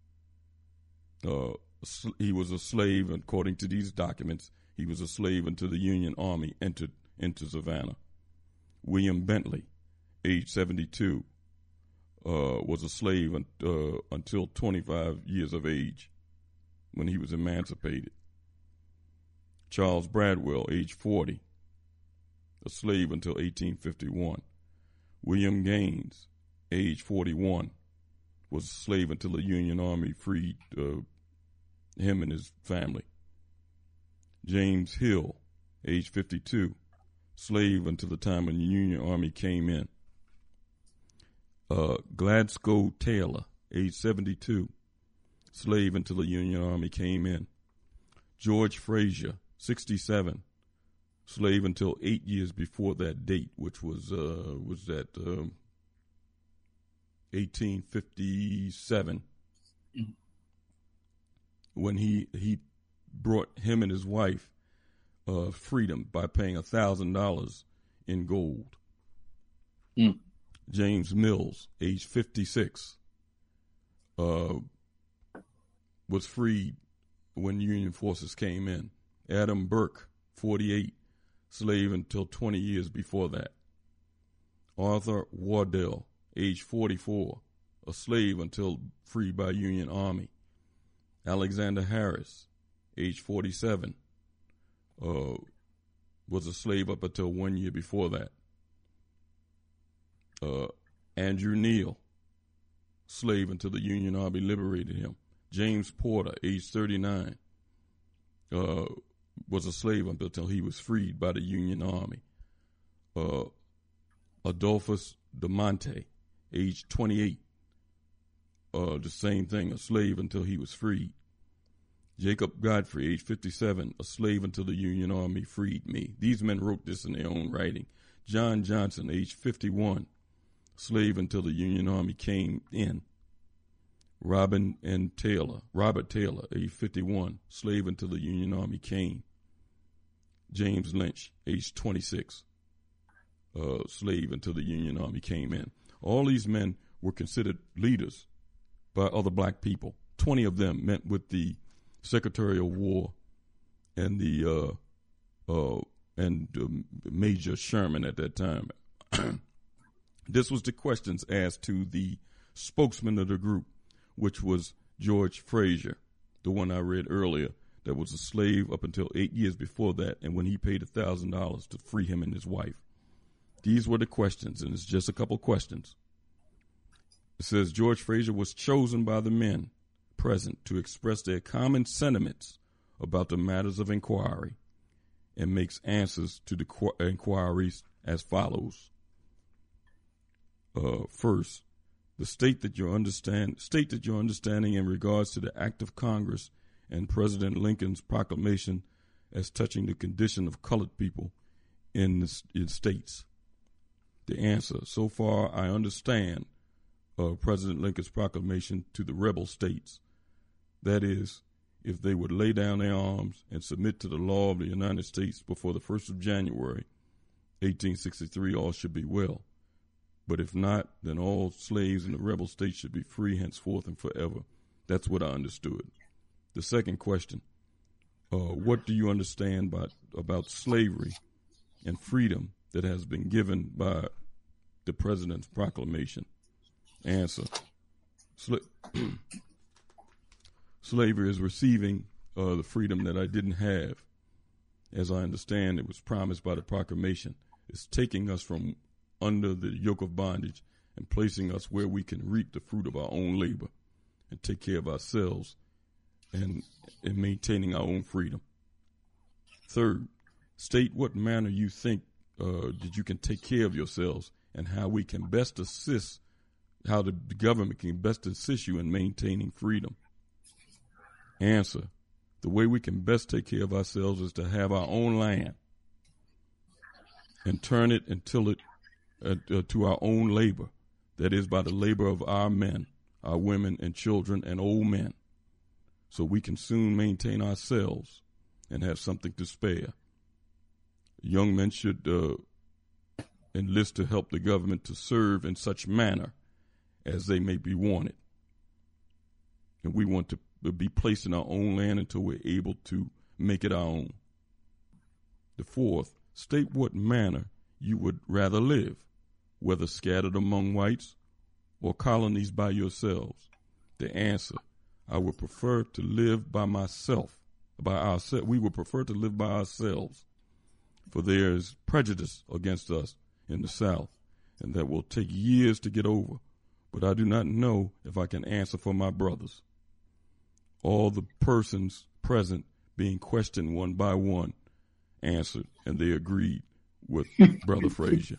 He was a slave, according to these documents, he was a slave until the Union Army entered into Savannah. William Bentley, age 72, was a slave until 25 years of age when he was emancipated. Charles Bradwell, age 40, a slave until 1851. William Gaines, age 41, was a slave until the Union Army freed him and his family. James Hill, age 52, slave until the time when the Union Army came in. Gladstone Taylor, age 72, slave until the Union Army came in. George Frazier, 67, slave until 8 years before that date, which was 1857. When he brought him and his wife freedom by paying $1,000 in gold. James Mills, age 56, was freed when Union forces came in. Adam Burke, 48, slave until 20 years before that. Arthur Wardell, age 44, a slave until freed by Union Army. Alexander Harris, age 47, was a slave up until 1 year before that. Andrew Neal, slave until the Union Army liberated him. James Porter, age 39, was a slave until he was freed by the Union Army. Adolphus de Monte, age 28, the same thing, a slave until he was freed. Jacob Godfrey, age 57, a slave until the Union Army freed me. These men wrote this in their own writing. John Johnson, age 51, slave until the Union Army came in. Robert Taylor, age 51, slave until the Union Army came. James Lynch, age 26, slave until the Union Army came in. All these men were considered leaders by other black people. 20 of them met with the Secretary of War and the Major Sherman at that time. This was the questions asked to the spokesman of the group, which was George Frazier, the one I read earlier, that was a slave up until 8 years before that, and when he paid $1,000 to free him and his wife. These were the questions, and it's just a couple questions. It says George Frazier was chosen by the men present to express their common sentiments about the matters of inquiry, and makes answers to the inquiries as follows. First, state that your understanding in regards to the act of Congress and President Lincoln's proclamation as touching the condition of colored people in states. The answer: so far I understand President Lincoln's proclamation to the rebel states. That is, if they would lay down their arms and submit to the law of the United States before the 1st of January, 1863, all should be well. But if not, then all slaves in the rebel states should be free henceforth and forever. That's what I understood. The second question, what do you understand about slavery and freedom that has been given by the president's proclamation? Answer, slavery is receiving the freedom that I didn't have. As I understand, it was promised by the proclamation. It's taking us from under the yoke of bondage and placing us where we can reap the fruit of our own labor and take care of ourselves and maintaining our own freedom. Third, state what manner you think that you can take care of yourselves and how we can best assist, how the government can best assist you in maintaining freedom. Answer, the way we can best take care of ourselves is to have our own land and turn it and till it to our own labor, that is, by the labor of our men, our women and children and old men, so we can soon maintain ourselves and have something to spare. Young men should enlist to help the government to serve in such manner as they may be wanted. And we want to be placed in our own land until we're able to make it our own. The fourth, state what manner you would rather live, whether scattered among whites or colonies by yourselves. The answer, I would prefer to live by myself, by ourselves. We would prefer to live by ourselves, for there is prejudice against us in the South, and that will take years to get over, but I do not know if I can answer for my brothers. All the persons present, being questioned one by one, answered, and they agreed with Brother Frazier.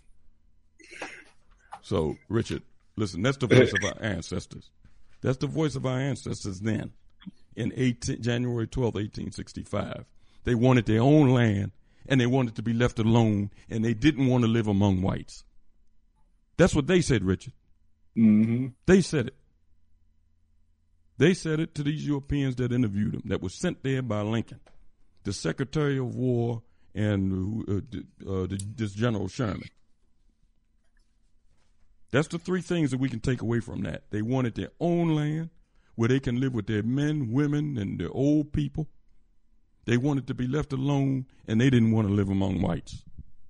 So, Richard, listen, that's the voice of our ancestors. That's the voice of our ancestors then, in January 12, 1865. They wanted their own land, and they wanted to be left alone, and they didn't want to live among whites. That's what they said, Richard. Mm-hmm. They said it. They said it to these Europeans that interviewed them, that was sent there by Lincoln, the Secretary of War, and this General Sherman. That's the three things that we can take away from that. They wanted their own land where they can live with their men, women, and their old people. They wanted to be left alone, and they didn't want to live among whites.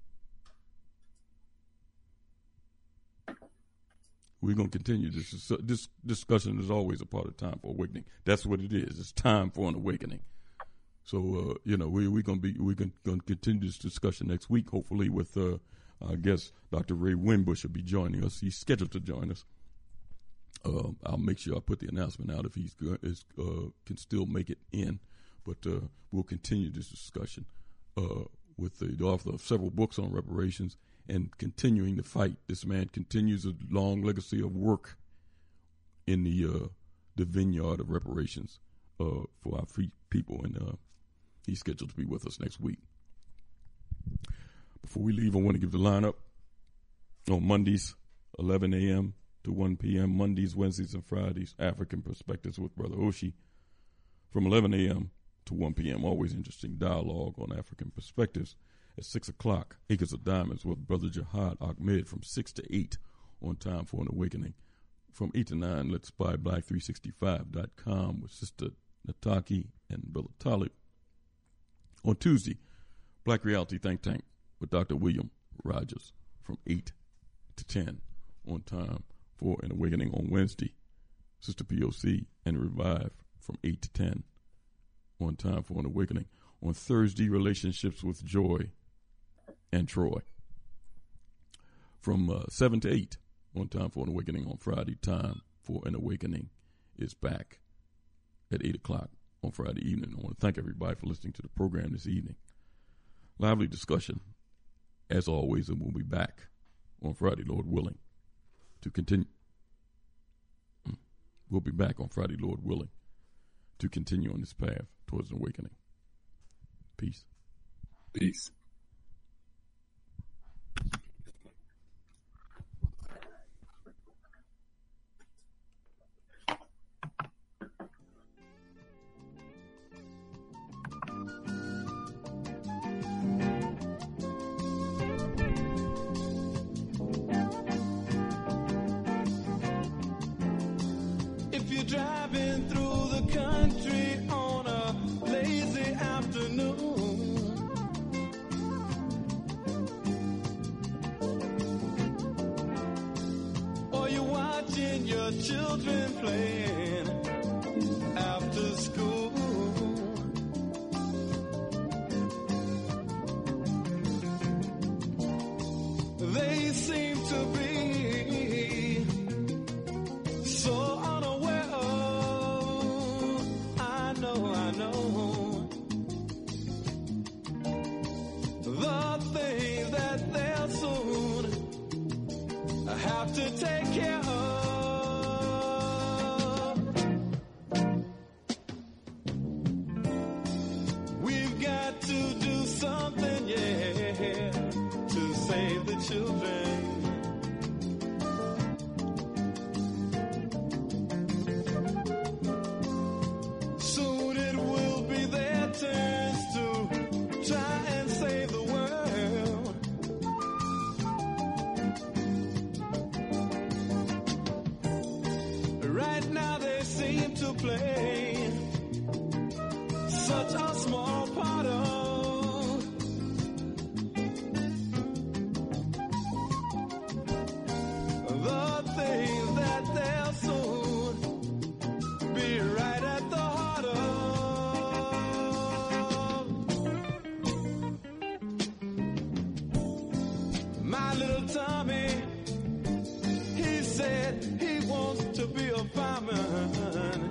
We're going to continue this. This discussion is always a part of Time for Awakening. That's what it is. It's time for an awakening. So, we're going to continue this discussion next week, hopefully with our guest, Dr. Ray Winbush will be joining us. He's scheduled to join us. I'll make sure I put the announcement out if he can still make it in. But we'll continue this discussion with the author of several books on reparations and continuing the fight. This man continues a long legacy of work in the vineyard of reparations. for our free people, and he's scheduled to be with us next week. Before we leave, I want to give the lineup on Mondays, 11 a.m. to 1 p.m., Mondays, Wednesdays, and Fridays, African Perspectives with Brother Oshi, from 11 a.m. to 1 p.m. Always interesting dialogue on African perspectives. At 6 o'clock, Acres of Diamonds with Brother Jihad Ahmed from 6 to 8 on Time for an Awakening. From 8 to 9, let's buy Black365.com with Sister Nataki and Brother Talib. On Tuesday, Black Reality Think Tank with Dr. William Rogers from 8 to 10 on Time for an Awakening. On Wednesday, Sister POC and Revive from 8 to 10 on Time for an Awakening. On Thursday, Relationships with Joy and Troy from 7 to 8 on Time for an Awakening. On Friday, Time for an Awakening is back at 8 o'clock on Friday evening. I want to thank everybody for listening to the program this evening. Lively discussion, as always, and we'll be back on Friday, Lord willing, to continue. We'll be back on Friday, Lord willing, to continue on this path towards an awakening. Peace. Peace. If you're driving through the country on a lazy afternoon, or you're watching your children playing after school, they seem to be so unaware of, I know, the things that they'll soon have to take care of. We've got to do something, yeah, to save the children. Soon it will be their turns to try and save the world. Right now they seem to play such a small part of the things that they'll soon be right at the heart of. My little Tommy, he said he wants to be a fireman.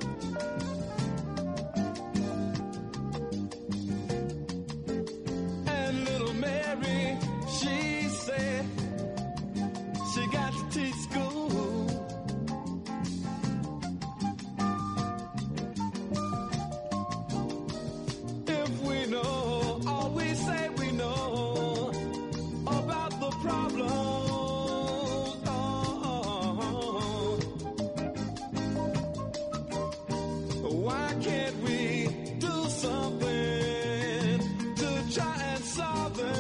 And little Mary, she said she got to teach school. If we know all we say we know about the problems, why can't we do something to try and solve them?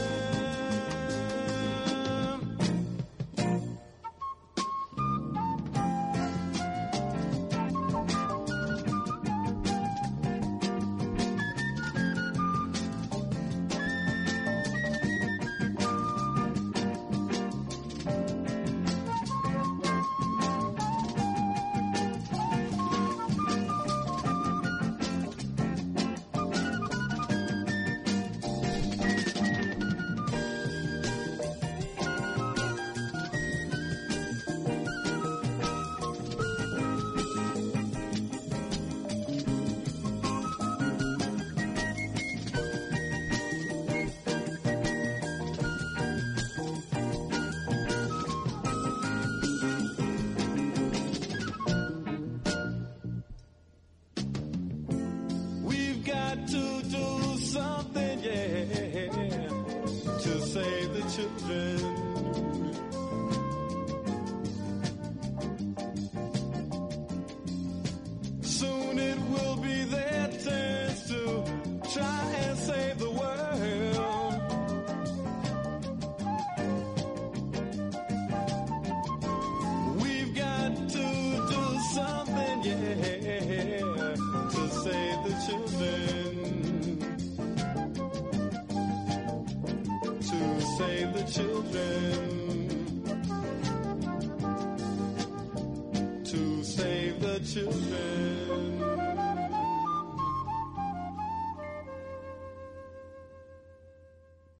save the children. Soon it will be their turns to try and save the world. We've got to do something, yeah, to save the children. To save the children. To save the children.